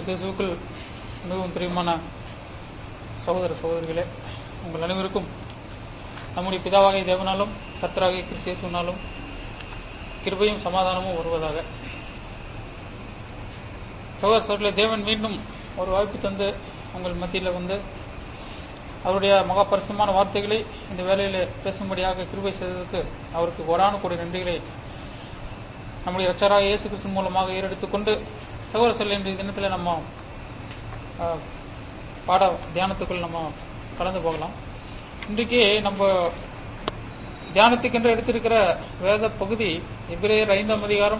கிறிஸ்துவுக்குள் மிகவும் பிரியமான சகோதர சகோதரிகளே, உங்கள் அனைவருக்கும் நம்முடைய பிதாவாகிய தேவனாலும் கர்த்தராகிய கிறிஸ்து இயேசுவினாலும் கிருபையும் சமாதானமும் வருவதாக. சகோதர சகோதரிகளே, தேவன் மீண்டும் ஒரு வாய்ப்பு தந்து உங்கள் மத்தியில் வந்து அவருடைய மகாபரிசுமான வார்த்தைகளை இந்த வேலையில பேசும்படியாக கிருபை செய்ததற்கு அவருக்கு கோடானு கோடி நன்றிகளை நம்முடைய இரட்சகராகிய இயேசு கிறிஸ்து மூலமாக ஏறெடுத்துக் கொண்டு சகோதர சகோதரிகளே, இன்றைய தினத்தில் நம்ம பாட தியானத்துக்குள் நம்ம கலந்து போகலாம். இன்றைக்கு நம்ம தியானத்துக்கென்று எடுத்திருக்கிற வேத பகுதி எபிரேயர் 5ஆம் அதிகாரம்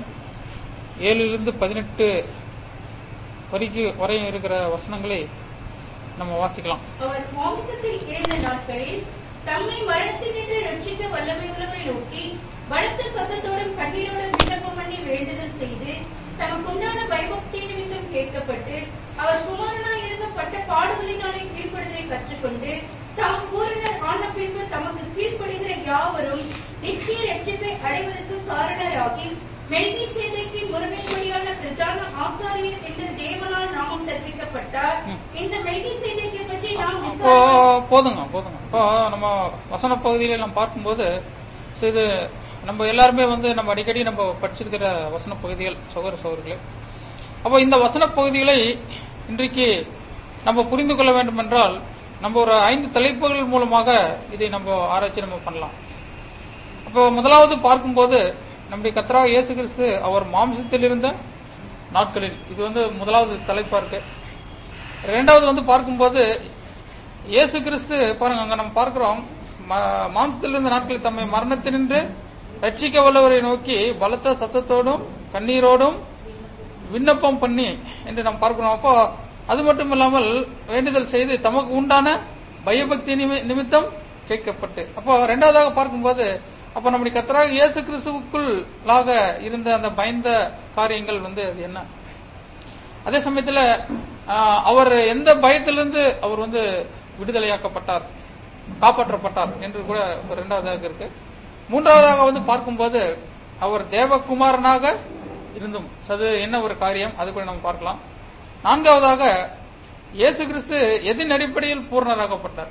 7-18 வரையும் இருக்கிற வசனங்களை நம்ம வாசிக்கலாம். அவர் மாம்சத்தில் இருந்த நாட்களில் தம்மை மரணத்தினின்று ரட்சிக்க வல்லமை உள்ளவரை நோக்கி பலத்த சத்தத்தோடும் கண்ணீரோடும் விண்ணப்பம் பண்ணி வேண்டுதல் செய்து தமக்குண்டான பயபக்தி நிமித்தம் கேட்கப்பட்டு அவர் குமாரனாய் இருந்த பட்ட பாடுகளினாலே கீழ்ப்படுவதை கற்றுக்கொண்டு தாம் பூரணர் ஆன பின்பு தமக்கு கீழ்ப்படுகிற யாவரும் நித்திய ரட்சிப்பை அடைவதற்கு காரணராகி மெல்கிசேதேக்கு முறைமைப்படியான பிரதான ஆசாரியர் என்ற தேவனால் நாமம் தரிப்பிக்கப்பட்டார். இந்த மெல்கிசேதேக்கை பற்றி நாம் போதுங்க. இப்போ நம்ம வசன பகுதியில நம்ம பார்க்கும்போது இது நம்ம எல்லாருமே வந்து நம்ம அடிக்கடி நம்ம படிச்சிருக்கிற வசன பகுதிகள் சகோதர சகோதரிகளே. அப்போ இந்த வசன பகுதிகளை இன்றைக்கு நம்ம புரிந்து கொள்ள வேண்டும் என்றால் நம்ம ஒரு 5 தலைப்புகள் மூலமாக இதை நம்ம ஆராய்ச்சி நம்ம பண்ணலாம். அப்போ முதலாவது பார்க்கும்போது நம்முடைய கர்த்தராகிய இயேசு கிறிஸ்து அவர் மாம்சத்தில் இருந்த நாட்களில், இது வந்து முதலாவது தலைப்பா இருக்கு. இரண்டாவது வந்து பார்க்கும்போது இயேசு கிறிஸ்து பாருங்க, அங்க நம்ம பார்க்கிறோம் மாம்சத்தில் இருந்த நாட்களில் தம்மை மரணத்தினின்று ரட்சிக்க வல்லவரை நோக்கி பலத்த சத்தத்தோடும் கண்ணீரோடும் விண்ணப்பம் பண்ணி என்று நாம் பார்க்கிறோம். அப்போ அது மட்டும் இல்லாமல் வேண்டுதல் செய்து தமக்கு உண்டான பயபக்தி நிமித்தம் கேட்கப்பட்டு, அப்போ இரண்டாவதாக பார்க்கும்போது அப்ப நம்முடைய கர்த்தராகிய இயேசு கிறிஸ்துவுக்குள்ளாக இருந்த அந்த பயந்த காரியங்கள் வந்து அது என்ன, அதே சமயத்துல அவர் எந்த பயத்திலிருந்து அவர் வந்து விடுதலையாக்கப்பட்டார், காப்பாற்றப்பட்டார் என்று கூட ஒரு இரண்டாவதாக இருக்கு. மூன்றாவதாக வந்து பார்க்கும்போது அவர் தேவகுமாரனாக இருந்தும் அது என்ன ஒரு காரியம், அது கூட நம்ம பார்க்கலாம். நான்காவதாக இயேசு கிறிஸ்து எதின் அடிப்படையில் பூர்ணராகப்பட்டார்,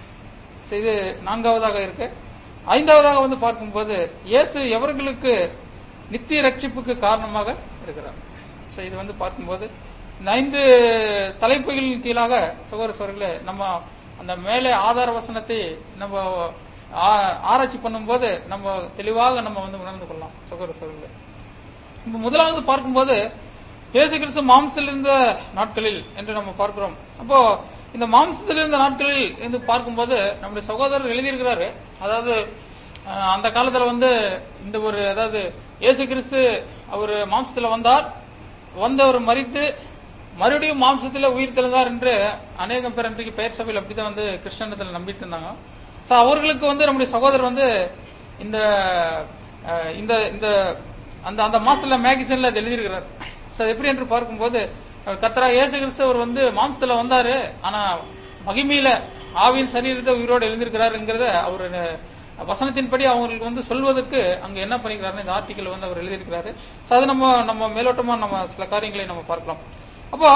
இது நான்காவதாக இருக்கு. ஐந்தாவதாக வந்து பார்க்கும்போது இயேசு எவர்களுக்கு நித்திய ரட்சிப்புக்கு காரணமாக இருக்கிறார். இது வந்து பார்க்கும்போது இந்த 5 தலைப்புகளின் கீழாக சகோதர சகோதரிகளே நம்ம அந்த மேலே ஆதார வசனத்தை நம்ம ஆராய்ச்சி பண்ணும்போது நம்ம தெளிவாக நம்ம வந்து உணர்ந்து கொள்ளலாம் சகோதர சகோதரிகளே. இப்ப முதலாவது பார்க்கும்போது இயேசு கிறிஸ்து மாம்சத்தில் இருந்த நாட்களில் என்று நம்ம பார்க்கிறோம். அப்போ இந்த மாம்சத்தில் இருந்த நாட்களில் என்று பார்க்கும்போது நம்முடைய சகோதரர் எழுதியிருக்கிறாரு. அதாவது அந்த காலத்துல வந்து இந்த ஒரு, அதாவது இயேசு கிறிஸ்து அவர் மாம்சத்துல வந்தவர் மரித்து மறுபடியும் மாம்சத்துல உயிர் தெழுந்தார் என்று அநேகம் பேர் இன்றைக்கு பெயர் சபையில் அப்படிதான் வந்து கிறிஸ்தவத்தில் நம்பிட்டு இருந்தாங்க. சோ அவர்களுக்கு வந்து நம்முடைய சகோதரர் வந்து இந்த இந்த அந்த மாசத்துல மேகசின்ல எழுதியிருக்கிறார். எப்படி என்று பார்க்கும்போது கர்த்தராகிய இயேசு கிறிஸ்து அவர் வந்து மாம்சத்துல வந்தாரு, ஆனா மகிமையில ஆவியின் சரீரத்தை உயிரோடு எழுந்திருக்கிறாருங்கிறத அவர் வசனத்தின்படி அவங்களுக்கு வந்து சொல்வதற்கு அங்க என்ன பண்ணிக்கிறாரு இந்த ஆர்டிக்கல் வந்து அவர் எழுதியிருக்கிறாரு. அது நம்ம மேலோட்டமா நம்ம சில காரியங்களை நம்ம பார்க்கலாம். அப்போ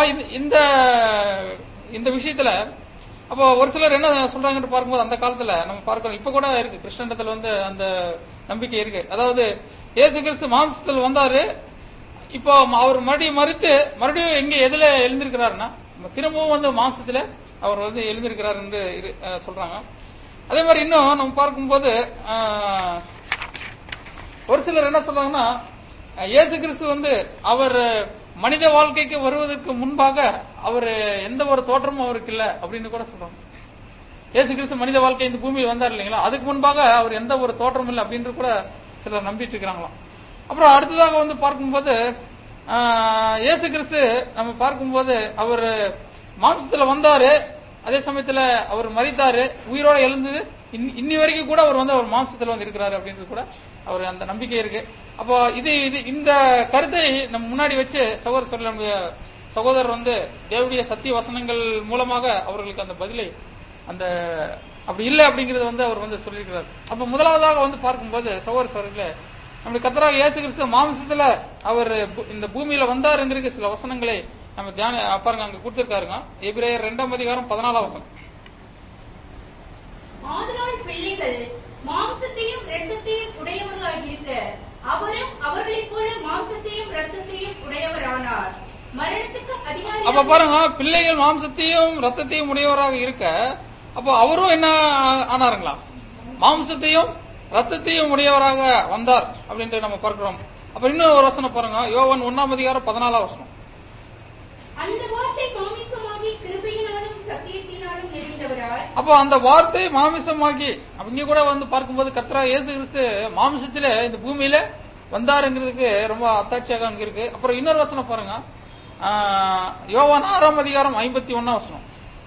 இந்த விஷயத்துல அப்போ ஒரு சிலர் என்ன சொல்றாங்கன்னு பார்க்கும்போது அந்த காலத்துல நம்ம பார்க்கிறோம், இப்ப கூட இருக்கு கிறிஸ்தவத்துல வந்து அந்த நம்பிக்கை இருக்கு. அதாவது இயேசு கிறிஸ்து மாம்சத்தில் வந்தாரு, இப்போ அவர் மறுபடியும் எங்க எதுல எழுந்திருக்கிறாருன்னா திரும்பவும் வந்து மாம்சத்துல அவர் வந்து எழுந்திருக்கிறார் என்று சொல்றாங்க. அதே மாதிரி இன்னும் நம்ம பார்க்கும்போது ஒரு சிலர் என்ன சொல்றாங்கன்னா இயேசு கிறிஸ்து வந்து அவர் மனித வாழ்க்கைக்கு வருவதற்கு முன்பாக அவர் எந்த ஒரு தோற்றமும் அவருக்கு இல்ல அப்படின்னு கூட சொல்றாங்க. இயேசு கிறிஸ்து மனித வாழ்க்கை இந்த பூமியில் வந்தார் இல்லைங்களா, அதுக்கு முன்பாக அவர் எந்த ஒரு தோற்றமும் இல்லை அப்படின்னு கூட சிலர் நம்பிட்டு இருக்கிறாங்களாம். அப்புறம் அடுத்ததாக வந்து பார்க்கும்போது இயேசு கிறிஸ்து நம்ம பார்க்கும்போது அவர் மாம்சத்துல வந்தாரு, அதே சமயத்துல அவர் மரித்தாரு, உயிரோட எழுந்தது, இன்னி வரைக்கும் கூட அவர் வந்து அவர் மாம்சத்துல வந்து இருக்கிறாரு அப்படின்றது கூட அவர் அந்த நம்பிக்கை இருக்கு. அப்போ இந்த கருத்தை நம்ம முன்னாடி வச்சு சகோதரர் வந்து தேவனுடைய சத்திய வசனங்கள் மூலமாக அவர்களுக்கு அந்த பதிலை அந்த அப்படி இல்லை அப்படிங்கறது வந்து அவர் வந்து சொல்லியிருக்கிறார். அப்ப முதலாவதாக வந்து பார்க்கும்போது சகோதரர்களே, நம்முடைய கர்த்தராகிய இயேசு கிறிஸ்து மாம்சத்துல அவர் இந்த பூமியில வந்தாருங்கிறது சில வசனங்களை நம்ம பாருங்க அங்க கொடுத்திருக்காருங்க. எபிரேயர் 2:14. ஆதலால் பிள்ளைகள் மாம்சத்தையும் இரத்தத்தையும் உடையவர்களாக இருக்க அவரும் அவர்களைப் போல மாம்சத்தையும் இரத்தத்தையும் உடையவரானார். மரணத்துக்கு அதிகாரி. அப்ப பாருங்க, பிள்ளைகள் மாம்சத்தையும் ரத்தத்தையும் உடையவராக இருக்க, அப்போ அவரும் என்ன ஆனாருங்களா? மாம்சத்தையும் ரத்தத்தையும் உடையவராக வந்தார் அப்படின்ட்டு நம்ம பார்க்கிறோம். அப்ப இன்னும் ஒரு வசனம் பாருங்க, யோவான் 1:14. அந்த வார்த்தை மாமிசமாகி கிருபையினாலும் சத்தியத்தினாலும் நிறைந்தவராய். அப்போ அந்த வார்த்தை மாமிசமாகி, இங்க கூட வந்து பார்க்கும்போது கர்த்தராகிய இயேசு கிறிஸ்து மாமிசத்திலே இந்த பூமியில வந்தாருங்கிறதுக்கு ரொம்ப அத்தாட்சியாக அங்க இருக்கு. அப்புறம் இன்னொரு வசனம் பாருங்க, யோவான் 6:51.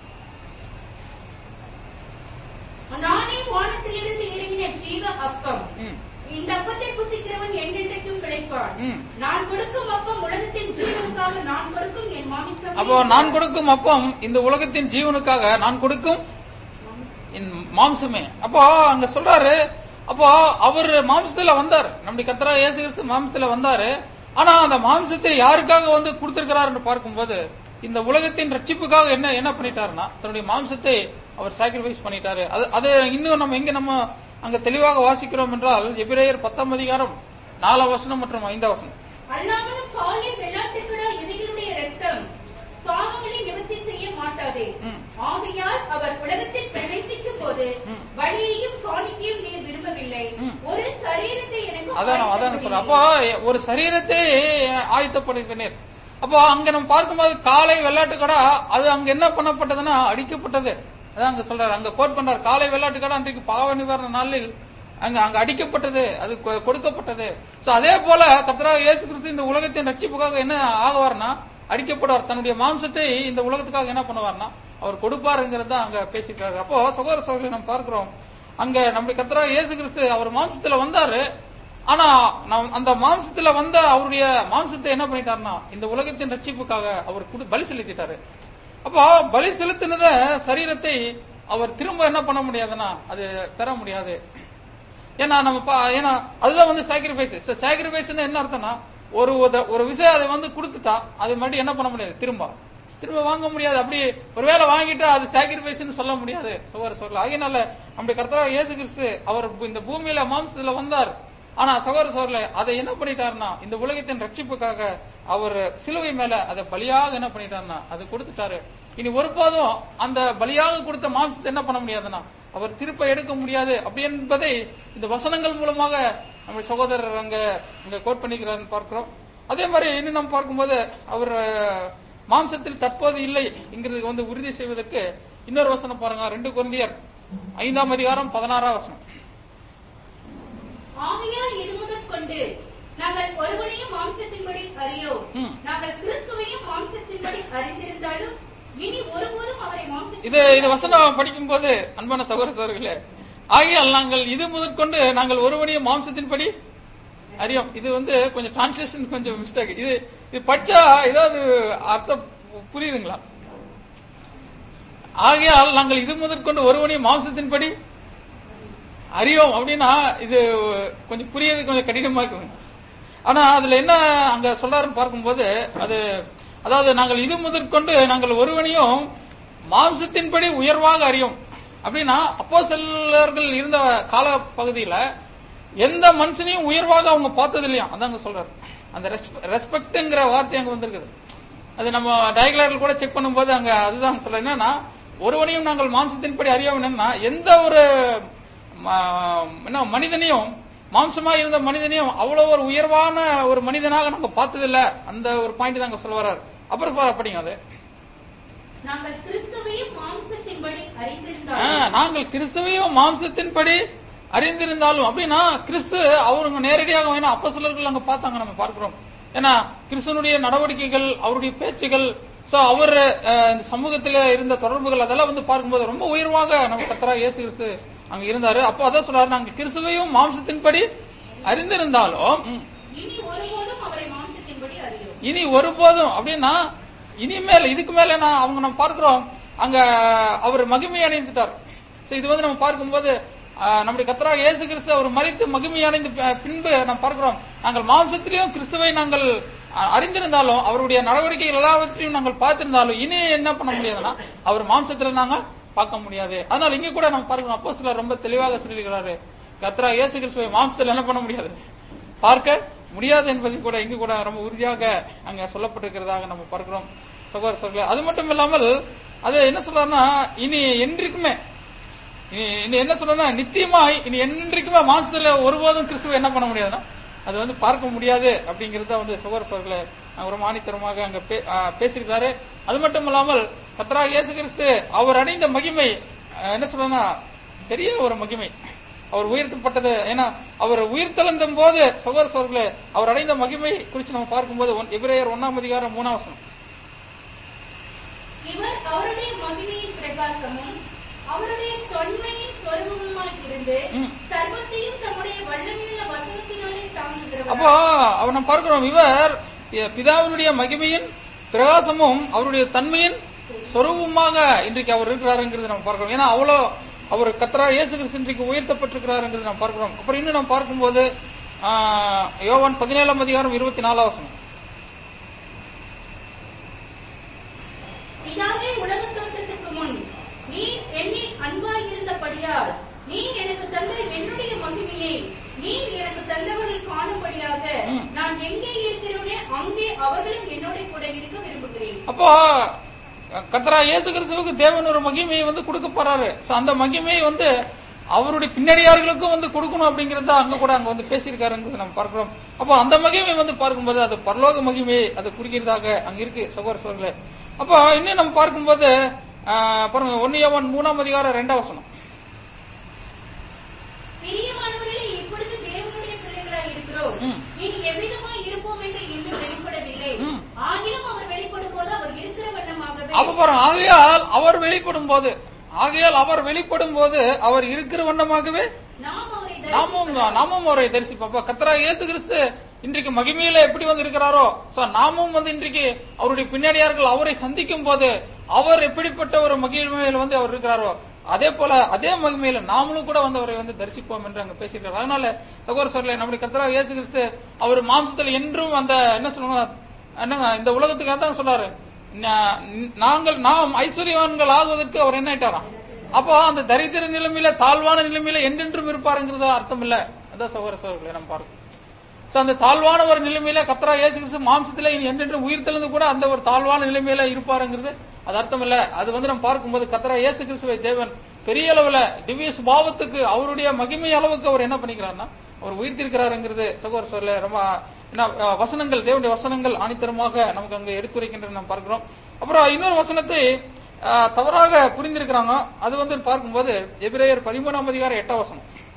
நானே வானத்திலிருந்து இறங்கின ஜீவ அப்பம். இந்த அப்பத்தை புசிக்கிறவன் என்றென்றைக்கும் பிழைப்பான். நான் கொடுக்கும் அப்பம் உலகத்தின் ஜீவனுக்காக நான் கொடுக்கும் என் மாமிசம். அப்போ நான் கொடுக்கும் அப்பம் இந்த உலகத்தின் ஜீவனுக்காக நான் கொடுக்கும் என் மாம்சமே. அப்போ அங்க சொல்றாரு, அப்போ அவர் மாம்சத்துல வந்தார், நம்முடைய கர்த்தராகிய இயேசு கிறிஸ்து மாம்சத்துல வந்தாரு. ஆனா அந்த மாம்சத்தை யாருக்காக வந்து கொடுத்திருக்கிறார் என்று பார்க்கும்போது, இந்த உலகத்தின் ரட்சிப்புக்காக என்ன பண்ணிட்டாருன்னா தன்னுடைய மாம்சத்தை அவர் சாக்ரிஃபைஸ் பண்ணிட்டாரு. அது இன்னும் நம்ம எங்க நம்ம அங்க தெளிவாக வாசிக்கிறோம் என்றால் எபிரேயர் 10:4 மற்றும் 5. அல்லாமலும் காலை வெள்ளாட்டுக்கடா இவைகளுடைய இரத்தம் பாவங்களை நிவர்த்தி செய்ய மாட்டாதே. ஆகையால் அவர் உலகத்தில் பிரவேசிக்கும் போது பலியையும் காணிக்கையும் நீர் விரும்பவில்லை, ஒரு சரீரத்தை எனக்கு. அதான் சொல்ற. அப்போ ஒரு சரீரத்தை ஆயத்தப்படுத்தினீர். அப்போ அங்க நம்ம பார்க்கும்போது காலை வெள்ளாட்டுக்கடா அது அங்க என்ன பண்ணப்பட்டதுன்னா அடிக்கப்பட்டது. அதான் அங்க சொல்றாரு, அங்க கோட் பண்றாரு, காலை வெள்ளாட்டுக்கடா அன்றைக்கு பாவ நிவாரண நாளில் அங்க அடிக்கப்பட்டது, அது கொடுக்கப்பட்டது. சோ அதே போல கர்த்தராகிய இயேசு கிறிஸ்து இந்த உலகத்தின் ரட்சிப்புக்காக என்ன ஆகுவார்னா அடிக்கப்படுவார். தன்னுடைய மாம்சத்தை இந்த உலகத்துக்காக என்ன பண்ணுவார்னா அவர் கொடுப்பாருங்கிறத அங்க பேசிக்கிறாரு. அப்போ சகோதர சகோதரி நம்ம பார்க்கிறோம், அங்க நம்முடைய கர்த்தராகிய இயேசு கிறிஸ்து அவர் மாம்சத்துல வந்தாரு. ஆனா அந்த மாம்சத்துல வந்த அவருடைய மாம்சத்தை என்ன பண்ணிட்டாருன்னா இந்த உலகத்தின் ரட்சிப்புக்காக அவர் பலி செலுத்திட்டாரு. அப்போ பலி செலுத்தினத சரீரத்தை அவர் திரும்ப என்ன பண்ண முடியாதுன்னா அது பெற முடியாது. ஏன்னா ஏன்னா அதுதான் வந்து சாக்ரிஃபைஸ். சாக்ரிஃபைஸ் என்ன அர்த்தம்னா ஒரு விஷயம் அதை வந்து கொடுத்துட்டா அது மறுபடியும் என்ன பண்ண முடியாது, திரும்ப வாங்க முடியாது. அப்படி ஒருவேளை வாங்கிட்டா அது சாக்ரிஃபைஸ் சொல்ல முடியாது. சகோதர ஆகியனால நம்முடைய கர்த்தராகிய இயேசு கிறிஸ்து அவர் இந்த பூமியில மாம்சத்துல வந்தார். ஆனா சகோதர சகோதரர்களே அதை என்ன பண்ணிட்டாருன்னா இந்த உலகத்தின் ரட்சிப்புக்காக அவர் சிலுவை மேல அதை பலியாக என்ன பண்ணிட்டாருன்னா அது கொடுத்துட்டாரு. இனி ஒருபோதும் அந்த பலியாக கொடுத்த மாம்சத்தை என்ன பண்ண முடியாதுன்னா அவர் திருப்ப எடுக்க முடியாது. அப்படி என்பதை இந்த வசனங்கள் மூலமாக நம்ம சகோதரர் அங்க கோட் பண்ணிக்கிறார் பார்க்கிறோம். அதே மாதிரி இன்னும் நம்ம பார்க்கும்போது அவர் மாம்சத்தில் தற்போது இல்லை என்கிறது வந்து உறுதி செய்வதற்கு இன்னொரு வசனம் பாருங்க, 2 கொரிந்தியர் 5:16. ஆகையால் இது முதற்கொண்டு நாங்கள் ஒருவனையும் மாம்சத்தின்படி அறியோம், நாங்கள் கிறிஸ்துவையும் மாம்சத்தின்படி அறிந்திருந்தாலும் இனி ஒருபோதும் அவரை மாம்சத்தின்படி. இது வசனம் படிக்கும் போது அன்பான சகோதர சகோதரிகளே, ஆகையால் நாங்கள் இது முதற்கொண்டு நாங்கள் ஒருவனையும் மாம்சத்தின்படி அறியோம். இது வந்து கொஞ்சம் டிரான்ஸ்லேஷன் கொஞ்சம் மிஸ்டேக். இது படிச்சா ஏதாவது அர்த்தம் புரியுதுங்களா? ஆகையால் நாங்கள் இது முதற்கொண்டு ஒருவனையும் மாம்சத்தின்படி அறியோம் அப்படின்னா இது கொஞ்சம் புரியது கொஞ்சம் கடினமா இருக்கு. ஆனா அதுல என்ன அங்க சொல்றாருன்னு பார்க்கும்போது அதாவது நாங்கள் இது முதற்கொண்டு நாங்கள் ஒருவனையும் மாம்சத்தின்படி உயர்வாக அறியோம் அப்படின்னா அப்போஸ்தலர்கள் இருந்த கால பகுதியில எந்த மனுஷனையும் உயர்வாக அவங்க பார்த்தது இல்லையா. அதாங்க சொல்றாரு. அந்த ரெஸ்பெக்ட்ங்கிற வார்த்தை அங்க வந்திருக்குது. அது நம்ம டயக்ராமில் கூட செக் பண்ணும்போது அங்க அதுதான் சொல்ற. என்னன்னா ஒருவனையும் நாங்கள் மாம்சத்தின்படி அறியோம் என்னன்னா எந்த ஒரு மனிதனையும் மாம்சமா இருந்த மனிதனையும் அவ்வளவு ஒரு உயர்வான ஒரு மனிதனாக நாங்க பார்த்ததில்ல. அந்த ஒரு பாயிண்ட் தாங்க சொல்ல வர்றாரு. அப்புறம் படிங்க அது. நாங்கள் கிறிஸ்துவையும் மாம்சத்தின்படி அறிந்திருந்தாலும் அப்படின்னா கிறிஸ்து அவருங்க நேரடியாக வேணா அப்போஸ்தலர்கள் அங்க பார்த்தாங்க நம்ம பார்க்கிறோம். ஏன்னா கிறிஸ்துவனுடைய நடவடிக்கைகள் அவருடைய பேச்சுகள் அவர் இந்த சமூகத்தில இருந்த தொடர்புகள் அதெல்லாம் வந்து பார்க்கும்போது ரொம்ப உயர்வாக நம்ம கர்த்தராகிய இயேசு கிறிஸ்து அங்க இருந்தாரு. அப்போ அதான் சொல்றாரு, நாங்க கிறிஸ்துவையும் மாம்சத்தின்படி அறிந்திருந்தாலும் இனி ஒருபோதும் அப்படின்னா இனிமேல் இதுக்கு மேல நம்ம பார்க்கிறோம் அங்க அவர் மகிமை அடைந்துட்டார். இது வந்து நம்ம பார்க்கும்போது நம்முடைய கர்த்தராகிய இயேசு கிறிஸ்து அவர் மரித்து மகிமை அடைந்த பின்பு நாம் பார்க்கிறோம் நாங்கள் மாம்சத்திலையும் கிறிஸ்துவை நாங்கள் அறிந்திருந்தாலும் அவருடைய நடவடிக்கைகள் எல்லாவற்றையும் நாங்கள் பார்த்திருந்தாலும் இனி என்ன பண்ண முடியாதுன்னா அவர் மாம்சத்துல நாங்க பார்க்க முடியாது. அதனால இங்க கூட நம்ம பார்க்கணும், அப்போஸ்தலர் ரொம்ப தெளிவாக சொல்லியிருக்கிறாரு, கர்த்தராகிய இயேசு கிறிஸ்துவை மாம்சத்துல என்ன பண்ண முடியாது, பார்க்க முடியாது என்பதை கூட இங்கு கூட ரொம்ப உறுதியாக அங்க சொல்லப்பட்டிருக்கிறதாக நம்ம பார்க்கிறோம் சகோதரர்களே. அது மட்டும் இல்லாமல் அது என்ன சொல்றாருன்னா, இனி என்றைக்குமே இனி என்ன சொல்றா, நித்தியமாய் இனி என்றைக்குமே மாம்சத்துல ஒருபோதும் கிறிஸ்துவை என்ன பண்ண முடியாதுன்னா அது வந்து பார்க்க முடியாது அப்படிங்கறத வந்து சகோதரர்களே ரொம்ப ஆணித்தரமாக அங்க பேசியிருக்காரு. அது மட்டும் இல்லாமல் கர்த்தராகிய இயேசு கிறிஸ்து அவர் அடைந்த மகிமை என்ன சொல்றா, பெரிய ஒரு மகிமை. அவர் உயர்த்தப்பட்டது, ஏன்னா அவர் உயிர்த்தெழுந்த போது சகோதரர்களே அவர் அடைந்த மகிமை குறித்து நம்ம பார்க்கும்போது எபிரேயர் 1:3 இவர் அவருடைய மகிமையின் பிரகாசமும் அவருடைய தொன்மையின் சொரூபமுமாய் இருந்து சர்வத்தையும் தம்முடைய வல்லமையுள்ள வசனத்தினாலே தாங்குகிறவர். அப்போ அவர் நம்ம பார்க்கிறோம், இவர் பிதாவினுடைய மகிமையின் பிரகாசமும் அவருடைய தன்மையின் சொரூபமாக இன்றைக்கு அவர் இருக்கிறாருங்கிறது நம்ம பார்க்கிறோம். ஏன்னா அவ்வளோ அவர் கர்த்தராகிய இயேசு கிறிஸ்து இன்றைக்கு உயர்த்தப்பட்டிருக்கிறாருங்கிறது நம்ம பார்க்கிறோம். அப்புறம் இன்னும் நம்ம பார்க்கும்போது யோவான் 17:24 பிதாவே, உலக தோற்றத்துக்கு முன் நீ என்னில் அன்பாய் இருந்தபடியால் நீ எனக்கு தந்த என்னுடைய மகிமையை நீ எனக்கு தந்தவர்கள் காணும்படியாக நான் எங்கே இருக்கிறேனோ அங்கே அவர்களும் என்னோட கூட இருக்க விரும்புகிறேன். அப்போ கர்த்தராகிய இயேசு கிறிஸ்துவுக்கு தேவன் ஒரு மகிமையை வந்து கொடுக்க போறாரு. அந்த மகிமையை வந்து அவருடைய பின்னடியார்களுக்கும் வந்து கொடுக்கணும் அப்படிங்கறத அங்க கூட அங்க வந்து பேசியிருக்காருங்கிறது நம்ம பார்க்கிறோம். அப்போ அந்த மகிமை வந்து பார்க்கும்போது அது பரலோக மகிமையை அது குறிக்கிறதாக அங்க இருக்கு சகோதரர்களே. அப்போ இன்னும் நம்ம பார்க்கும்போது பாருங்க 1 யோவான் 3:2 பிரியமானவர்களே, இப்பொழுது தேவனுடைய பிள்ளைகளாய் இருக்கிறோம், இனி எவ்விதமாய் இருப்போம் என்று இன்னும் வெளிப்படவில்லை. ஆகிலும் அவர் வெளிப்படும் போது அவர் இருக்கிற வண்ணமாகவே. அப்ப பாருங்க, ஆகையால் அவர் வெளிப்படும் போது அவர் இருக்கிற வண்ணமாகவே நாமும் அவரை தரிசிப்போம். கர்த்தராகிய இயேசு கிறிஸ்து இன்றைக்கு மகிமையில எப்படி வந்து இருக்கிறாரோ, நாமும் வந்து இன்றைக்கு அவருடைய பின்னடியார்கள் அவரை சந்திக்கும் போது அவர் எப்படிப்பட்ட ஒரு மகிமையில வந்து அவர் இருக்கிறாரோ அதே போல அதே மகிமையில நாமளும் கூட வந்து அவரை வந்து தரிசிப்போம் என்று அங்க பேசியிருக்காரு. அதனால சகோதரர்களே, நம்முடைய கர்த்தராகிய இயேசு கிறிஸ்து அவர் மாம்சத்தில் என்றும் அந்த என்ன சொல்லணும், என்னங்க இந்த உலகத்துக்காக தான் சொல்றாரு, நாம் ஐஸ்வர்யவான்கள் ஆகுவதற்கு அவர் என்ன ஆயிட்டாராம். அப்போ அந்த தரித்திர நிலைமையில தாழ்வான நிலைமையில என்றென்றும் இருப்பாருங்கிறது அர்த்தம் இல்ல. அதான் சகோதரர்களே நம்ம பார்க்கணும். அந்த தாழ்வான ஒரு நிலைமையில கர்த்தராகிய இயேசு கிறிஸ்து மாம்சத்துல என்றென்றும் உயிர் தெழுந்து கூட அந்த ஒரு தாழ்வான நிலைமையில இருப்பாருங்கிறது அது அர்த்தம் இல்ல. அது வந்து நம்ம பார்க்கும்போது கர்த்தராகிய இயேசு கிறிஸ்துவை தேவன் பெரிய அளவுல திவ்ய சுபாவத்துக்கு அவருடைய மகிமை அளவுக்கு அவர் என்ன பண்ணிக்கிறார்னா அவர் உயிர்த்திருக்கிறாருங்கிறது சகோதரர்களே ரொம்ப வசனங்கள், தேவனுடைய வசனங்கள் ஆணித்தரமாக நமக்கு அங்க எடுத்துரைக்கின்ற நாம் பார்க்கிறோம். அப்புறம் இன்னொரு வசனத்தை தவறாக புரிந்திருக்கிறாங்க. அது வந்து பார்க்கும்போது எபிரேயர் 13:8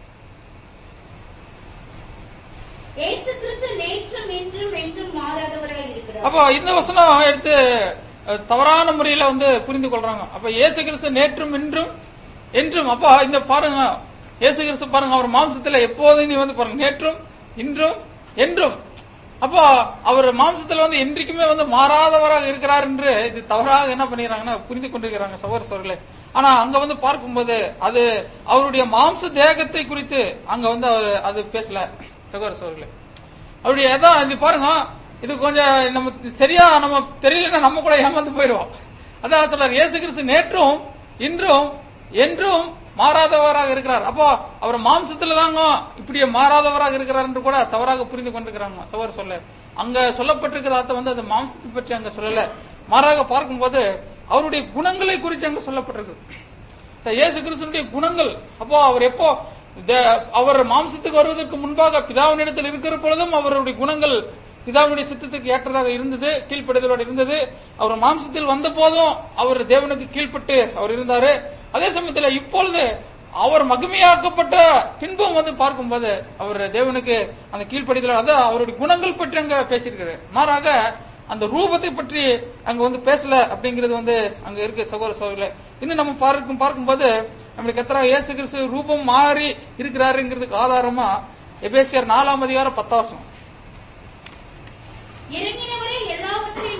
அப்ப இந்த வசனம் எடுத்து தவறான முறையில வந்து புரிந்து கொள்றாங்க. அப்ப இயேசு கிறிஸ்து நேற்றும் இன்றும் என்றும். அப்ப இந்த பாருங்க, இயேசு கிறிஸ்து பாருங்க அவர் மாம்சத்துல எப்போதும் நீ வந்து பாருங்க நேற்றும் இன்றும் என்றும். அப்போ அவர் மாம்சத்துல வந்து என்றைக்குமே வந்து மாறாதவராக இருக்கிறார் என்று இது தவறாக என்ன பண்ணிடுறாங்கன்னா புரிந்து கொண்டிருக்கிறாங்க சகோதரர்களே. ஆனா அங்க வந்து பார்க்கும்போது அது அவருடைய மாம்ச தேகத்தை குறித்து அங்க வந்து அது பேசல சகோதரர்களே. அவருடைய அதான் இது பாருங்க, இது கொஞ்சம் நம்ம சரியா நம்ம தெரியலன்னா நம்ம கூட ஏமாந்து போயிடுவோம். அதான் சொல்றாரு, இயேசு கிறிஸ்து நேற்றும் இன்றும் என்றும் மாறாதவராக இருக்கிறார். அப்போ அவர் மாம்சத்துல தாங்க இப்படி மாறாதவராக இருக்கிறார் என்று கூட தவறாக புரிந்து கொண்டிருக்கிறாங்க சகோதரர் சொல்ல. அங்க சொல்லப்பட்டிருக்கிற அர்த்தம் வந்து அந்த மாம்சத்தை பற்றி அங்க சொல்லல, மாறாக பார்க்கும்போது அவருடைய குணங்களை குறித்து அங்க சொல்லப்பட்டிருக்கு. இயேசு கிறிஸ்துடைய குணங்கள். அப்போ அவர் எப்போ அவர் மாம்சத்துக்கு வருவதற்கு முன்பாக பிதாவினிடத்தில் இருக்கிற பொழுதும் அவருடைய குணங்கள் பிதாவினுடைய சித்தத்துக்கு ஏற்றதாக இருந்தது, கீழ்ப்படுதலோடு இருந்தது. அவர் மாம்சத்தில் வந்த போதும் அவர் தேவனுக்கு கீழ்பட்டு அவர் இருந்தாரு. அதே சமயத்துல இப்பொழுது அவர் மகிமையாக்கப்பட்ட பின்பும் வந்து பார்க்கும்போது அவர் தேவனுக்கு அந்த கீழ்ப்படிதல், அதான் அவருடைய குணங்கள் பற்றி அங்க பேசியிருக்கிறார். மாறாக அந்த ரூபத்தை பற்றி அங்க வந்து பேசல அப்படிங்கிறது வந்து அங்க இருக்கு சகோதரர்களே. இன்னும் நம்ம பார்க்கும்போது நம்மளுக்கு கர்த்தராகிய இயேசு கிறிஸ்து ரூபம் மாறி இருக்கிறாருங்கிறதுக்கு ஆதாரமா எபேசியர் 4:10 இறங்கினவரே எல்லாவற்றையும்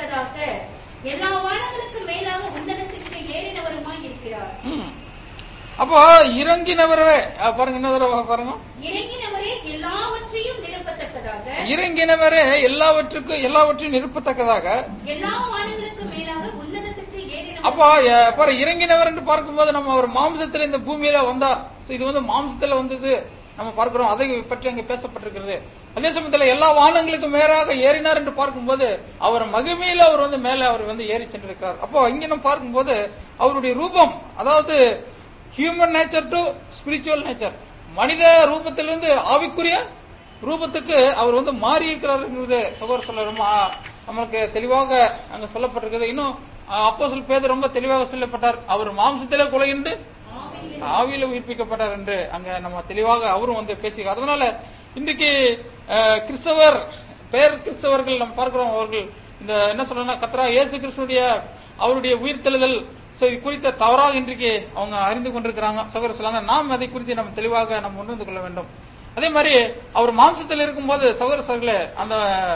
நிரப்பத்தக்கதாக எல்லா வானங்களுக்கு மேலாக உன்னதத்திற்கு ஏறினவருமாய் இருக்கிறார். அப்போ இறங்கினவரே பாருங்க, என்ன தடவை பாருங்க, இறங்கினவரே எல்லாவற்றையும் நிரப்பத்தக்கதாக, இறங்கினவரே எல்லாவற்றையும் நிரப்பத்தக்கதாக, எல்லா வானங்களுக்கு மேலாக உன்னதத்துக்கு ஏறினவர். அப்போ பாரு, இறங்கினவர் என்று பார்க்கும்போது நம்ம ஒரு மாம்சத்துல இந்த பூமியில வந்தார். இது வந்து மாம்சத்துல வந்தது நம்ம பார்க்கிறோம், அதை பற்றி அங்க பேசப்பட்டிருக்கிறது. அதே சமயத்துல எல்லா வானங்களுக்கு மேலாக ஏறினார் என்று பார்க்கும்போது அவர் மகிமையில அவர் வந்து மேல அவர் வந்து ஏறி சென்றிருக்கிறார். அப்போ இங்க நம்ம பார்க்கும்போது அவருடைய ரூபம், அதாவது human nature to spiritual nature, மனித ரூபத்திலிருந்து ஆவிக்குரிய ரூபத்துக்கு அவர் வந்து மாறி இருக்கிறார் என்பது சகோதரர் சொல்ல ரொம்ப நமக்கு தெளிவாக அங்க சொல்லப்பட்டிருக்கிறது. இன்னும் அப்போஸ்தலர் பேதுரு ரொம்ப தெளிவாக சொல்லப்பட்டார், அவர் மாம்சத்திலே கொலையிட்டு ஆவியில உயிர்ப்பிக்கப்பட்டார் என்று அங்க நம்ம தெளிவாக அவரும் வந்து பேசுகிறார். அதனால இன்றைக்கு கிறிஸ்தவர் கிறிஸ்தவர்கள் நம்ம பார்க்கிறோம், அவர்கள் இந்த என்ன சொல்றா கர்த்தராகிய இயேசு கிறிஸ்துடைய அவருடைய உயிர்த்தெழுதல் குறித்த தவறாக இன்றைக்கு அவங்க அறிந்து கொண்டிருக்கிறாங்க. சகோதரர் சொல்லாங்க, நாம் அதை குறித்து நம்ம தெளிவாக நம்ம உணர்ந்து கொள்ள வேண்டும். அதே மாதிரி அவர் மாம்சத்தில் இருக்கும்போது சகோதரர்களே அந்த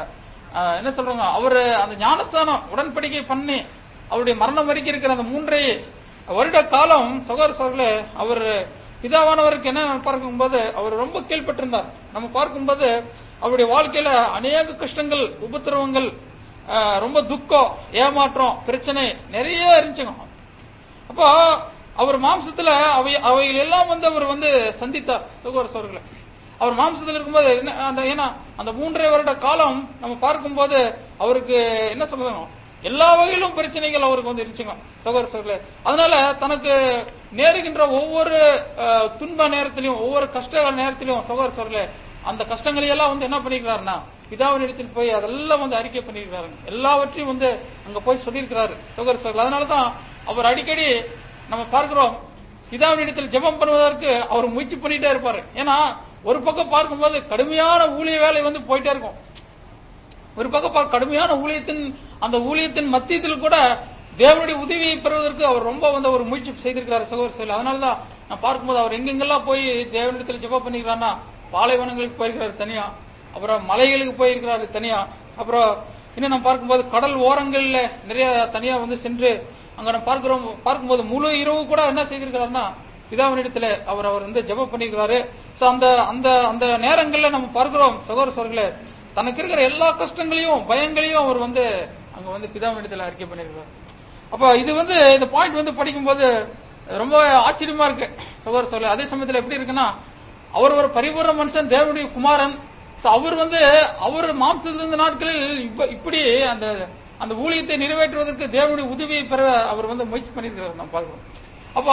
என்ன சொல்றாங்க, அவரு அந்த ஞானஸ்தானம் உடன்படிக்கை பண்ணி அவருடைய மரணம் வரைக்கும் இருக்கிற அந்த 3 வருட காலம் சகோதரர்களே அவர் பிதாவானவருக்கு என்ன பார்க்கும்போது அவர் ரொம்ப கீழ்பட்டிருந்தார். நம்ம பார்க்கும்போது அவருடைய வாழ்க்கையில அநேக கஷ்டங்கள், உபத்திரவங்கள், ரொம்ப துக்கம், ஏமாற்றம், பிரச்சனை நிறைய இருந்துச்சுங்க. அப்போ அவர் மாம்சத்துல அவைகள் எல்லாம் வந்து அவர் வந்து சந்தித்தார் சகோதரர்களே. அவர் மாம்சத்தில் இருக்கும்போது ஏன்னா அந்த 3 வருட காலம் நம்ம பார்க்கும்போது அவருக்கு என்ன சொல்லுவாங்க, எல்லா வகையிலும் பிரச்சனைகள் அவருக்கு வந்து இருந்துச்சுங்க சகோதரர்களே. அதனால தனக்கு நேருகின்ற ஒவ்வொரு துன்ப நேரத்திலையும், ஒவ்வொரு கஷ்ட நேரத்திலையும் சகோதரர்களே அந்த கஷ்டங்களை எல்லாம் வந்து என்ன பண்ணிருக்கிறாருன்னா பிதாவின் இடத்தில் போய் அதெல்லாம் வந்து அறிக்கை பண்ணிருக்கிறாரு, எல்லாவற்றையும் வந்து அங்க போய் சொல்லியிருக்கிறாரு சகோதரர்கள். அதனாலதான் அவர் அடிக்கடி நம்ம பார்க்கிறோம் பிதாவின் இடத்தில் ஜெபம் பண்ணுவதற்கு அவர் முயற்சி பண்ணிட்டே இருப்பாரு. ஏன்னா ஒரு பக்கம் பார்க்கும்போது கடுமையான ஊழிய வேலை வந்து போயிட்டே இருக்கும், ஒரு பக்கம் கடுமையான ஊழியத்தின் மத்தியத்தில் கூட தேவனுடைய உதவியை பெறுவதற்கு அவர் ரொம்ப வந்து ஒரு முயற்சி செய்திருக்கிறார் சகோதரர்கள். அதனாலதான் நான் பார்க்கும்போது அவர் எங்கெங்கெல்லாம் போய் தேவனிடத்தில் ஜெபம் பண்ணிக்கிறாருன்னா பாலைவனங்களுக்கு போயிருக்கிறாரு தனியா, அப்புறம் மலைகளுக்கு போயிருக்கிறாரு தனியா, அப்புறம் இன்னும் நம்ம பார்க்கும்போது கடல் ஓரங்கள்ல நிறைய தனியா வந்து சென்று அங்க நம்ம பார்க்கும்போது முழு இரவு கூட என்ன செய்திருக்கிறாருன்னா பிதாவினிடத்துல அவர் வந்து ஜெபம் பண்ணிருக்கிறாரு. அந்த நேரங்கள்ல நம்ம பார்க்கிறோம் சகோதரர்களே தனக்கு இருக்கிற எல்லா கஷ்டங்களையும் பயங்களையும் அவர் வந்து அங்க வந்து பிதாவினிடத்துல அறிக்கை பண்ணிருக்கிறார். அப்ப இது வந்து இந்த பாயிண்ட் வந்து படிக்கும்போது ரொம்ப ஆச்சரியமா இருக்கு சகோதரர்களே. அதே சமயத்துல எப்படி இருக்குன்னா அவர் ஒரு பரிபூர்ண மனுஷன், தேவனுடைய குமாரன். அவர் மாம்சத்தில் இருந்த நாட்களில் இப்படி அந்த ஊழியத்தை நிறைவேற்றுவதற்கு தேவனுடைய உதவியை பெற அவர் வந்து முயற்சி பண்ணிருக்கிறார் நம்ம பார்க்கிறோம். அப்போ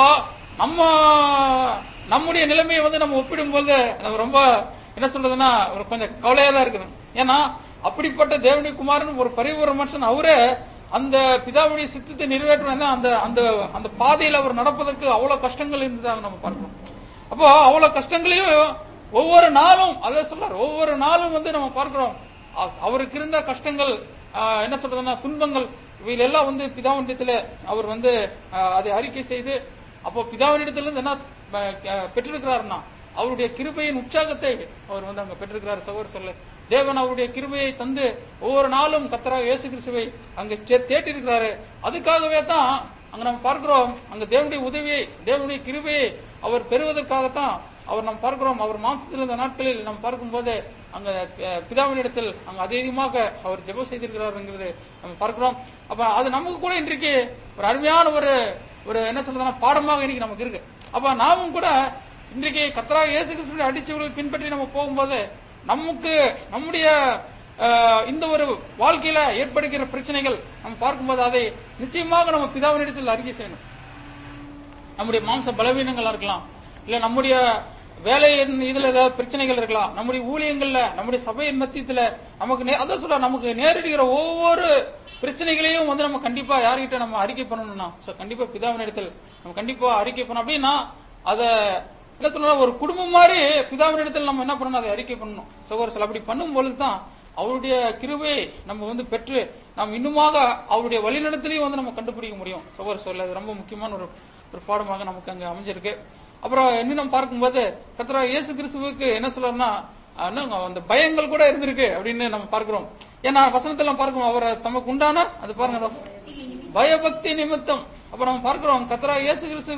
நம்முடைய நிலைமையை வந்து நம்ம ஒப்பிடும்போது ரொம்ப என்ன சொல்றதுன்னா ஒரு கொஞ்சம் கவலையா தான் இருக்குது. ஏன்னா அப்படிப்பட்ட தேவனுடைய குமாரன் ஒரு பரிபூர்ண மனுஷன், அவரே அந்த பிதாவுடைய சித்தத்தை நிறைவேற்ற அந்த பாதையில் அவர் நடப்பதற்கு அவ்வளவு கஷ்டங்கள் இருந்ததாக நம்ம பார்க்கிறோம். அப்போ அவ்வளவு கஷ்டங்களையும் ஒவ்வொரு நாளும் அதை சொல்றாரு, ஒவ்வொரு நாளும் வந்து நம்ம பார்க்கிறோம் அவருக்கு இருந்த கஷ்டங்கள், என்ன சொல்றதுன்னா துன்பங்கள், இவையெல்லாம் வந்து பிதாவினிடத்துல அவர் வந்து அதை அறிக்கை செய்து அப்போ பிதாவினிடத்திலிருந்து என்ன பெற்றிருக்கிறாருன்னா அவருடைய கிருபையின் உற்சாகத்தை அவர் வந்து அங்க பெற்றிருக்கிறார் சகோதரர்களே. தேவன் அவருடைய கிருபையை தந்து ஒவ்வொரு நாளும் கர்த்தராகிய இயேசு கிறிஸ்துவை அங்க தேட்டிருக்கிறாரு. அதுக்காகவே தான் அங்க நம்ம பார்க்கிறோம் அங்க தேவனுடைய உதவியை, தேவனுடைய கிருபையை அவர் பெறுவதற்காகத்தான் அவர் நம்ம பார்க்கிறோம். அவர் மாம்சத்தில் இருந்த நாட்களில் நம்ம பார்க்கும்போது அங்க பிதாவினிடத்தில் அங்க அதிகமாக அவர் ஜெபம் செய்திருக்கிறாருங்கிறது நம்ம பார்க்கிறோம். அப்ப அது நமக்கு கூட இன்றைக்கு ஒரு அருமையான ஒரு என்ன சொல்றதுன்னா பாடமாக இன்னைக்கு நமக்கு இருக்கு. அப்ப நாமும் கூட இன்றைக்கு கர்த்தராகிய இயேசு கிறிஸ்துவின் அடிச்சுவடுகளை பின்பற்றி நம்ம போகும்போது நமக்கு நம்முடைய இந்த ஒரு வாழ்க்கையில ஏற்படுகிற பிரச்சனைகள் நம்ம பார்க்கும்போது அதை நிச்சயமாக நம்ம பிதாவினிடத்தில் அறிக்கை செய்யணும். நம்முடைய மாம்ச பலவீனங்களா இருக்கலாம், இல்ல நம்முடைய வேலையின் இதுல ஏதாவது பிரச்சனைகள் இருக்கலாம், நம்முடைய ஊழியங்கள்ல, நம்முடைய சபையின் மத்தியத்துல நமக்கு அதான் சொல்ல நமக்கு நேரிடுகிற ஒவ்வொரு பிரச்சனைகளையும் வந்து நம்ம கண்டிப்பா யார்கிட்ட நம்ம அறிக்கை பண்ணணும்னா கண்டிப்பா பிதாவினிடத்தில் நம்ம கண்டிப்பா அறிக்கை பண்ணணும். அப்படின்னா அத என்ன சொல்ற ஒரு குடும்பம் மாதிரி பிதாவினிடத்தில் நம்ம என்ன பண்ணணும், அதை அறிக்கை பண்ணணும் சகோதரர்கள். அப்படி பண்ணும் பொழுதுதான் அவருடைய கிருபையை நம்ம வந்து பெற்று நாம் இன்னுமாக அவருடைய வழிநடத்திலையும் வந்து நம்ம கண்டுபிடிக்க முடியும் சகோதரர்கள். அது ரொம்ப முக்கியமான ஒரு பாடமாக நமக்கு அங்க அமைஞ்சிருக்கு. அப்புறம் இன்னும் நம்ம பார்க்கும்போது கர்த்தராகிய இயேசு கிறிஸ்துவுக்கு என்ன சொல்றோம்னா அந்த பயங்கள் கூட இருந்திருக்கு அப்படின்னு நம்ம பார்க்கிறோம். ஏன்னா வசனத்துல பார்க்கிறோம் அவரை தமக்கு உண்டான அது பாருங்க பயபக்தி நிமித்தம். அப்ப நம்ம பார்க்கிறோம் கர்த்தராகிய இயேசு கிறிஸ்துவுக்கு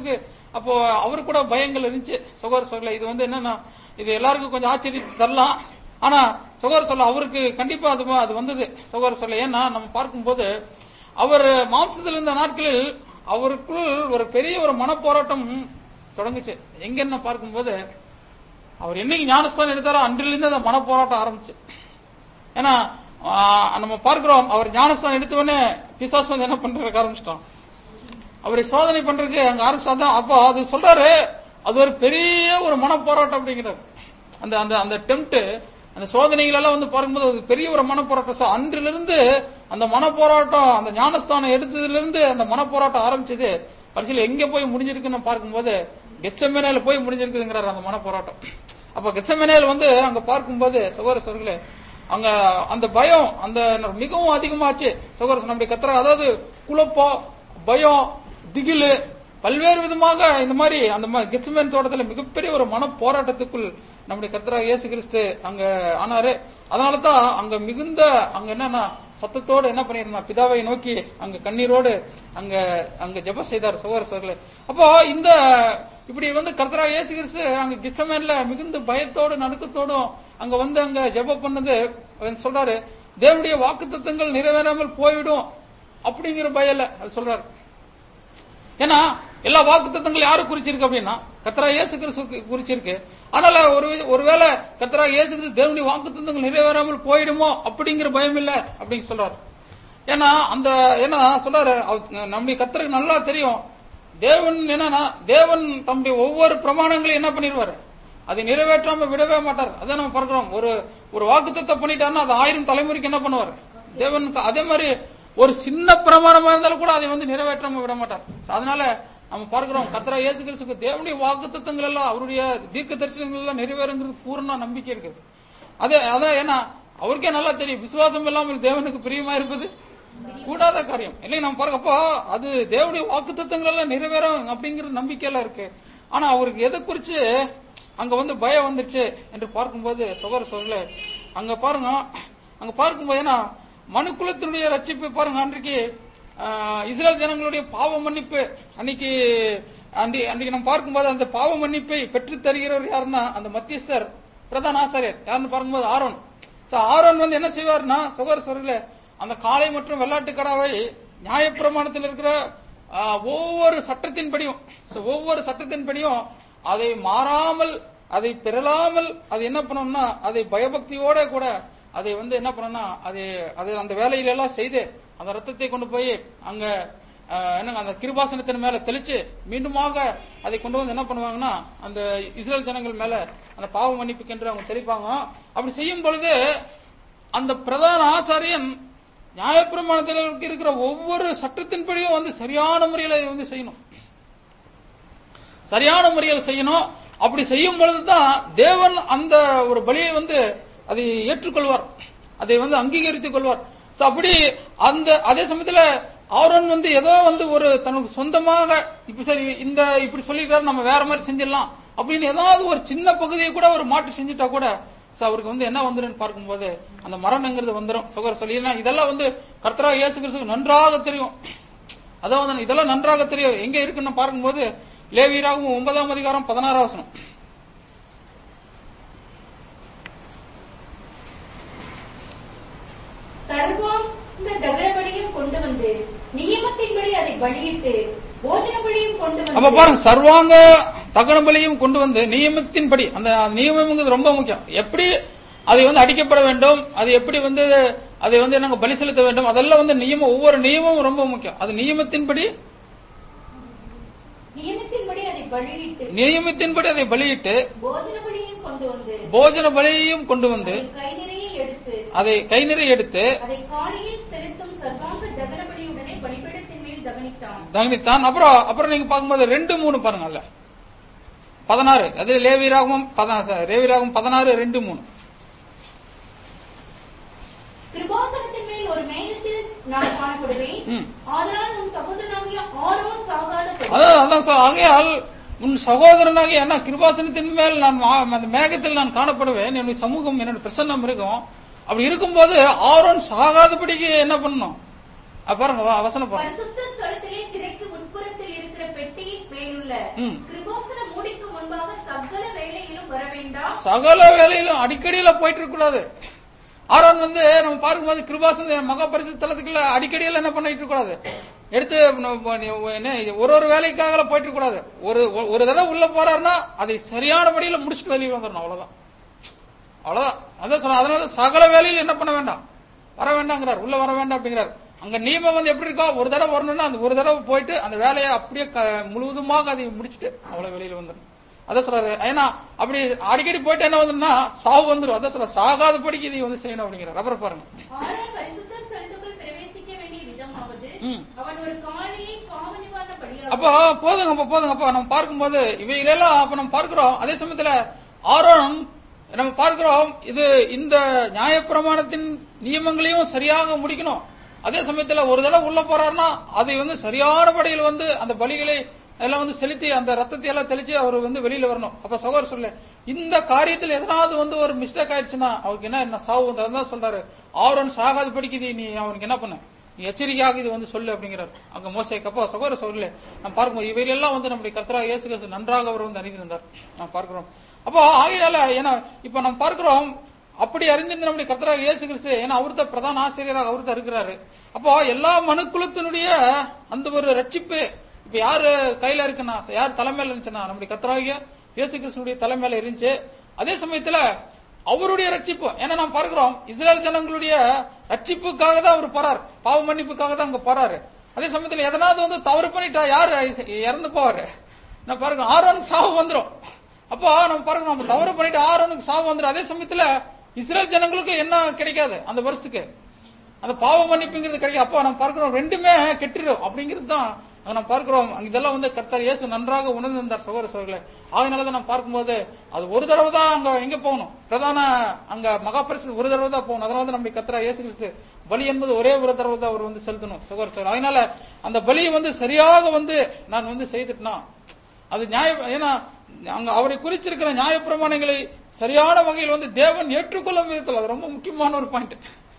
அப்போ அவரு கூட பயங்கள் இருந்துச்சு. சகோதர சொல்ல இது வந்து என்னன்னா இது எல்லாருக்கும் கொஞ்சம் ஆச்சரியத்தை தரலாம். ஆனா சகோதர சொல்ல அவருக்கு கண்டிப்பா அது வந்தது. சகோதர சொல்ல ஏன்னா நம்ம பார்க்கும்போது அவர் மாம்சத்தில் இருந்த நாட்களில் அவருக்குள் ஒரு பெரிய ஒரு மனப்போராட்டம் தொடங்குச்சு. எங்கன்னு பார்க்கும்போது அவர் என்னைக்கு ஞானஸ்தானம் எடுத்தாரோ அன்றிலிருந்து அந்த மனப்போராட்டம் ஆரம்பிச்சு. ஏன்னா நம்ம பார்க்கிறோம் அவர் ஞானஸ்தானம் எடுத்தவொடனே பிசாசு வந்து என்ன பண்றதுக்கு ஆரம்பிச்சிட்டான், அவரை சோதனை பண்றதுக்கு அங்க ஆரம்பிச்சாதான். அப்போ அது சொல்றாரு அது ஒரு பெரிய ஒரு மனப்போராட்டம் அப்படிங்கிறார். அந்த அந்த அந்த டெம்ப்ட் அந்த சோதனைகள் எல்லாம் வந்து பார்க்கும்போது அது பெரிய ஒரு மனப்போராட்டம். அன்றிலிருந்து அந்த மனப்போராட்டம் அந்த ஞானஸ்தானம் எடுத்ததுல இருந்து அந்த மனப்போராட்டம் ஆரம்பிச்சது. கடைசியில் எங்க போய் முடிஞ்சிருக்குன்னு பார்க்கும்போது கெத்செமனேல போய் முடிஞ்சிருக்குதுங்கிறார் அந்த மனப்போராட்டம். அப்ப கெத்செமனேல வந்து அங்க பார்க்கும்போது சகோதர சகோதரர்களே அங்க அந்த பயம் அந்த மிகவும் அதிகமாச்சு. சகோதர நம்முடைய கர்த்தர் அதாவது குழப்பம், பயம், திகிலு பல்வேறு விதமாக இந்த மாதிரி அந்த கெத்செமனே தோட்டத்துல மிகப்பெரிய ஒரு மன போராட்டத்துக்குள் நம்முடைய கர்த்தராகிய இயேசு கிறிஸ்து அங்க ஆனாரு. அதனாலதான் அங்க மிகுந்த அங்க என்னன்னா சத்தத்தோடு என்ன பண்ணிருந்தா பிதாவை நோக்கி அங்க கண்ணீரோடு அங்க அங்க ஜெபம் செய்தார். சகோதர சகோதரர்களே அப்போ இந்த இப்படி வந்து கர்த்தராகிய இயேசு கிறிஸ்து அங்க கெத்செமனேல மிகுந்த பயத்தோடு நடுக்கத்தோடும் அங்க வந்து அங்க ஜெபம் பண்ணது சொல்றாரு. தேவனுடைய வாக்குத்தத்தங்கள் நிறைவேறாமல் போய்விடும் அப்படிங்கிற பயல அது சொல்றாரு. ஏன்னா எல்லா வாக்குத்தத்தங்கள் யாரு குறிச்சிருக்கு அப்படின்னா கர்த்தராகிய இயேசு கிறிஸ்து குறிச்சிருக்கு. அதனால ஒருவேளை கர்த்தராகிய இயேசு கிறிஸ்து தேவனுடைய வாக்குத்தத்தங்கள் நிறைவேறாமல் போயிடுமோ அப்படிங்கிற பயம் இல்ல அப்படின்னு சொல்றாரு. ஏன்னா அந்த என்ன சொல்றாரு நம்முடைய கர்த்தருக்கு நல்லா தெரியும் தேவன் என்னன்னா தேவன் தம்முடைய ஒவ்வொரு பிரமாணங்களையும் என்ன பண்ணிடுவாரு அதை நிறைவேற்றாம விடவே மாட்டார். அதான் நம்ம பார்க்கிறோம். ஒரு வாக்குத்தத்தம் பண்ணிட்டாருன்னா அது 1000 தலைமுறைக்கு என்ன பண்ணுவார் தேவனுக்கு. அதே மாதிரி ஒரு சின்ன பிரமாணமா இருந்தாலும் கூட அதை வந்து நிறைவேற்றாம விட மாட்டார். அதனால நம்ம பார்க்கிறோம் கர்த்தராகிய இயேசு கிறிஸ்துவுக்கு தேவனுடைய வாக்குத்தத்தங்கள் எல்லாம் அவருடைய தீர்க்க தரிசனங்கள் எல்லாம் நிறைவேறுங்கிறது பூர்ண நம்பிக்கை இருக்குது. அதான் ஏன்னா அவருக்கே நல்லா தெரியும் விசுவாசம் இல்லாமல் தேவனுக்கு பிரியமா இருப்பது கூடாத காரியம் இல்லைங்க. நம்ம பார்க்கப்போ அது தேவனுடைய வாக்குத்தத்தங்கள் எல்லாம் நிறைவேறும் அப்படிங்கிற நம்பிக்கையெல்லாம் இருக்கு. ஆனா அவருக்கு எதை குறிச்சு அங்க வந்து பயம் வந்துருச்சு என்று பார்க்கும்போது சகோதர சகோதரர்களே அங்க பாருங்க அங்க பார்க்கும்போது ஏன்னா மனுக்குலத்தினுடைய ரட்சிப்பு பாருங்க அன்றைக்கு இஸ்ரேல் ஜனங்களுடைய பாவ மன்னிப்பு அன்றைக்கு நம்ம பார்க்கும்போது அந்த பாவ மன்னிப்பை பெற்று தருகிறவர் யாருன்னா அந்த மத்தியஸ்தர் பிரதான ஆசாரியர் யாருன்னு பார்க்கும்போது ஆரோன். ஆரோன் வந்து என்ன செய்வார்னா சகோதர சகோதரர்களே அந்த காளை மற்றும் வெள்ளாட்டு கடாவை நியாயப்பிரமாணத்தில் இருக்கிற ஒவ்வொரு சட்டத்தின்படியும் அதை மாறாமல் அதை பெறலாமல் அது என்ன பண்ணணும்னா அதை பயபக்தியோட கூட அதை வந்து என்ன பண்ணணும்னா அதை அந்த வேலையில எல்லாம் செய்து அந்த ரத்தத்தை கொண்டு போய் அங்க என்னங்க அந்த கிருபாசனத்தின் மேல தெளிச்சு மீண்டுமாக அதை கொண்டு வந்து என்ன பண்ணுவாங்கன்னா அந்த இஸ்ரேல் ஜனங்கள் மேல அந்த பாவ மன்னிப்புக்கென்று அவங்க தெளிப்பாங்க. அப்படி செய்யும் பொழுது அந்த பிரதான ஆசாரியன் நியாயப்பிரமாணத்தில் இருக்கிற ஒவ்வொரு சட்டத்தின்படியும் வந்து சரியான முறையில் அதை வந்து செய்யணும். அப்படி செய்யும் பொழுதுதான் தேவன் அந்த ஒரு பலியை வந்து அதை ஏற்றுக்கொள்வார், அதை வந்து அங்கீகரித்துக் கொள்வார். அப்படி அந்த அதே சமயத்துல ஆரோன் வந்து ஏதோ வந்து ஒரு தனக்கு சொந்தமாக இப்ப சரி இந்த இப்படி சொல்லிருக்காரு நம்ம வேற மாதிரி செஞ்சிடலாம் அப்படின்னு ஏதாவது ஒரு சின்ன பகுதியை கூட ஒரு மாற்று செஞ்சுட்டா கூட அவருக்கு வந்து என்ன வந்துடும் பார்க்கும்போது அந்த மரணங்கிறது வந்துடும். சகோதர சொல்லி இதெல்லாம் வந்து கர்த்தராகிய இயேசு கிறிஸ்துவுக்கு நன்றாக தெரியும். அதாவது இதெல்லாம் நன்றாக தெரியும். எங்க இருக்குன்னு பார்க்கும்போது லேவியராகமம் 9ஆம் அதிகாரம் 16ஆம் வசனம். சர்வாங்க தகனபலியும் கொண்டு வந்து நியமத்தின்படி அதை பலியிட்டு போஜன பலியும் கொண்டு வந்து அப்ப பாருங்க சர்வாங்க தகன பலியும் கொண்டு வந்து நியமத்தின்படி அந்த நியமம் ரொம்ப முக்கியம். எப்படி அதை வந்து அடிக்கப்பட வேண்டும், அது எப்படி வந்து அதை வந்து நாங்க பலி செலுத்த வேண்டும், அதெல்லாம் வந்து நியமம் ஒவ்வொரு நியமமும் ரொம்ப முக்கியம். அது நியமத்தின்படி அதை பலியிட்டு போஜன பலியையும் கொண்டு வந்து அதை கை நிறைய எடுத்து தகனித்தான். அப்புறம் நீங்க பார்க்கும்போது 2:3 பாருங்க 16 அது லேவியராகமம் 16:2-3. கிருபாசனத்தின் மேல் ஒரு மேகத்தில் நான் காணப்படுவேன். ஆதலால் உன் சகோதரனாகிய ஆரோன் சாகாத. அதான் ஆகையால் உன் சகோதரனாகிய என்ன கிருபாசனத்தின் மேல் நான் அந்த மேகத்தில் நான் காணப்படுவேன். என்னுடைய சமூகம் என்னுடைய பிரசன்னம் இருக்கும். அப்படி இருக்கும்போது ஆரோன் சாகாதபடிக்கு என்ன பண்ணணும் பாருங்க வசனம் பாருங்க. பரிசுத்த ஸ்தலத்திலே திரைக்கு உட்புறத்தில் இருக்கிற பெட்டியின் மேலுள்ள அல்ல, கிருபாசனம் மூடிக்கு முன்பாக சகல வேளையிலும் வர வேண்டாம். சகல வேளையிலும் அடிக்கடியில போயிட்டு இருக்க கூடாது. ஆரோன் வந்து நம்ம பார்க்கும்போது கிருபாசன மகா பரிசுத்த தலத்துக்குள்ள அடிக்கடியில என்ன பண்ணிட்டு இருக்க கூடாது, எடுத்து ஒரு வேலைக்காக போயிட்டு இருக்க கூடாது. ஒரு தடவை உள்ள போறாருன்னா அதை சரியானபடியில முடிச்சுட்டு வெளியே வந்துடணும். அவ்வளவுதான். அதான் சொல்ல. அதனால சகல வேலையில் என்ன பண்ண வேண்டாம், வர வேண்டாங்கிறார், உள்ள வர வேண்டாம் அப்படிங்கிறார். அங்க நியமம் வந்து எப்படி இருக்கோ, ஒரு தடவை வரணும்னா அந்த ஒரு தடவை போயிட்டு அந்த வேலையை அப்படியே முழுவதுமாக அதை முடிச்சுட்டு அவ்வளவு வெளியில வந்துடும். அதான் சொல்றாரு. ஏன்னா அப்படி அடிக்கடி போயிட்டு என்ன வந்துன்னா சாவு வந்துடும். அதான் சொல்ற, சாகாத படிக்கு இதை வந்து செய்யணும் அப்படிங்கிறார். அப்புறம் பாருங்க, அப்ப போதுங்க. நம்ம பார்க்கும்போது இவைகளெல்லாம் அப்ப நம்ம பார்க்கிறோம். அதே சமயத்துல ஆரோன் நம்ம பார்க்கிறோம், இது இந்த நியாயப்பிரமாணத்தின் நியமங்களையும் சரியாக முடிக்கணும். அதே சமயத்துல ஒரு தடவை உள்ள போறாருன்னா அதை வந்து சரியான படியில் வந்து அந்த பலிகளை எல்லாம் வந்து செலுத்தி அந்த ரத்தத்தை எல்லாம் தெளிச்சு அவர் வந்து வெளியில வரணும். அப்ப சகோதரர் சொல்ல, இந்த காரியத்தில் எதனாவது வந்து ஒரு மிஸ்டேக் ஆயிடுச்சுன்னா அவருக்கு என்ன சாவு வந்து, அதான் சொல்றாரு, ஆரோன் சாகாது படிக்குது, நீ அவனுக்கு என்ன பண்ண, நீ எச்சரிக்கையாக இது வந்து சொல்லு அப்படிங்கிறார் அங்க மோசேக்கு. அப்போ சகோதரர் சொல்ல நம்ம பார்க்கும்போது இவையெல்லாம் வந்து நம்முடைய கர்த்தராகிய இயேசு கிறிஸ்து நன்றாக அவர் வந்து அறிந்திருந்தார் நாம் பார்க்கிறோம். அப்போ ஆகையால ஏன்னா இப்ப நம்ம பார்க்கிறோம், அப்படி அறிந்திருந்த நம்முடைய கர்த்தராகிய இயேசு கிறிஸ்து, ஏன்னா அவர்த பிரதான ஆசிரியராக அவர்தான் இருக்கிறாரு. அப்போ எல்லா மனுக்குலத்தினுடைய அந்த ஒரு ரட்சிப்பு இப்ப யாரு கையில இருக்குன்னா, யார் தலைமையில இருந்துச்சுன்னா நம்முடைய கர்த்தராகிய இயேசு கிறிஸ்துடைய தலைமையில இருந்துச்சு. அதே சமயத்துல அவருடைய ரட்சிப்பு, ஏன்னா நாம் பார்க்கிறோம் இஸ்ரேல் ஜனங்களுடைய ரட்சிப்புக்காக தான் அவர் போறாரு, பாவ மன்னிப்புக்காக தான் அங்க போறாரு. அதே சமயத்துல எதனாவது வந்து தவறு பண்ணிட்டா யாரு இறந்து போவாரு, நான் பாருங்க ஆரோனுக்கு சாவு வந்துடும். அப்போ நம்ம பாருங்க, நம்ம தவறு பண்ணிட்டு ஆரோனுக்கு சாவு வந்துடும். அதே சமயத்துல இஸ்ரேல் ஜனங்களுக்கு என்ன கிடைக்காது, அந்த வருஷத்துக்கு அந்த பாவ மன்னிப்புங்கிறது கிடைக்கும். அப்போ நம்ம பார்க்கிறோம் ரெண்டுமே கெட்டுடும் அப்படிங்கிறது தான் நம்ம பார்க்கிறோம். இதெல்லாம் வந்து கர்த்தர் இயேசு நன்றாக உணர்ந்திருந்தார் சகோதர சகோதரர்களே. அதனாலதான் நம்ம பார்க்கும்போது அது ஒரு தடவை தான் அங்க எங்க போகணும், பிரதான அங்க மகாபரிசு ஒரு தடவை தான் போகணும். அதனால நம்முடைய கர்த்தர் இயேசு கிறிஸ்து பலி என்பது ஒரே ஒரு தடவை தான் அவர் வந்து செலுத்தணும் சகோதர சகோதரர். அதனால அந்த பலியை வந்து சரியாக வந்து நான் வந்து செய்துட்டேன்னா அது நியாயம். ஏன்னா அங்க அவரை குறிச்சிருக்கிற நியாயப்பிரமாணங்களை சரியான வகையில் வந்து தேவன் ஏற்றுக்கொள்ளும் விதத்தில் அது ரொம்ப முக்கியமான ஒரு பாயிண்ட்.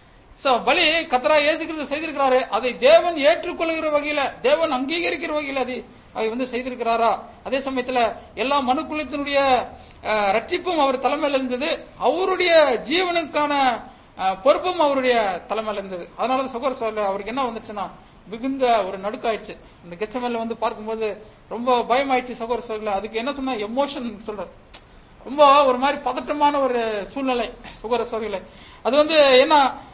பலி கர்த்தராகிய இயேசு கிறிஸ்து செய்திருக்கிறாரு, அதை தேவன் ஏற்றுக்கொள்கிற வகையில, தேவன் அங்கீகரிக்கிற வகையில் அதை வந்து செய்திருக்கிறாரா. அதே சமயத்துல எல்லா மனுக்குலத்தினுடைய ரட்சிப்பும் அவர் தலைமையில் இருந்தது, அவருடைய ஜீவனுக்கான பொறுப்பும் அவருடைய தலைமையில் இருந்தது. அதனால சகோதர சகோதரர்களே அவருக்கு என்ன வந்துச்சுன்னா மிகுந்த ஒரு நடுக்காயிடுச்சு. இந்த கெத்செமனேல வந்து பார்க்கும்போது ரொம்ப பயமாயிடுச்சு சகோதர சகோதரர்களே. அதுக்கு என்ன சொன்னா எமோஷன் சொல்றாரு, ரொம்ப ஒரு மாதிரி பதட்டமான ஒரு சூழ்நிலை சகோதர சகோதரர்களே. அது வந்து என்ன,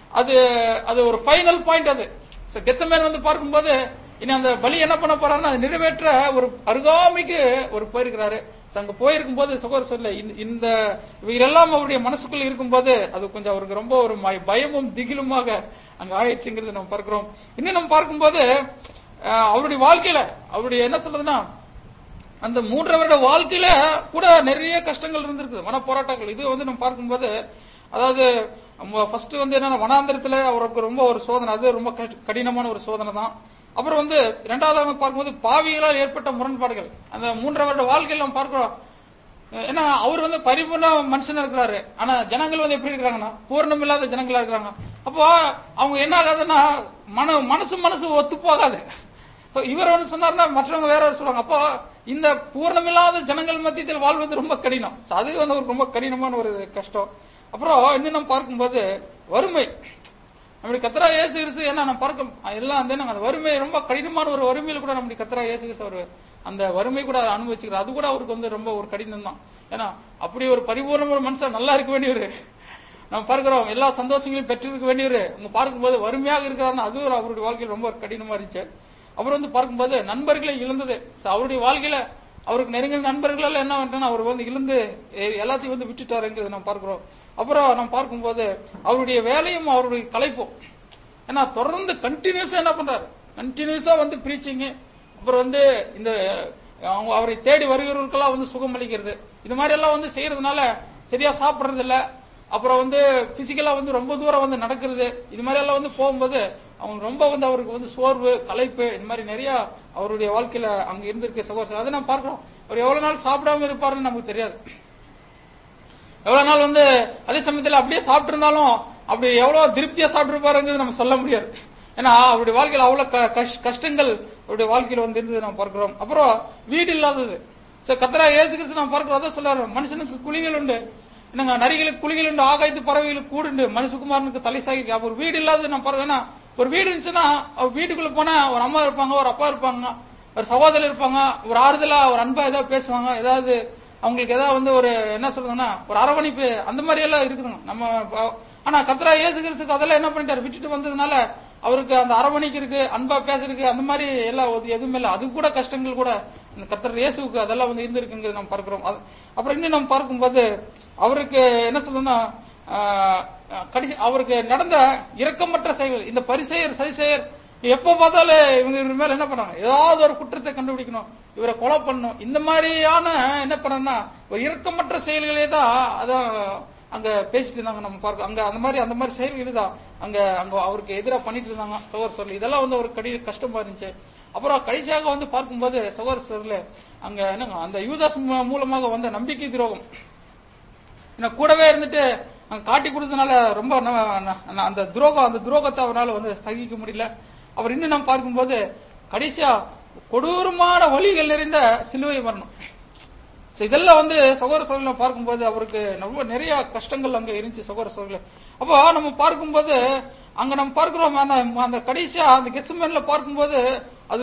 அது ஒரு ஃபைனல் பாயிண்ட். அது கெத்செமனே வந்து பார்க்கும்போது இனி அந்த பலி என்ன பண்ண போறாருன்னா அதை நிறைவேற்ற ஒரு அருகாமைக்கு ஒரு போயிருக்கிறாரு. அங்க போயிருக்கும் போது சகோதர சொல்ல இந்த இவரெல்லாம் அவருடைய மனசுக்குள்ள இருக்கும்போது அது கொஞ்சம் அவருக்கு ரொம்ப ஒரு பயமும் திகிலுமாக அங்க ஆயிடுச்சுங்கிறது நம்ம பார்க்கிறோம். இன்னும் நம்ம பார்க்கும்போது அவருடைய வாழ்க்கையில அவருடைய என்ன சொல்றதுன்னா அந்த 3 வருட வாழ்க்கையில கூட நிறைய கஷ்டங்கள் இருந்திருக்கு, மன போராட்டங்கள். இது வந்து நம்ம பார்க்கும்போது அதாவது ஃபர்ஸ்ட் வந்து என்னன்னா வனாந்திரத்துல அவருக்கு ரொம்ப ஒரு சோதனை, அது ரொம்ப கடினமான ஒரு சோதனை தான். அப்புறம் வந்து இரண்டாவது பார்க்கும்போது பாவிகளால் ஏற்பட்ட முரண்பாடுகள். அந்த 3 வருட வாழ்க்கையில் நம்ம பார்க்கிறோம். ஏன்னா அவர் வந்து பரிபூர்ண மனுஷனா இருக்கிறாரு, ஆனா ஜனங்கள் வந்து எப்படி இருக்கிறாங்கன்னா பூர்ணம் இல்லாத ஜனங்களா இருக்கிறாங்க. அப்போ அவங்க என்ன ஆகாதுன்னா மனசு ஒத்து போகாது. இவர் வந்து சொன்னார்னா மற்றவங்க வேற சொல்லுவாங்க. அப்போ இந்த பூர்ணமில்லாத ஜனங்கள் மத்தியத்தில் வாழ்வது ரொம்ப கடினம். அது வந்து ரொம்ப கடினமான ஒரு கஷ்டம். அப்புறம் இன்னும் நம்ம பார்க்கும்போது வறுமை, நம்முடைய கர்த்தராகிய இயேசு கிறிஸ்து என்ன நம்ம பார்க்க எல்லாம் அந்த வறுமை ரொம்ப கடினமான ஒரு வறுமையில கூட நம்முடைய கர்த்தராகிய இயேசு கிறிஸ்து அவர் அந்த வறுமை கூட அனுபவிச்சுக்கிறார். அது கூட அவருக்கு வந்து ரொம்ப ஒரு கடினம் தான். ஏன்னா அப்படி ஒரு பரிபூர்ண ஒரு மனுஷன் நல்லா இருக்க வேண்டியவர், நம்ம பார்க்கிறோம் எல்லா சந்தோஷங்களையும் பெற்றிருக்க வேண்டியவர், உங்க பார்க்கும்போது வறுமையாக இருக்கிறாருன்னா அது அவருடைய வாழ்க்கையில் ரொம்ப கடினமா இருந்துச்சு. அப்புறம் வந்து பார்க்கும்போது நண்பர்களை இழந்தது. அவருடைய வாழ்க்கையில அவருக்கு நெருங்கின நண்பர்கள் எல்லாம் என்ன பண்றாங்க, அவர் வந்து இழந்து எல்லாத்தையும் வந்து விட்டுட்டாருங்கிறது நம்ம பார்க்கிறோம். அப்புறம் நம்ம பார்க்கும்போது அவருடைய வேலையும் அவருடைய கலைப்பும், ஏன்னா தொடர்ந்து கண்டினியூஸா என்ன பண்றாரு, கண்டினியூஸா வந்து பிரீச்சிங், அப்புறம் வந்து இந்த அவரை தேடி வருகிறவர்களுக்கெல்லாம் வந்து சுகம் அளிக்கிறது, இது மாதிரி எல்லாம் வந்து செய்யறதுனால சரியா சாப்பிடுறது இல்ல, அப்புறம் வந்து பிசிக்கலா வந்து ரொம்ப தூரம் வந்து நடக்கிறது, இது மாதிரி எல்லாம் வந்து போகும்போது அவங்க ரொம்ப வந்து அவருக்கு வந்து சோர்வு களைப்பு இந்த மாதிரி நிறைய அவருடைய வாழ்க்கையில அங்க இருந்திருக்கு சகோதரர். அதை நம்ம பார்க்கிறோம். அவர் எவ்வளவு நாள் சாப்பிடாம இருப்பாருன்னு நமக்கு தெரியாது, எவ்வளவு நாள் வந்து அதே சமயத்துல அப்படியே சாப்பிட்டு இருந்தாலும் அப்படி எவ்வளவு திருப்தியா சாப்பிட்டு இருப்பாருங்கிறது நம்ம சொல்ல முடியாது. ஏன்னா அவருடைய வாழ்க்கையில அவ்வளவு கஷ்டங்கள் அவருடைய வாழ்க்கையில வந்து இருந்தது நாம் பார்க்கிறோம். அப்புறம் வீடு இல்லாதது. கர்த்தராகிய இயேசு கிறிஸ்து நாம் பார்க்கிறோம். அதான் சொல்றாரு, மனுஷனுக்கு குழிகள் உண்டு, என்னங்க நரிகளுக்கு குழிகள் உண்டு, ஆகாயத்து பறவைகளுக்கு கூடு உண்டு, மனுஷகுமாரனுக்கு தலை சாகி. ஒரு வீடு இல்லாதது நான் பார்க்கிறேன். ஒரு வீடு இருந்துச்சுன்னா வீட்டுக்குள்ள போனா ஒரு அம்மா இருப்பாங்க, ஒரு அப்பா இருப்பாங்க, ஒரு சகோதரர் இருப்பாங்க, ஒரு ஆறுதலா ஒரு அன்பா ஏதாவது பேசுவாங்க, ஏதாவது அவங்களுக்கு ஏதாவது வந்து ஒரு என்ன சொல்றதுன்னா ஒரு அரவணைப்பு அந்த மாதிரி எல்லாம் இருக்குதுங்க நம்ம. ஆனா கர்த்தராகிய இயேசு கிறிஸ்துக்கு அதெல்லாம் என்ன பண்ணிட்டாரு, விட்டுட்டு வந்ததுனால அவருக்கு அந்த அரவணைக்கு இருக்கு, அன்பா பேசுறதுக்கு அந்த மாதிரி எல்லாம் எதுவுமே இல்லை. அது கூட கஷ்டங்கள் கூட இந்த கர்த்தர் இயேசுக்கு அதெல்லாம் வந்து இருந்திருக்குங்கிறது நம்ம பார்க்கிறோம். அப்புறம் இன்னும் நம்ம பார்க்கும்போது அவருக்கு என்ன சொல்றதுன்னா கடைசி அவருக்கு நடந்த இரக்கமற்ற செயல்கள். இந்த பரிசேயர் சதிசேயர் எப்ப பார்த்தாலும் இவங்க மேல என்ன பண்ணாங்க, ஏதாவது ஒரு குற்றத்தை கண்டுபிடிக்கணும், இவரை கொலை பண்ணணும், இந்த மாதிரியான என்ன பண்ணா ஒரு இரக்கமற்ற செயல்களே தான் அதான் அங்க பேசிட்டு இருந்தாங்க. நம்ம பார்க்க அங்க அந்த மாதிரி செயல்கள் தான் அங்க அவருக்கு எதிராக பண்ணிட்டு இருந்தாங்க சகோதரர்கள். இதெல்லாம் வந்து ஒரு கஷ்டமா இருந்துச்சு. அப்புறம் கடைசியாக வந்து பார்க்கும்போது சகோதரர்களே அங்க என்னங்க அந்த யூதாஸ் மூலமாக வந்த நம்பிக்கை துரோகம் கூடவே இருந்துட்டு காட்டி கொடுத்ததுனால ரொம்ப அந்த துரோகத்தை அவரால் வந்து சகிக்க முடியல. அவர் இன்னும் நாம் பார்க்கும்போது கடைசியா கொடூரமான வழிகள் நிறைந்த சிலுவை மரணம். இதெல்லாம் வந்து சகோதர சோழர்களை பார்க்கும்போது அவருக்கு ரொம்ப நிறைய கஷ்டங்கள் அங்க இருந்துச்சு சகோதர சோழர்களை. அப்போ நம்ம பார்க்கும்போது அங்க நம்ம பார்க்கிறோம் அந்த கடைசியா அந்த கெத்செமனேல பார்க்கும்போது அது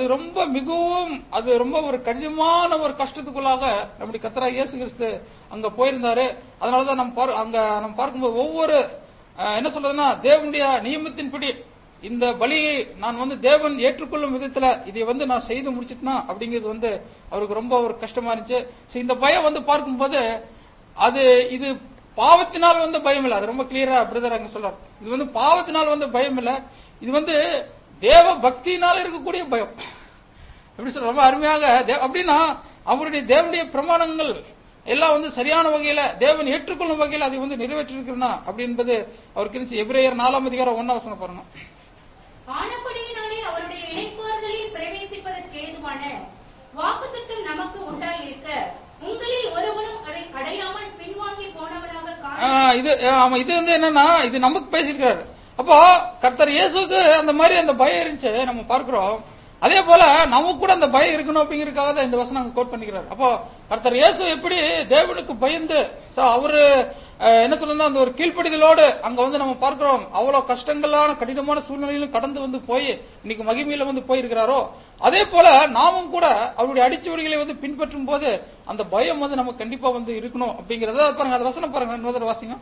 ரொம்ப ஒரு கடினமான ஒரு கஷ்டத்துக்குள்ளாக நம்முடைய கர்த்தராகிய இயேசு கிறிஸ்து அங்க போயிருந்தாரு. அதனாலதான் நம்ம பார்க்கும்போது ஒவ்வொரு என்ன சொல்றதுன்னா தேவனுடைய நியமத்தின்படி இந்த பலியை நான் வந்து தேவன் ஏற்றுக்கொள்ளும் விதத்துல இதை வந்து நான் செய்து முடிச்சிட்டேனா அப்படிங்கிறது வந்து அவருக்கு ரொம்ப ஒரு கஷ்டமா இருந்துச்சு. இந்த பயம் வந்து பார்க்கும்போது இது பாவத்தினால் வந்து பயம் இல்லை. அது ரொம்ப கிளியரா பிரதர் அங்க சொல்றாரு. இது வந்து பாவத்தினால் வந்து பயம் இல்லை, இது வந்து தேவ பக்தியினால் இருக்கக்கூடிய பயம். எப்படி சொல்ற ரொம்ப அருமையாக அப்படின்னா அவருடைய தேவனுடைய பிரமாணங்கள் எல்லாம் வந்து சரியான வகையில தேவன் ஏற்றுக்கொள்ளும் வகையில் அதை வந்து நிறைவேற்றிருக்கிறா அப்படி என்பது அவருக்கு இருந்துச்சு. எபிரேயர் 4:1 பாருங்க. ஆனபடியினாலே அவருடைய இணைப்பாறுதலில் பிரவேசிப்பதற்கு ஏதுவான வாக்குத்தத்தம் நமக்கு உண்டாயிருக்க உங்களில் ஒருவனும் அதை அடையாமல் பின்வாங்கி போனவனாக இது வந்து என்னன்னா இது நமக்கு பேசியிருக்காரு. அப்போ கர்த்தர் இயேசுக்கு அந்த மாதிரி அந்த பயம் இருந்துச்சு நம்ம பார்க்கிறோம். அதே போல நமக்கு கூட அந்த பயம் இருக்கணும் அப்படிங்கறதுக்காக தான் இந்த வசனம் கோட் பண்ணிக்கிறார். அப்போ கர்த்தர் இயேசு எப்படி தேவனுக்கு பயந்து அவரு என்ன சொல்றா அந்த ஒரு கீழ்ப்படிதலோடு அங்க வந்து நம்ம பார்க்கிறோம். அவ்வளவு கஷ்டங்களான கடினமான சூழ்நிலையிலும் கடந்து வந்து போய் இன்னைக்கு மகிமையில வந்து போயிருக்கிறாரோ அதே போல நாமும் கூட அவருடைய அடிச்சுவடிகளை வந்து பின்பற்றும் போது அந்த பயம் வந்து நமக்கு கண்டிப்பா வந்து இருக்கணும் அப்படிங்கறத பாருங்க. அந்த வசனம் பாருங்க இன்னொரு வாசிங்க.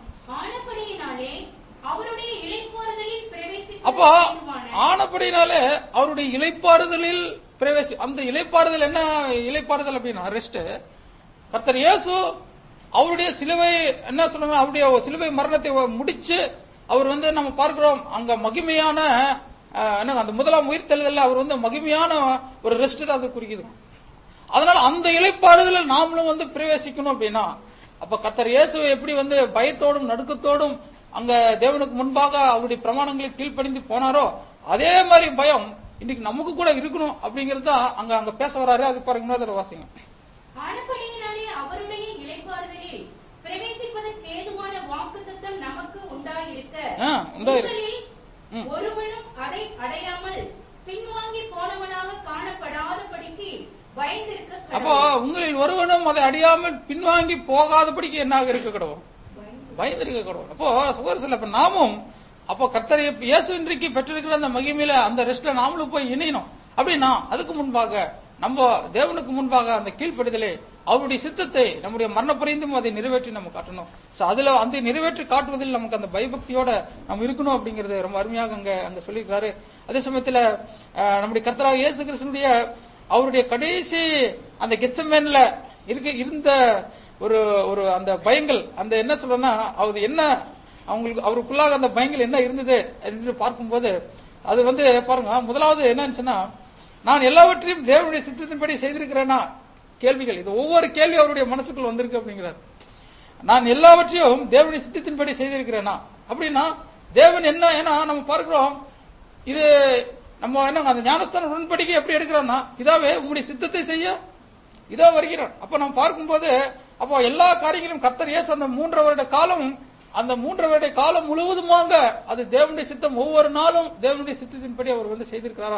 அப்போ ஆனபடினாலே அவருடைய இளைப்பாறுதலில் பிரவேசி. அந்த இளைப்பாறுதல் என்ன இளைப்பாறுதல் அப்படின்னா ரெஸ்ட். கர்த்தர் இயேசு அவருடைய சிலுவை என்ன சொல்றாங்க அவருடைய சிலுவை மரணத்தை முடிச்சு அவர் வந்து நம்ம பார்க்கிறோம் அங்க மகிமையான அந்த முதலாம் உயிர்த்தெழுதல் அவர் வந்து மகிமையான ஒரு ரெஸ்ட் தான் அது குறிக்குது. அதனால அந்த இளைப்பாறுதலில் நாமளும் வந்து பிரவேசிக்கணும் அப்படின்னா அப்ப கர்த்தர் இயேசு எப்படி வந்து பயத்தோடும் நடுக்கத்தோடும் அங்க தேவனுக்கு முன்பாக அவருடைய பிரமாணங்களுக்கு கீழ்ப்படிந்து போனாரோ அதே மாதிரி பயம் இன்னைக்கு நமக்கு கூட இருக்கணும் அப்படிங்கிறது தான் அங்க பேச வராரு. அது பாருங்க இன்னொரு வாசிங்க. அவருடைய இளைப்பாறுதலில் பிரவேசிப்பதற்கு ஏதுவான வாக்குத்தத்தம் நமக்கு உண்டாயிருக்க ஒருவனும் அதை அடையாமல் பின்வாங்கி போனவனாக காணப்படாதபடிக்கு பயந்திருக்க. அப்போ உங்களில் ஒருவனும் அதை அடையாமல் பின்வாங்கி போகாதபடிக்கு என்னாக இருக்க கடவுள் பயந்திருக்க கடவுள். அப்போ சுகர் அப்ப நாமும் அப்போ கர்த்தர் இயேசு இன்றைக்கு பெற்றிருக்கிற அந்த மகிமையில அந்த ரெஸ்ட்ல நாமளும் போய் இணையணும் அப்படின்னா அதுக்கு முன்பாக நம்ம தேவனுக்கு முன்பாக அந்த கீழ்ப்படிதலே அவருடைய சித்தத்தை நம்முடைய மரணப்பறைந்தும் அதை நிறைவேற்றி நம்ம காட்டணும். அதுல அந்த நிறைவேற்றி காட்டுவதில் நமக்கு அந்த பயபக்தியோட நம்ம இருக்கணும் அப்படிங்கறது ரொம்ப அருமையாக அங்க சொல்லியிருக்காரு. அதே சமயத்துல நம்முடைய கர்த்தராகிய இயேசு கிறிஸ்துடைய அவருடைய கடைசி அந்த கெத்செமனேல இருந்த ஒரு அந்த பயங்கள் அந்த என்ன சொல்றேன்னா அது என்ன அவருக்குள்ளாக அந்த பயங்கள் என்ன இருந்தது என்று பார்க்கும்போது அது வந்து பாருங்க முதலாவது என்னச்சுன்னா நான் எல்லாவற்றையும் தேவனுடைய சித்தத்தின்படி செய்திருக்கிறேன்னா கேள்விகள். இது ஒவ்வொரு கேள்வி அவருடைய மனசுக்குள் வந்திருக்கு அப்படிங்கிறார். நான் எல்லாவற்றையும் தேவனுடைய சித்தத்தின்படி செய்திருக்கிறேனா அப்படின்னா தேவன் என்ன ஏன்னா நம்ம பார்க்கிறோம் இது நம்ம என்ன அந்த ஞானஸ்தான உடன்படிக்கை எப்படி எடுக்கிறோம்னா இதாவே உங்களுடைய சித்தத்தை செய்ய இதோ வருகிறார். அப்ப நம்ம பார்க்கும்போது அப்போ எல்லா காரியங்களும் கர்த்தர் இயேசு அந்த 3 வருட காலம் அந்த 3 வருட காலம் முழுவதுமாக அது தேவனுடைய சித்தம் ஒவ்வொரு நாளும் தேவனுடைய சித்தத்தின்படி அவர் வந்து செய்திருக்கிறாரா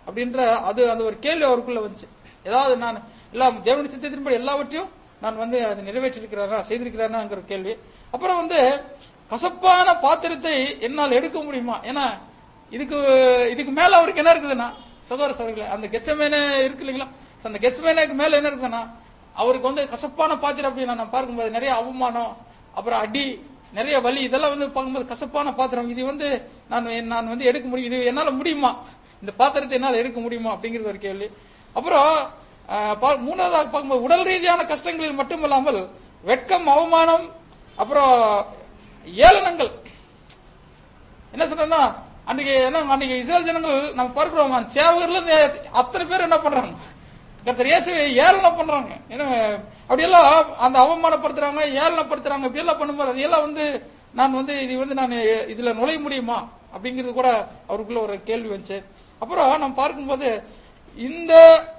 அப்படின்ற அது அந்த ஒரு கேள்வி அவருக்குள்ள வந்துச்சு. ஏதாவது நான் எல்லாம் தேவனுடைய சித்தத்தின்படி எல்லாவற்றையும் நான் வந்து அதை நிறைவேற்றிருக்கிறாரா, செய்திருக்கிறாராங்கிற கேள்வி. அப்புறம் வந்து கசப்பான பாத்திரத்தை என்னால் எடுக்க முடியுமா? ஏன்னா இதுக்கு மேல அவருக்கு என்ன இருக்குதுன்னா, சகோதர சகோதரிகளே, அந்த கெத்செமனே இருக்கு இல்லைங்களா, அந்த கெத்செமனேக்கு மேல என்ன இருக்குதுன்னா, அவருக்கு வந்து கசப்பான பாத்திரம் அப்படி நான் பார்க்கும்போது நிறைய அவமானம், அப்புறம் அடி, நிறைய வலி, இதெல்லாம் வந்து பார்க்கும்போது கசப்பான பாத்திரம், இது வந்து நான் வந்து எடுக்க முடியும், இது என்னால முடியுமா, இந்த பாத்திரத்தை என்னால் எடுக்க முடியுமா அப்படிங்கிறது ஒரு கேள்வி. அப்புறம் மூணாவதாக பார்க்கும்போது உடல் ரீதியான கஷ்டங்களில் மட்டுமல்லாமல் வெட்கம், அவமானம், அப்புறம் ஏளனங்கள். என்ன சொல்றேன்னா, அன்னைக்கு இஸ்ரேல் ஜனங்கள் நம்ம பார்க்கிறோம், சேவகர்ல இருந்து அத்தனை பேர் என்ன பண்றாங்க, கர்த்தர் இயேசு ஏளனம் பண்றாங்க. அப்படியெல்லாம் அந்த அவமானப்படுத்துறாங்க, ஏளனப்படுத்துறாங்க. இப்படி எல்லாம் பண்ணும்போது அதையெல்லாம் வந்து நான் வந்து இது வந்து நான் இதுல நுழைய முடியுமா அப்படிங்கிறது கூட அவருக்குள்ள ஒரு கேள்வி வந்துச்சு. அப்புறம் நம்ம பார்க்கும்போது இந்த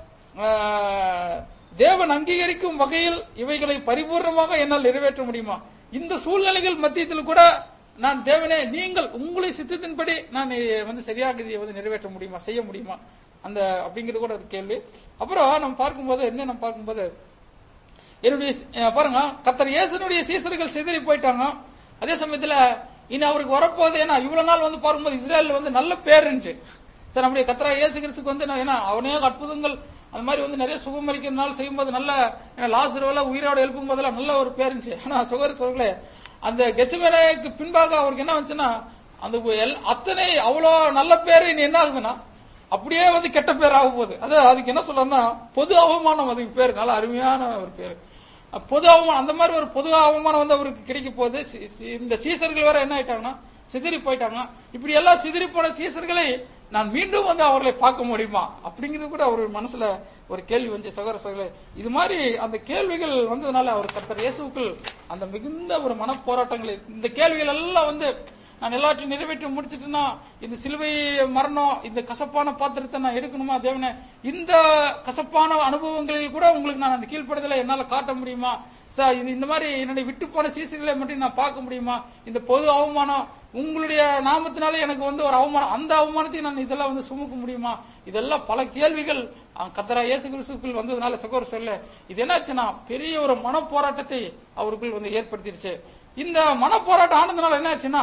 தேவன் அங்கீகரிக்கும் வகையில் இவைகளை பரிபூர்ணமாக என்னால் நிறைவேற்ற முடியுமா? இந்த சூழ்நிலைகள் மத்தியத்தில் கூட நான் தேவனே, நீங்கள் உங்களை சித்தத்தின்படி நான் வந்து சரியாக இதை வந்து நிறைவேற்ற முடியுமா, செய்ய முடியுமா, அந்த அப்படிங்கிறது கூட ஒரு கேள்வி. அப்புறம் நம்ம பார்க்கும்போது நம்ம பார்க்கும்போது என்னுடைய பாருங்க, கர்த்தர் இயேசுனுடைய சீசர்கள் சிதறி போயிட்டாங்க. அதே சமயத்துல இனி அவருக்கு வரப்போகுது. ஏன்னா இவ்வளவு நாள் வந்து பார்க்கும்போது இஸ்ரேல் வந்து நல்ல பேர் இருந்துச்சு. சார் நம்முடைய கர்த்தர் இயேசு கிறிஸ்துக்கு வந்து ஏன்னா அவனே அற்புதங்கள் அந்த மாதிரி வந்து நிறைய சுகமளிக்கிறதுனால செய்யும்போது நல்ல லாசருவ உயிரோட எழுப்பும் போதெல்லாம் நல்ல ஒரு பேர் இருந்துச்சு. ஆனா சகோதரர்களே, அந்த கெத்செமனேக்கு பின்பாக அவருக்கு என்ன வந்துச்சுன்னா, அந்த அத்தனை அவ்வளவு நல்ல பேரு இனி என்ன ஆகுதுன்னா அப்படியே வந்து கெட்ட பேர் ஆக போகுது. அதுக்கு என்ன சொல்றேன்னா, பொது அவமானம். அதுக்கு பேரு நல்ல அருமையான ஒரு பேரு, பொது அவமானம். அந்த மாதிரி ஒரு பொது அவமானம் வந்து அவருக்கு கிடைக்க போகுது. இந்த சீசர்கள் வேற என்ன ஆயிட்டாங்கன்னா சிதறி போயிட்டாங்க. இப்படி எல்லாம் சிதறி போன சீசர்களை நான் மீண்டும் வந்து அவர்களை பார்க்க முடியுமா அப்படிங்கிறது கூட அவர் மனசுல ஒரு கேள்வி வந்து சகோதர சகோதரர்களே, இது மாதிரி அந்த கேள்விகள் வந்ததுனால அவர் கர்த்தர் இயேசுவுக்குள் அந்த மிகுந்த ஒரு மனப்போராட்டங்கள், இந்த கேள்விகள் எல்லாம் வந்து நான் எல்லாத்தையும் நிறைவேற்றி முடிச்சிட்டுனா இந்த சிலுவை மரணம், இந்த கசப்பான பாத்திரத்தை நான் எடுக்கணுமா தேவனே, இந்த கசப்பான அனுபவங்களில் கூட உங்களுக்கு நான் அந்த கீழ்ப்படுதலை என்னால காட்ட முடியுமா சார், இந்த மாதிரி என்னுடைய விட்டு போன சீசர்களை மட்டும் நான் பார்க்க முடியுமா, இந்த பொது அவமானம் உங்களுடைய நாமத்தினாலே எனக்கு வந்து ஒரு அவமானம், அந்த அவமானத்தை நான் இதெல்லாம் வந்து சுமக்க முடியுமா, இதெல்லாம் பல கேள்விகள் கர்த்தராகிய இயேசு கிறிஸ்துவுக்குள் வந்ததுனால சகோதர சொல்ல இது என்னாச்சுன்னா பெரிய ஒரு மனப்போராட்டத்தை அவருக்குள் வந்து ஏற்படுத்திருச்சு. இந்த மனப்போராட்டம் ஆனதுனால என்ன ஆச்சுன்னா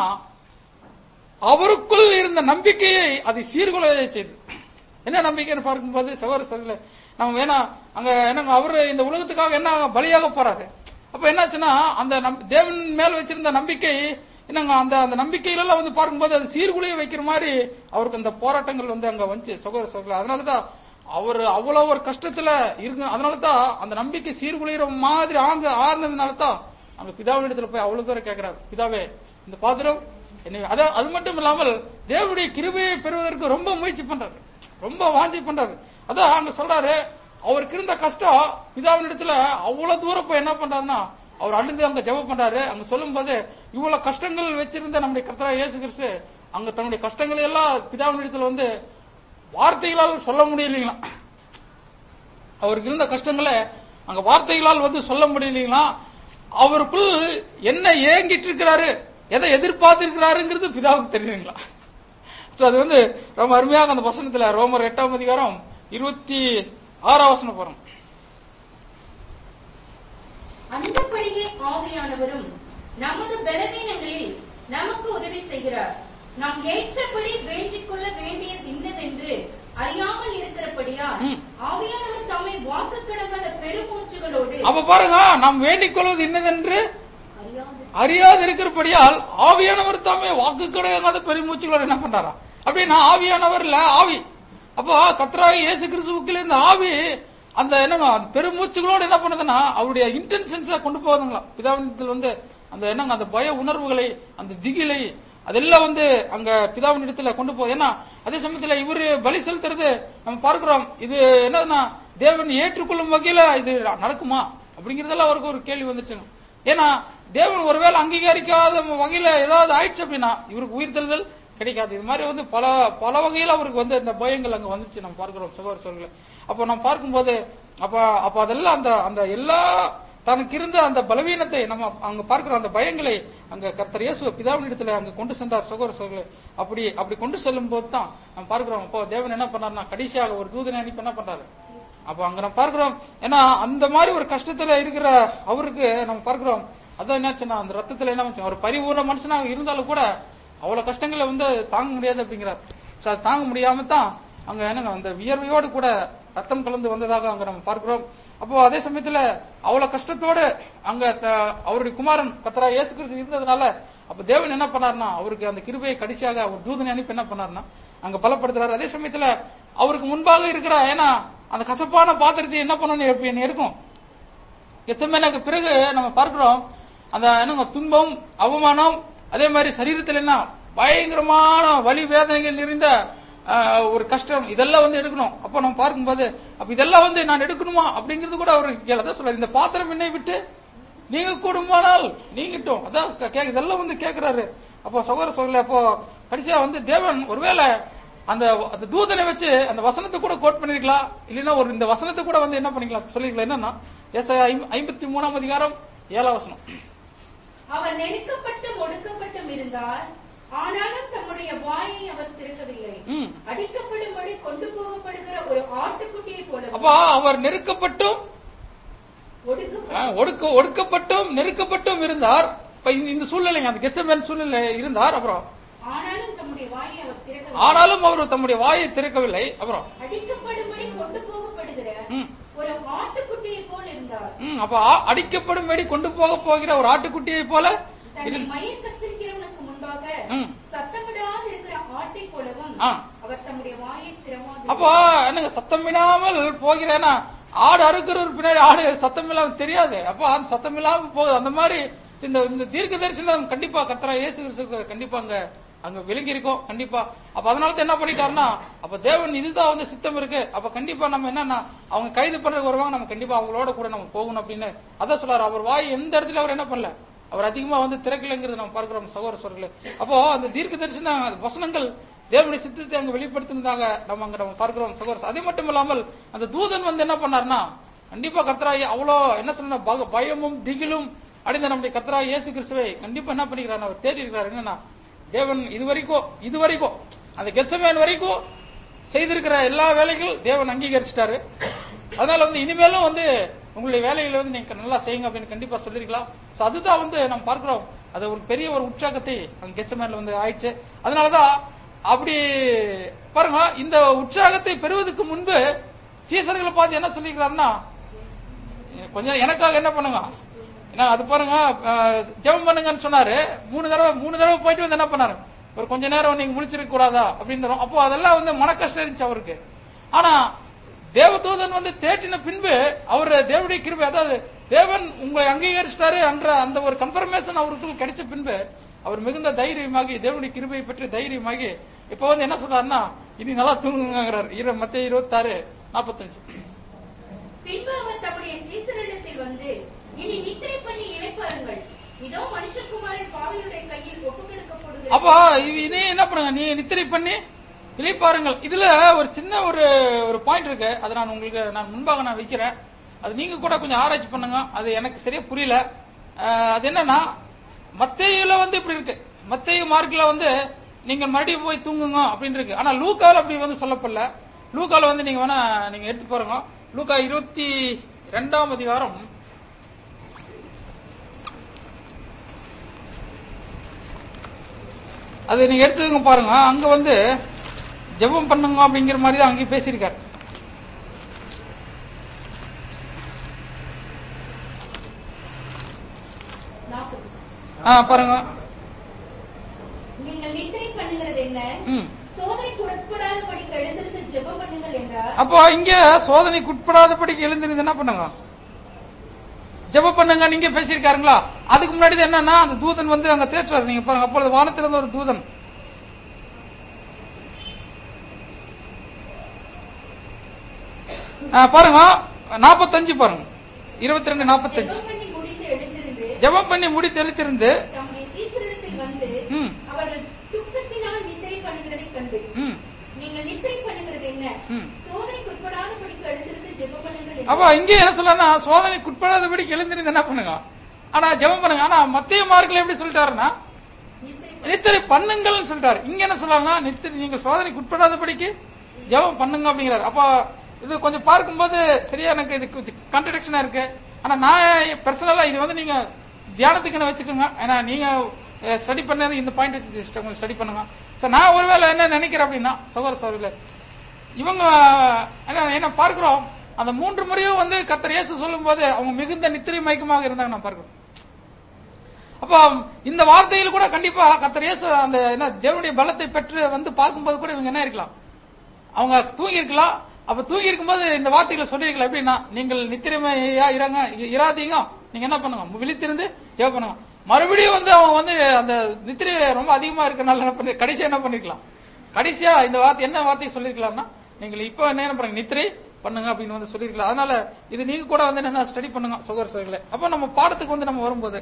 அவருக்குள் இருந்த நம்பிக்கையை அதை சீர்குலைய செய்து. என்ன நம்பிக்கைன்னு பார்க்கும்போது சகோதர சொல்ல நம்ம வேணா அங்க என்னங்க அவரு இந்த உலகத்துக்காக என்ன பலியாக போறாரு. அப்ப என்னாச்சுன்னா அந்த தேவன் மேல் வச்சிருந்த நம்பிக்கை என்னங்க அந்த நம்பிக்கையில வந்து பார்க்கும்போது அது சீர்குலைய வைக்கிற மாதிரி அவருக்கு அந்த போராட்டங்கள் வந்து அங்க வந்துச்சு சகோதர சகோதரர். அதனாலதான் அவர் அவ்வளவு ஒரு கஷ்டத்துல இருக்கு. அதனாலதான் அந்த நம்பிக்கை சீர்குலைகிற மாதிரி ஆறுனதுனாலதான் அங்க பிதாவினிடத்துல போய் அவ்வளவு தூரம் கேட்கிறார், பிதாவே இந்த பாத்திரம் அது மட்டும் இல்லாமல் தேவனுடைய கிருபையை பெறுவதற்கு ரொம்ப முயற்சி பண்றாரு, ரொம்ப வாஞ்சி பண்றாரு. அதான் அங்க சொல்றாரு அவருக்கு இருந்த கஷ்டம் பிதாவினிடத்துல அவ்வளவு தூரம் போய் என்ன பண்றாருன்னா அவர் அழுந்து அங்க ஜெபம் பண்றாரு. அங்க சொல்லும் போது இவ்வளவு கஷ்டங்கள் வச்சிருந்த நம்முடைய கர்த்தராகிய இயேசு கிறிஸ்து அங்க தன்னுடைய கஷ்டங்களை எல்லாம் பிதாவினிடத்துல வந்து வார்த்தைகளால் சொல்ல முடியலீங்களா, அவருக்கு இருந்த கஷ்டங்களை அங்க வார்த்தைகளால் வந்து சொல்ல முடியலீங்களா, அவருக்குள் என்ன ஏங்கிட்டு இருக்கிறாரு, எதை எதிர்பார்த்திருக்கிறாருங்கிறது பிதாவுக்கு தெரியுங்களா. அது வந்து ரொம்ப அருமையாக அந்த வசனத்துல ரோமர் 8ஆம் அதிகாரம் 26ஆம் வசனம் போறோம். அந்தபடியே ஆவியானவரும் நமது பலவீனங்களில் நமக்கு உதவி செய்கிறார். நாம் ஏற்றபடி வேண்டிக் கொள்ள வேண்டியது இன்னதென்று அறியாமல் இருக்கிறபடியால் ஆவியானவர் தாமே வாக்கு கடங்காத பெருமூச்சுகளோடு. அப்ப பாருங்க, நாம் வேண்டிக் கொள்வது இன்னதென்று அறியாது இருக்கிறபடியால் ஆவியானவர் தாமே வாக்கு கடங்காத பெருமூச்சுகளோடு என்ன பண்றாரா அப்படின்னா ஆவியானவர்ல ஆவி. அப்போ கர்த்தராகிய இயேசு கிறிஸ்துவுக்குள்ள இந்த ஆவி அந்த என்னங்க பெருமூச்சுகளோடு என்ன பண்ணுதுன்னா அவருடைய இன்டென்ஷன்ஸை கொண்டு போகுதுங்களா பிதாவினத்தில் வந்து அந்த என்னங்க அந்த பய உணர்வுகளை அந்த திகிலை அதெல்லாம் வந்து அங்க பிதாவினிடத்துல கொண்டு போகுது. ஏன்னா அதே சமயத்துல இவரு பலி செலுத்துறது நம்ம பார்க்கிறோம், இது என்னன்னா தேவன் ஏற்றுக்கொள்ளும் வகையில இது நடக்குமா அப்படிங்கறதெல்லாம் அவருக்கு ஒரு கேள்வி வந்துச்சுங்க. ஏன்னா தேவன் ஒருவேளை அங்கீகரிக்காத வகையில ஏதாவது ஆயிடுச்சு அப்படின்னா இவருக்கு உயிர்த்தெழுதல் கிடைக்காது. இது மாதிரி வந்து பல வகையில அவருக்கு வந்து இந்த பயங்கள் அங்க வந்துச்சு நம்ம பார்க்கிறோம் சகோதர சகோதரர்களே. அப்ப நம்ம பார்க்கும்போது அப்ப அதெல்லாம் அந்த எல்லா தனக்கு இருந்த அந்த பலவீனத்தை நம்ம அங்க பார்க்கிறோம். அந்த பயங்களை அங்க கர்த்தர் இயேசு பிதாவின் இடத்துல அங்க கொண்டு சென்றார். சகோதர சகோதரர்களே, அப்படி கொண்டு செல்லும் போது தான் நம்ம பார்க்கிறோம். அப்போ தேவன் என்ன பண்ணாருன்னா கடைசியாக ஒரு தூதனை அனுப்பி என்ன பண்றாரு. அப்ப அங்க நம்ம பார்க்கிறோம். ஏன்னா அந்த மாதிரி ஒரு கஷ்டத்துல இருக்கிற அவருக்கு நம்ம பார்க்கிறோம். அதான் என்னாச்சுன்னா அந்த ரத்தத்துல என்ன ஒரு பரிபூர்ண மனுஷனாக இருந்தாலும் கூட அவ்வளவு கஷ்டங்களை வந்து தாங்க முடியாது அப்படிங்கிறார். தாங்க முடியாம தான் அங்க என்னங்க அந்த வியர்வையோடு கூட ரத்தம் கலந்து வந்ததாக அங்க நம்ம பார்க்கிறோம். அப்போ அதே சமயத்துல அவ்வளவு கஷ்டத்தோடு அங்க அவருடைய குமாரன் கர்த்தராகிய இயேசு கிறிஸ்து இருந்ததுனால அப்ப தேவன் என்ன பண்ணாருன்னா அவருக்கு அந்த கிருபையை கடைசியாக ஒரு தூதனை அனுப்பி என்ன பண்ணாருன்னா அங்க பலப்படுத்துறாரு. அதே சமயத்துல அவருக்கு முன்பாக இருக்கிற ஏன்னா அந்த கசப்பான பாத்திரத்தை என்ன பண்ணணும் இருக்கும். கெத்செமனேக்கு பிறகு நம்ம பார்க்கிறோம் அந்த என்னங்க துன்பம், அவமானம், அதே மாதிரி சரீரத்தில் என்ன பயங்கரமான வலி வேதனைகள் நிறைந்த ஒரு கஷ்டம், இதெல்லாம் வந்து எடுக்கணும். அப்ப நம்ம பார்க்கும்போது அப்ப இதெல்லாம் வந்து நான் எடுக்கணுமா அப்படிங்கிறது கூட அவர் அதான் சொல்றாரு. இந்த பாத்திரம் என்னை விட்டு நீங்க கூடுமானால் நீங்கிட்டோம். அதான் இதெல்லாம் வந்து கேட்கிறாரு. அப்போ சகோதர சகோதரி, அப்போ கடைசியா வந்து தேவன் ஒருவேளை அந்த தூதனை வச்சு அந்த வசனத்தை கூட கோட் பண்ணிருக்கலாம், இல்லைன்னா ஒரு இந்த வசனத்தை கூட வந்து என்ன பண்ணிக்கலாம் சொல்லிருக்கலாம். என்னன்னா ஏசாயா 53ஆம் அதிகாரம் 7ஆம் வசனம். அவர் நெருக்கப்பட்டும் ஒடுக்கப்பட்டும் இருந்தார், ஆனாலும் தம்முடைய வாயை அவர் திறக்கவில்லை. அடிக்கப்படும்படி கொண்டு போகப்படுகிற ஒரு ஆட்டுக்குட்டியை போல. அப்ப அவர் நெருக்கப்பட்டும் ஒடுக்கப்பட்டும் நெருக்கப்பட்டும் இருந்தார். இந்த சூழ்நிலை அந்த கெத்செமனே சூழ்நிலை இருந்தார். அப்புறம் ஆனாலும் அவர் தம்முடைய வாயை திறக்கவில்லை. அப்புறம் அடிக்கப்படும்படி கொண்டு போகப்படுகிற ஒரு ஆட்டுக்குட்டியை போல இருந்தார். அப்ப அடிக்கப்படும்படி கொண்டு போகிற ஒரு ஆட்டுக்குட்டியை போல மயக்கத்திருக்கிறவனுக்கு முன்பாக சத்தமிடாது இருக்கிற ஆட்டை போலவும் அவர் தம்முடைய வாயை திறவாது. அப்போ என்னங்க சத்தமிடாமல் போகிறேன்னா ஆடு அறுக்கிற பின்னாடி ஆடு சத்தம் இல்லாம தெரியாது. அப்ப அந்த சத்தம் இல்லாம போகுது. அந்த மாதிரி இந்த தீர்க்க தரிசனம் கண்டிப்பா கர்த்தராகிய இயேசு கிறிஸ்துவுக்கு கண்டிப்பா அங்க விளங்கி இருக்கும் கண்டிப்பா. அப்ப அதனால என்ன பண்ணிட்டாருன்னா அப்ப தேவன் இதுதான் வந்து சித்தம் இருக்கு. அப்ப கண்டிப்பா நம்ம என்னன்னா அவங்க கைது பண்றதுக்கு வருவாங்க, நம்ம கண்டிப்பா அவங்களோட கூட நம்ம போகணும் அப்படின்னு அதான் சொல்றாரு. அவர் வாய் எந்த இடத்துல அவர் என்ன பண்ணல, அவர் அதிகமா வந்து திறக்கலைங்கிறது நம்ம பார்க்கிறோம் சகோதர சகோதரர்களே. அப்போ அந்த தீர்க்க தரிசன வசனங்கள் தேவனுடைய சித்தத்தை அங்க வெளிப்படுத்தினதாக நம்ம பார்க்கிறோம் சகோதரர். அதே மட்டும் இல்லாமல் அந்த தூதன் வந்து என்ன பண்ணாருன்னா கண்டிப்பா கர்த்தராகிய அவ்வளோ என்ன சொல்ல பயமும் திகிலும் அடைந்த நம்முடைய கர்த்தராகிய இயேசு கிறிஸ்துவை கண்டிப்பா என்ன பண்ணிக்கிறார், அவர் தேடி இருக்கிறார். என்னன்னா தேவன் இதுவரைக்கும் அந்த கெத்செமனே வரைக்கும் செய்திருக்கிற எல்லா வேலைகளும் தேவன் அங்கீகரிச்சிட்டாரு. அதனால வந்து இனிமேலும் வந்து உங்களுடைய வேலைகளை வந்து நீங்க நல்லா செய்யுங்க அப்படின்னு கண்டிப்பா சொல்லிருக்கலாம். அதுதான் வந்து நம்ம பார்க்கிறோம். அது ஒரு பெரிய ஒரு உற்சாகத்தை அங்க கெத்செமனேல வந்து ஆயிடுச்சு. அதனாலதான் அப்படி பாருங்க இந்த உற்சாகத்தை பெறுவதற்கு முன்பு சீசர்களை பார்த்து என்ன சொல்லிக்கிறாருன்னா கொஞ்சம் எனக்காக என்ன பண்ணுங்க, அது பாருங்க ஜெபம் பண்ணுங்கன்னு சொன்னாரு. 3 தடவை போயிட்டு வந்து என்ன பண்ணாரு, ஒரு கொஞ்ச நேரம் நீங்க முழிச்சிருக்க கூடாதா அப்படின்னு. அப்போ அதெல்லாம் வந்து மன கஷ்டம் இருந்துச்சு அவருக்கு. ஆனா தேவதூதன் வந்து தேட்டின பின்பு அவர் தேவனுடைய கிருபை, அதாவது தேவன் உங்களை அங்கீகரிச்சிட்டாரு என்ற அந்த ஒரு கன்ஃபர்மேஷன் அவருக்கு கிடைச்ச பின்பு அவர் மிகுந்த தைரியமாகி தேவனுடைய கிருபையை பற்றி தைரியமாகி இப்ப வந்து என்ன சொல்றாருன்னா இனி நல்லா தூங்குங்கிறார். மத்தேயு 26:45. பின்பு அவர் தம்முடைய சீசரிடத்தில் வந்து இனி நித்திரை பண்ணி இளைப்பாருங்கள், இதோ மனுஷகுமாரன் பாவிகளுடைய கையில் ஒப்புக்கொடுக்கப்படுகிறார். அப்ப இனி என்ன பண்ணுங்க, நீ நித்திரை பண்ணி இளைப்பாருங்கள். இதுல ஒரு சின்ன ஒரு பாயிண்ட் இருக்கு, அதை நான் உங்களுக்கு முன்பாக நான் வைக்கிறேன். அது நீங்க கூட கொஞ்சம் ஆராய்ச்சி பண்ணுங்க, அது எனக்கு சரியா புரியல. அது என்னன்னா மத்தேயுல வந்து இப்படி இருக்கு, மத்தேயு மார்க்ல வந்து நீங்க மறுபடியும் போய் தூங்குங்க அப்படின்னு இருக்கு. ஆனா லூக்கால அப்படி வந்து சொல்லப்படல. லூக்கால வந்து நீங்க வேணா நீங்க எடுத்து பாருங்க. லூக்கா 22ஆம் அதிகாரம் அது நீங்க எடுத்துங்க பாருங்க. அங்க வந்து ஜெபம் பண்ணுங்க அப்படிங்கிற மாதிரி தான் அங்கே பேசியிருக்காரு. பாருங்க, நீங்கள் நித்திரை பண்ணுகிறது என்ன, சோதனைக்கு உட்படாதபடிக்கு எழுந்திருந்து ஜெபம் பண்ணுங்கள் என்றார். அப்போ இங்க சோதனைக்கு உட்படாதபடிக்கு எழுந்திருந்து என்ன பண்ணுங்க, ஜெபம் பண்ணுங்க நீங்க பேசியிருக்காருங்களா. அதுக்கு முன்னாடி என்னன்னா அந்த தூதன் வந்து அங்க தேற்றாரு. நீங்க பாருங்க, அப்பொழுது வானத்திலிருந்து ஒரு தூதன் பாருங்க 45 பாருங்க 22:45. ஜெபம் பண்ணி முடித்து எழுத்திருந்து அவர்கள் துக்கத்தினால் நித்திரை பண்ணுகிறதை கண்டு நீங்கள் நித்திரை பண்ணுகிறது என்ன, சோதனைக்கு உட்படாதபடிக்கு எழுந்திருந்து ஜெபம் பண்ணுங்கள் அப்ப இங்க என்ன சொல்லனா, சோதனைக்கு உட்படாதபடி எழுந்திருந்து என்ன பண்ணுங்க, ஆனா ஜெபம் பண்ணுங்க. ஆனா மத்திய மார்க்ல எப்படி சொல்லிட்டாருன்னா நித்திரை பண்ணுங்கள்னு சொல்லிட்டாரு. இங்க என்ன சொல்றாங்கன்னா நித்திரை நீங்க சோதனைக்கு உட்படாதபடிக்கு ஜெபம் பண்ணுங்க அப்படிங்கிறாரு. அப்ப இது கொஞ்சம் பார்க்கும்போது சரியா எனக்கு இது கான்ட்ரடிக்ஷனா இருக்கு. ஆனா நான் பர்சனலா இது வந்து நீங்க தியானத்துக்கு வச்சுக்கோங்க. ஏன்னா நீங்க ஸ்டடி பண்ணது இந்த பாயிண்ட் வச்சு ஸ்டடி பண்ணுங்க. நான் ஒருவேளை என்ன நினைக்கிறேன் அப்படின்னா, சகோதர சகோதரிகளே, இவங்க என்ன பார்க்கிறோம், அந்த 3 முறையும் வந்து கர்த்தர் இயேசு சொல்லும் போது அவங்க மிகுந்த நித்திரை மயக்கமாக இருந்தாங்க நான் பார்க்கிறோம். அப்ப இந்த வார்த்தையில் கூட கண்டிப்பா கர்த்தர் இயேசு அந்த என்ன தேவனுடைய பலத்தை பெற்று வந்து பார்க்கும்போது கூட இவங்க என்ன இருக்கலாம், அவங்க தூங்கி இருக்கலாம். அப்ப தூங்கி இருக்கும்போது இந்த வார்த்தைகளை சொல்லிருக்கலாம். எப்படின்னா, நீங்கள் நித்திரைமையா இராதீங்க, நீங்க என்ன பண்ணுங்க, விழித்திருந்து ஜெபம் பண்ணுங்க. மறுபடியும் வந்து அவங்க வந்து அந்த நித்திரை ரொம்ப அதிகமா இருக்கனால என்ன பண்ணி கடைசியா என்ன பண்ணிருக்கலாம், கடைசியா இந்த வார்த்தை என்ன வார்த்தை சொல்லிருக்கலாம்னா, நீங்கள் இப்ப என்ன பண்ணுங்க நித்திரை பண்ணுங்க அப்படின்னு வந்து சொல்லிருக்கலாம். அதனால இது நீங்க கூட வந்து என்ன ஸ்டடி பண்ணுங்க சகோதர சகோதரிகளே. அப்ப நம்ம பாடத்துக்கு வந்து நம்ம வரும்போது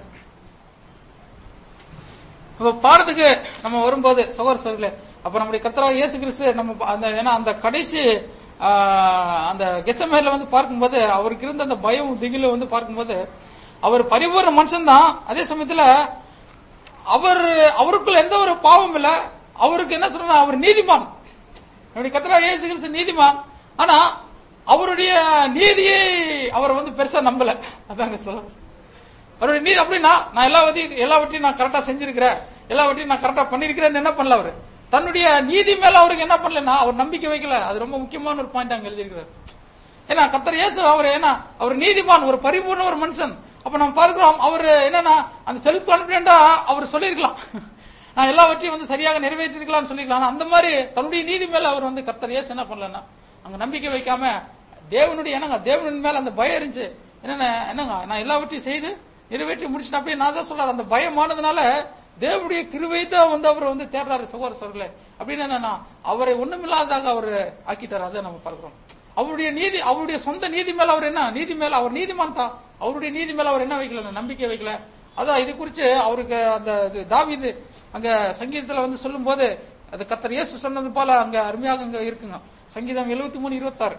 சகோதர சகோதரிகளே, அப்ப நம்முடைய கர்த்தராகிய இயேசு கிறிஸ்து நம்ம அந்த கடைசி அந்த கெத்செமனேல வந்து பார்க்கும்போது அவருக்கு இருந்த அந்த பயம் திகில வந்து பார்க்கும்போது அவர் பரிபூர்ண மனுஷன் தான். அதே சமயத்துல அவருக்குள்ள எந்த ஒரு பாவம் இல்ல. அவருக்கு என்ன சொல்ற, அவர் நீதிமான். நம்முடைய கர்த்தராகிய இயேசு கிறிஸ்து நீதிமான். ஆனா அவருடைய நீதியை அவர் வந்து பெருசா நம்பல. அதாங்க சொல்ல அவருடைய நீதி அப்படின்னா, நான் எல்லாவற்றையும் நான் கரெக்டா செஞ்சிருக்கிறேன், எல்லாவற்றையும் நான் கரெக்டா பண்ணிருக்கிறேன் என்ன பண்ணல அவரு. தன்னுடைய நீதி மேல அவருக்கு என்ன பண்ணலன்னா அவர் நம்பிக்கை வைக்கல. அது ரொம்ப முக்கியமான ஒரு பாயிண்ட் அங்க எழுதியிருக்கிறார். ஏன்னா கர்த்தர் இயேசு அவர் நீதிமான், ஒரு பரிபூர்ண ஒரு மனுஷன். அப்ப நம்ம பார்க்கிறோம் அவர் என்னன்னா அந்த செல்ஃப் கான்பிடென்டா அவர் சொல்லிருக்கலாம், நான் எல்லாவற்றையும் வந்து சரியாக நிறைவேற்றிருக்கலாம்னு சொல்லிருக்கலாம். அந்த மாதிரி தன்னுடைய நீதி மேல அவர் வந்து கர்த்தர் இயேசு என்ன பண்ணலன்னா அங்க நம்பிக்கை வைக்காம தேவனின் மேல அந்த பயம் இருந்துச்சு. என்னங்க நான் எல்லாவற்றையும் செய்து நிறைவேற்றி முடிச்சுட்டு அப்படியே நான் தான் சொல்றாரு. அந்த பயமானதுனால தேவனுடைய கிருபை தான் வந்து அவர் வந்து தேடுறாரு சகோதர சகோதரர்களே. அப்படின்னு என்னன்னா அவரை ஒண்ணுமில்லாதாக அவர் ஆக்கிட்டார். அதை நம்ம பார்க்கிறோம். அவருடைய நீதி, அவருடைய சொந்த நீதி மேல அவர் என்ன நீதி மேல அவர் நீதிமான் தான். அவருடைய நீதி மேல அவர் என்ன வைக்கல, நம்பிக்கை வைக்கல. அதான் இது குறிச்சு அவருக்கு அந்த தாவீது அங்க சங்கீதத்துல வந்து சொல்லும் போது அது கர்த்தர் இயேசு சொன்னது போல அங்க அருமையாக அங்க இருக்குங்க. சங்கீதம் 73:26.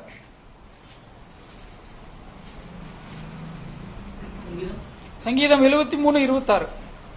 சங்கீதம் 73:26.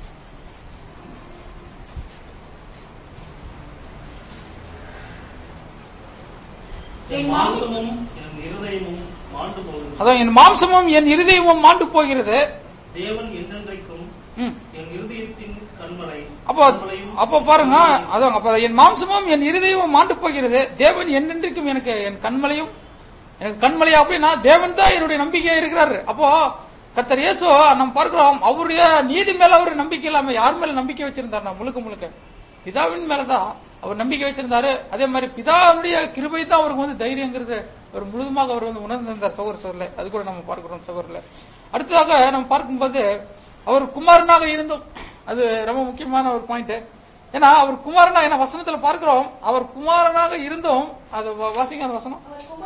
அதான் என் மாம்சமும் என் இருதயமும் மாண்டு போகிறது, தேவன் என்றென்றைக்கும் என் இருதயத்தின் கண்மலை. அப்போ பாருங்க, அதான் அப்ப என் மாம்சமும் என் இருதயமும் மாண்டு போகிறது, தேவன் என்றென்றைக்கும் எனக்கு என் கண்மலையும், எனக்கு கண்மலையா அப்படின்னா தேவன் தான் என்னுடைய நம்பிக்கையா இருக்கிறாரு. அப்போ கர்த்தர் இயேசு நம்ம பார்க்கிறோம் அவருடைய நீதி மேல அவர் நம்பிக்கை இல்லாம யார் மேல நம்பிக்கை வச்சிருந்தார், முழுக்க பிதாவின் மேலதான் அவர் நம்பிக்கை வச்சிருந்தாரு. அதே மாதிரி பிதாவுடைய கிருபை தான் அவருக்கு வந்து தைரியங்கிறது ஒரு முழுதுமாக அவர் வந்து உணர்ந்திருந்தார் சகோதர சகோதரர்களே. அது கூட நம்ம பார்க்கிறோம் சகோதரர்களே. அடுத்ததாக நம்ம பார்க்கும்போது அவர் குமாரனாக இருந்தும், அது ரொம்ப முக்கியமான ஒரு பாயிண்ட். ஏன்னா அவர் குமாரனா, ஏன்னா வசனத்துல பார்க்கிறோம் அவர் குமாரனாக இருந்தும், அது வாசிங்க அந்த வசனம்.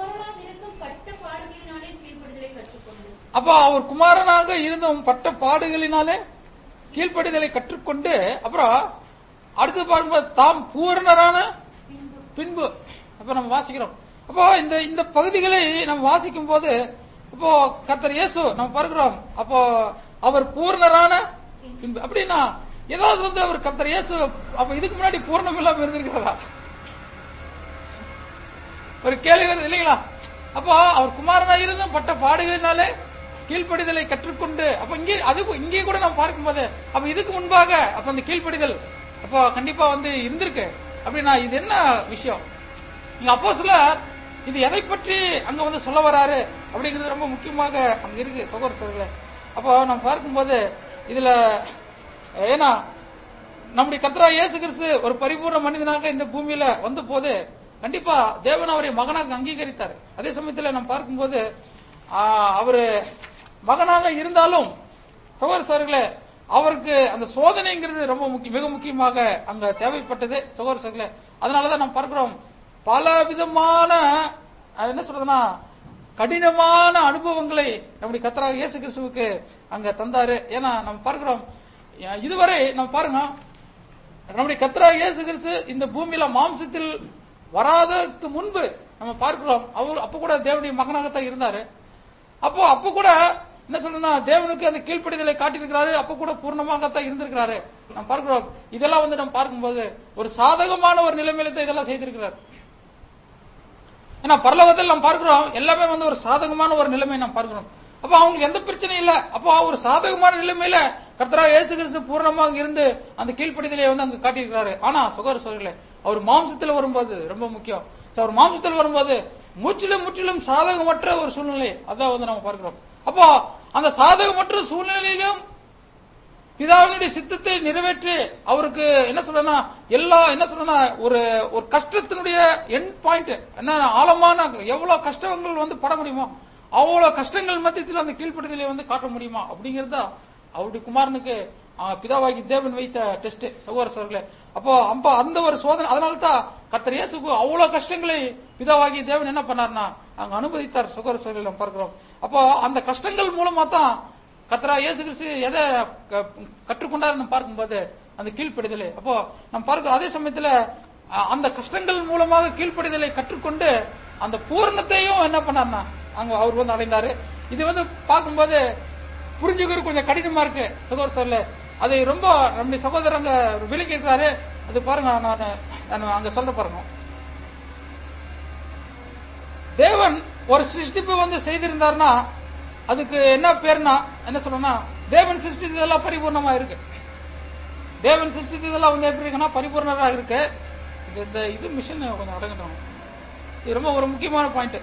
அப்ப அவர் குமாரனாக இருந்தும் பட்ட பாடுகளினாலே கீழ்ப்படிதலை கற்றுக்கொண்டு, அப்புறம் அடுத்து பார்க்கும்போது தாம் பூரணரான பின்பு. அப்ப நம்ம வாசிக்கிறோம். அப்போ இந்த பகுதிகளை நம்ம வாசிக்கும் போது இப்போ கர்த்தர் இயேசு நம்ம பார்க்கிறோம். அப்போ அவர் பூர்ணரான பின்பு அப்படின்னா ஏதாவது வந்து அவர் கர்த்தர் இயேசு அப்ப இதுக்கு முன்னாடி பூர்ணம் இல்லாம இருந்திருக்கிறதா ஒரு கேள்வி வருது இல்லைங்களா? அப்போ அவர் குமாரனா இருந்தும் பட்ட பாடுகளினாலே கீழ்ப்படிதலை கற்றுக்கொண்டு, அப்ப இங்கே கூட நம்ம பார்க்கும்போது அப்ப இதுக்கு முன்பாக அப்ப அந்த கீழ்ப்படிதல் அப்போ கண்டிப்பா வந்து இருந்திருக்கு. அப்படின்னா இது என்ன விஷயம் இங்க அப்போஸ்தலர் இது எதை பற்றி அங்க வந்து சொல்ல வராரு அப்படிங்கிறது ரொம்ப முக்கியமாக அங்க இருக்கு சகோதர சகோதரர்களே. அப்போ நம்ம பார்க்கும்போது இதுல ஏன்னா நம்முடைய கர்த்தராகிய இயேசு கிறிஸ்து ஒரு பரிபூர்ண மனிதனாக இந்த பூமியில வந்த போது கண்டிப்பா தேவன் அவரை மகனாக அங்கீகரித்தார். அதே சமயத்துல நம்ம பார்க்கும்போது அவரு மகனாக இருந்தாலும் சகோதர சகோதரர்களே அவருக்கு அந்த சோதனைங்கிறது ரொம்ப மிக முக்கியமாக அங்க தேவைப்பட்டது சகோதர சகோதரர்களே. அதனாலதான் நம்ம பார்க்கிறோம் பல விதமான என்ன சொல்றதுன்னா கடினமான அனுபவங்களை நம்முடைய கர்த்தராகிய இயேசு கிறிஸ்துவுக்கு அங்க தந்தாரு. ஏன்னா நம்ம பார்க்கிறோம் இதுவரை நம்ம பாருங்க நம்முடைய கர்த்தராகிய இயேசு கிறிஸ்து இந்த பூமியில மாம்சத்தில் வராததுக்கு முன்பு நம்ம பார்க்கிறோம் அவர் அப்ப கூட தேவனுடைய மகனாகத்தான் இருந்தாரு. அப்ப கூட என்ன சொல்றேன்னா தேவனுக்கு அந்த கீழ்ப்படிதலை காட்டியிருக்கிறாரு. அப்ப கூட பூர்ணமாகத்தான் இருந்திருக்கிறாரு. நம்ம பார்க்கிறோம். இதெல்லாம் நம்ம பார்க்கும்போது ஒரு சாதகமான ஒரு நிலைமையில தான் இதெல்லாம் செய்திருக்கிறார். ஏன்னா பரலோகத்தில் நம்ம பார்க்கிறோம் எல்லாமே ஒரு சாதகமான ஒரு நிலைமை நாம் பார்க்கிறோம். அப்ப அவங்களுக்கு எந்த பிரச்சனையும் இல்ல. அப்போ ஒரு சாதகமான நிலைமையில கர்த்தராகிய இயேசு கிறிஸ்து பூர்ணமாக இருந்து அந்த கீழ்ப்படிதலை அங்க காட்டியிருக்கிறாரு. ஆனா சகோதர சகோதரிகளே, அவர் மாம்சத்தில் வரும்போது ரொம்ப முக்கியம். அவர் மாம்சத்தில் வரும்போது முற்றிலும் சாதகமற்ற ஒரு சூழ்நிலை அதான் நம்ம பார்க்கிறோம். அப்போ அந்த சாதகமற்ற சூழ்நிலையிலும் பிதாவினுடைய சித்தத்தை நிறைவேற்றி அவருக்கு என்ன சொல்றேன்னா ஒரு கஷ்டத்தினுடைய எண்ட் பாயிண்ட் என்ன ஆழமான எவ்வளவு கஷ்டங்கள் பட முடியுமோ அவ்வளவு கஷ்டங்கள் மத்தியத்தில் அந்த கீழ்ப்படிதலை காட்ட முடியுமா அப்படிங்கறத அவருடைய குமாரனுக்கு பிதாவாகி தேவன் வைத்த டெஸ்ட் சகோதர சகோதரர்களே. அப்போ அந்த ஒரு சோதனை, அதனால்தான் கர்த்தர் இயேசுக்கு அவ்வளவு கஷ்டங்களை பிதாவாகி தேவன் என்ன பண்ணார்னா அங்க அனுமதித்தார் சகோதர சகோதரர்களை பார்க்கிறோம். அப்போ அந்த கஷ்டங்கள் மூலமா தான் கர்த்தராகிய இயேசு கிறிஸ்து எதை கற்றுக்கொண்டார் பார்க்கும்போது அந்த கீழ்ப்படிதலை. அப்போ நம்ம பார்க்கிறோம் அதே சமயத்துல அந்த கஷ்டங்கள் மூலமாக கீழ்ப்படிதலை கற்றுக்கொண்டு அந்த பூரணத்தையும் என்ன பண்ணார்னா அங்க அவர் அடைந்தாரு. இது பார்க்கும்போது புரிஞ்சுக்கிறது கொஞ்சம் கடினமா இருக்கு சகோதர சொல்ல. அதை ரொம்ப நம்முடைய சகோதரங்க விலக்கி இருக்கிறாரு. அது பாருங்க, நான் அங்க சொல்ற பாருங்க. தேவன் ஒரு சிருஷ்டிப்பு செய்திருந்தார்னா அதுக்கு என்ன பேர்னா என்ன சொல்றோம்னா தேவன் சிருஷ்டித்ததெல்லாம் பரிபூர்ணமா இருக்கு. தேவன் சிருஷ்டித்ததெல்லாம் எப்படி இருக்குன்னா பரிபூர்ணமா இருக்கு. இது மிஷன் கொஞ்சம் அடங்கட்டும். இது ரொம்ப ஒரு முக்கியமான பாயிண்ட்.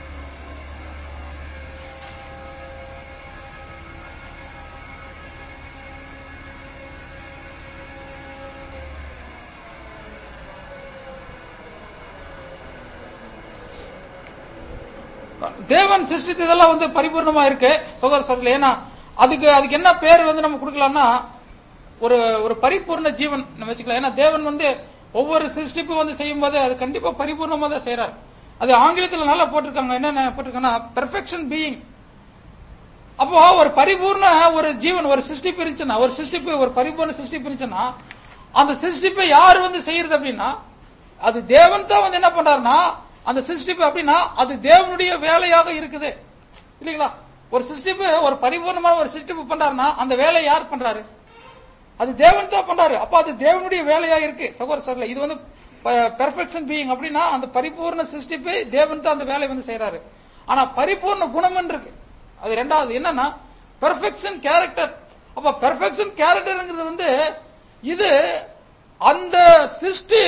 தேவன் சிருஷ்டித்ததெல்லாம் பரிபூர்ணமா இருக்கு சகோதர சகோதரர்களே. ஏன்னா அதுக்கு என்ன பேர் நம்ம கொடுக்கலாம்னா ஒரு பரிபூர்ண ஜீவன் நம்ம வச்சுக்கலாம். ஏன்னா தேவன் ஒவ்வொரு சிருஷ்டிப்பு செய்யும் போது அது கண்டிப்பா பரிபூர்ணமா தான் செய்யறாரு. அது ஆங்கிலத்தில் நல்லா போட்டிருக்காங்க. என்ன போட்டிருக்காங்கன்னா பெர்ஃபெக்ஷன் பீயிங். அப்போ ஒரு பரிபூர்ண ஒரு ஜீவன் ஒரு சிருஷ்டிப்பு இருந்துச்சுன்னா ஒரு பரிபூர்ண சிருஷ்டிப்பு இருந்துச்சுன்னா அந்த சிருஷ்டிப்பை யாரு செய்யறது அப்படின்னா அது தேவன் தான் என்ன பண்றாருன்னா அந்த சிருஷ்டிப்பு அப்படின்னா அது தேவனுடைய வேலையாக இருக்குது இல்லீங்களா. ஒரு சிருஷ்டிப்பு ஒரு பரிபூர்ணமான ஒரு சிருஷ்டிப்பு பண்றாருன்னா அந்த வேலையை யார் பண்றாரு? அது தேவன் தான் பண்றாரு. அப்ப அது தேவனுடைய வேலையா இருக்கு சகோதர சகோதரர்களே. இது பெர்ஃபெக்ஷன் பீயிங் அப்படின்னா அந்த பரிபூர்ண சிருஷ்டிப்பு தேவன் தான் அந்த வேலையை செய்யறாரு. ஆனா பரிபூர்ண குணம் இருக்கு. அது ரெண்டாவது என்னன்னா பெர்ஃபெக்ஷன் கேரக்டர். அப்ப பெர்ஃபெக்ஷன் கேரக்டர்ங்கிறது இது அந்த சிருஷ்டி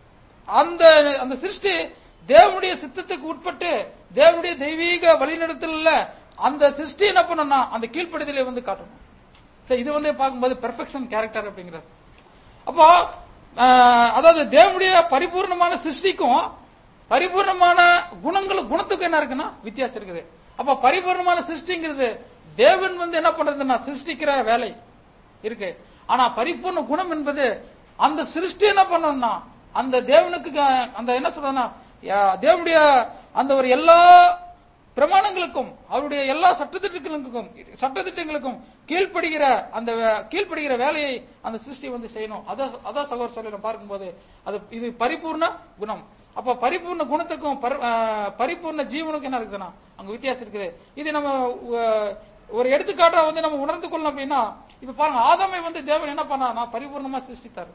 அந்த சிருஷ்டி தேவனுடைய சித்தத்துக்கு உட்பட்டு தேவனுடைய தெய்வீக வழிநடத்தல அந்த சிருஷ்டி என்ன பண்ணா அந்த கீழ்ப்படிதலை காட்டணும். இது பார்க்கும்போது பெர்ஃபெக்ஷன் கேரக்டர் அப்படிங்கிறது. அப்போ அதாவது தேவனுடைய பரிபூர்ணமான சிருஷ்டிக்கும் பரிபூர்ணமான குணத்துக்கும் என்ன இருக்குன்னா வித்தியாசம் இருக்குது. அப்ப பரிபூர்ணமான சிருஷ்டிங்கிறது தேவன் என்ன பண்றதுன்னா சிருஷ்டிக்கிற வேலை இருக்கு. ஆனா பரிபூர்ண குணம் என்பது அந்த சிருஷ்டி என்ன பண்ணணும்னா அந்த தேவனுக்கு அந்த என்ன சொல்றதுன்னா தேவனுடைய அந்த ஒரு எல்லா பிரமாணங்களுக்கும் அவருடைய எல்லா சட்டத்திட்டங்களுக்கும் கீழ்ப்படுகிற வேலையை அந்த சிருஷ்டி செய்யணும். அதான் சகோதர சொல்ல பார்க்கும்போது இது பரிபூர்ண குணம். அப்ப பரிபூர்ண குணத்துக்கும் பரிபூர்ண ஜீவனுக்கும் என்ன இருக்குதுன்னா அங்க வித்தியாசம் இருக்குது. இது நம்ம ஒரு எடுத்துக்காட்டா நம்ம உணர்ந்து கொள்ளணும் அப்படின்னா இப்ப பாருங்க, ஆதாமை தேவன் என்ன பண்ணா பரிபூர்ணமா சிருஷ்டித்தார்.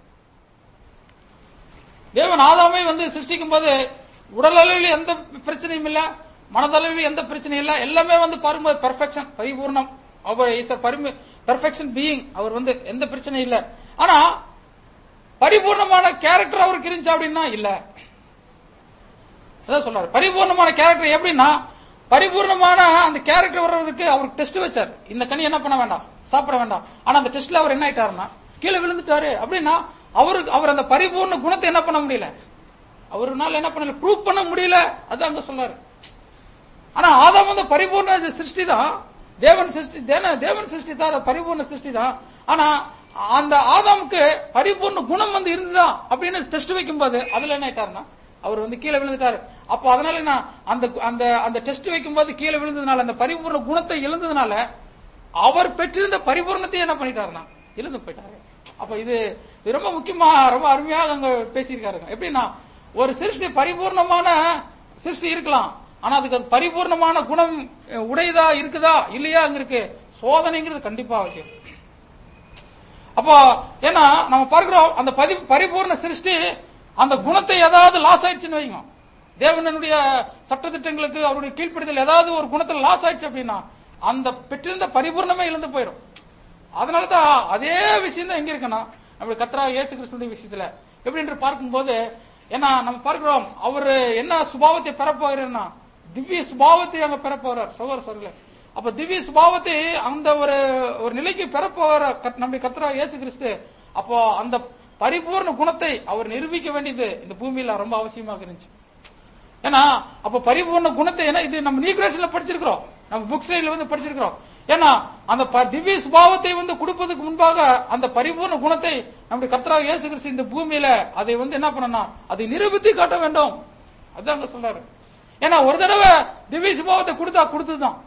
தேவன் ஆதாமை சிருஷ்டிக்கும் போது உடல் அளவில் எந்த பிரச்சனையும் இல்ல, மனதளவில் எந்த பிரச்சனையும் இல்ல. எல்லாமே பாரும்போது பெர்ஃபெக்ஷன் பரிபூர்ணம். அவர் பெர்ஃபெக்ஷன் பீயிங். அவர் எந்த பிரச்சனையும் இல்ல. ஆனா பரிபூர்ணமான கேரக்டர் அவருக்கு இருந்துச்சு அப்படின்னா இல்ல. அதான் சொல்றாரு பரிபூர்ணமான கேரக்டர் எப்படின்னா பரிபூர்ணமான அந்த கேரக்டர் வர்றதுக்கு அவருக்கு டெஸ்ட் வச்சார். இந்த கனி என்ன பண்ண வேண்டாம், சாப்பிட வேண்டாம். ஆனா அந்த டெஸ்ட்ல அவர் என்ன ஆயிட்டாருன்னா கீழே விழுந்துட்டாரு. அப்படின்னா அவர் அந்த பரிபூர்ண குணத்தை என்ன பண்ண முடியல, அவருனால என்ன பண்ணல, ப்ரூவ் பண்ண முடியல. அதான் அங்க சொல்றாரு. ஆனா ஆதாம் பரிபூர்ண சிருஷ்டி தான், தேவன் சிருஷ்டி தான், பரிபூர்ண சிருஷ்டி தான். ஆனா அந்த ஆதாமுக்கு பரிபூர்ண குணம் இருந்துதான் அப்படின்னு டெஸ்ட் வைக்கும் போது அதுல என்ன ஆயிட்டாருன்னா அவர் கீழே விழுந்துட்டாரு. அப்போ அதனால என்ன அந்த டெஸ்ட் வைக்கும் போது கீழே விழுந்ததுனால அந்த பரிபூர்ண குணத்தை இழந்ததுனால அவர் பெற்றிருந்த பரிபூர்ணத்தை என்ன பண்ணிட்டாருன்னா இழந்து போயிட்டாரு. அப்ப இது ரொம்ப முக்கியமா ரொம்ப அருமையாக அங்க பேசியிருக்காருங்க. எப்படின்னா ஒரு சிருஷ்டி பரிபூர்ணமான சிருஷ்டி இருக்கலாம், ஆனா அதுக்கு அது பரிபூர்ணமான குணம் உடையதா இருக்குதா இல்லையா இருக்கு. சோதனைங்கிறது கண்டிப்பா அவசியம். அப்போ ஏன்னா நம்ம பார்க்கிறோம் அந்த பரிபூர்ண சிருஷ்டி அந்த குணத்தை ஏதாவது லாஸ் ஆயிடுச்சுன்னு வைங்க, தேவனுடைய சட்டத்திட்டங்களுக்கு அவருடைய கீழ்ப்படிதல் ஏதாவது ஒரு குணத்துல லாஸ் ஆயிடுச்சு அப்படின்னா அந்த பெற்றிருந்த பரிபூர்ணமே இழந்து போயிடும். அதனாலதான் அதே விஷயம் தான் எங்க இருக்குன்னா நம்ம கர்த்தராகிய இயேசு கிறிஸ்துவின் விஷயத்துல எப்படி என்று பார்க்கும்போது, ஏன்னா நம்ம பார்க்கிறோம் அவர் என்ன சுபாவத்தை பெறப்போகிறார்னா திவ்ய சுபாவத்தை அங்க பெறப்போறார் சகோதரர்களே. அப்ப திவ்ய சுபாவத்தை அந்த ஒரு நிலைக்கு பெறப்போகிற நம்முடைய கர்த்தராகிய இயேசு கிறிஸ்து, அப்போ அந்த பரிபூர்ண குணத்தை அவர் நிரூபிக்க வேண்டியது இந்த பூமியில ரொம்ப அவசியமாக இருந்துச்சு. ஏன்னா அப்ப பரிபூர்ண குணத்தை, ஏன்னா இது நம்ம நியூ கிரியேஷன்ல படிச்சிருக்கிறோம், நம்ம புக்ஸ்ல வந்து படிச்சிருக்கிறோம். ஏன்னா அந்த திவ்ய சுபாவத்தை வந்து கொடுப்பதற்கு முன்பாக அந்த பரிபூர்ண குணத்தை நம்முடைய கர்த்தராகிய இயேசு கிறிஸ்து இந்த பூமியில அதை வந்து என்ன பண்ணணும், அதை நிரூபித்து காட்ட வேண்டும். அதான் அங்க சொல்றாரு. ஏன்னா ஒரு தடவை திவ்ய சுபாவத்தை கொடுத்ததுதான்,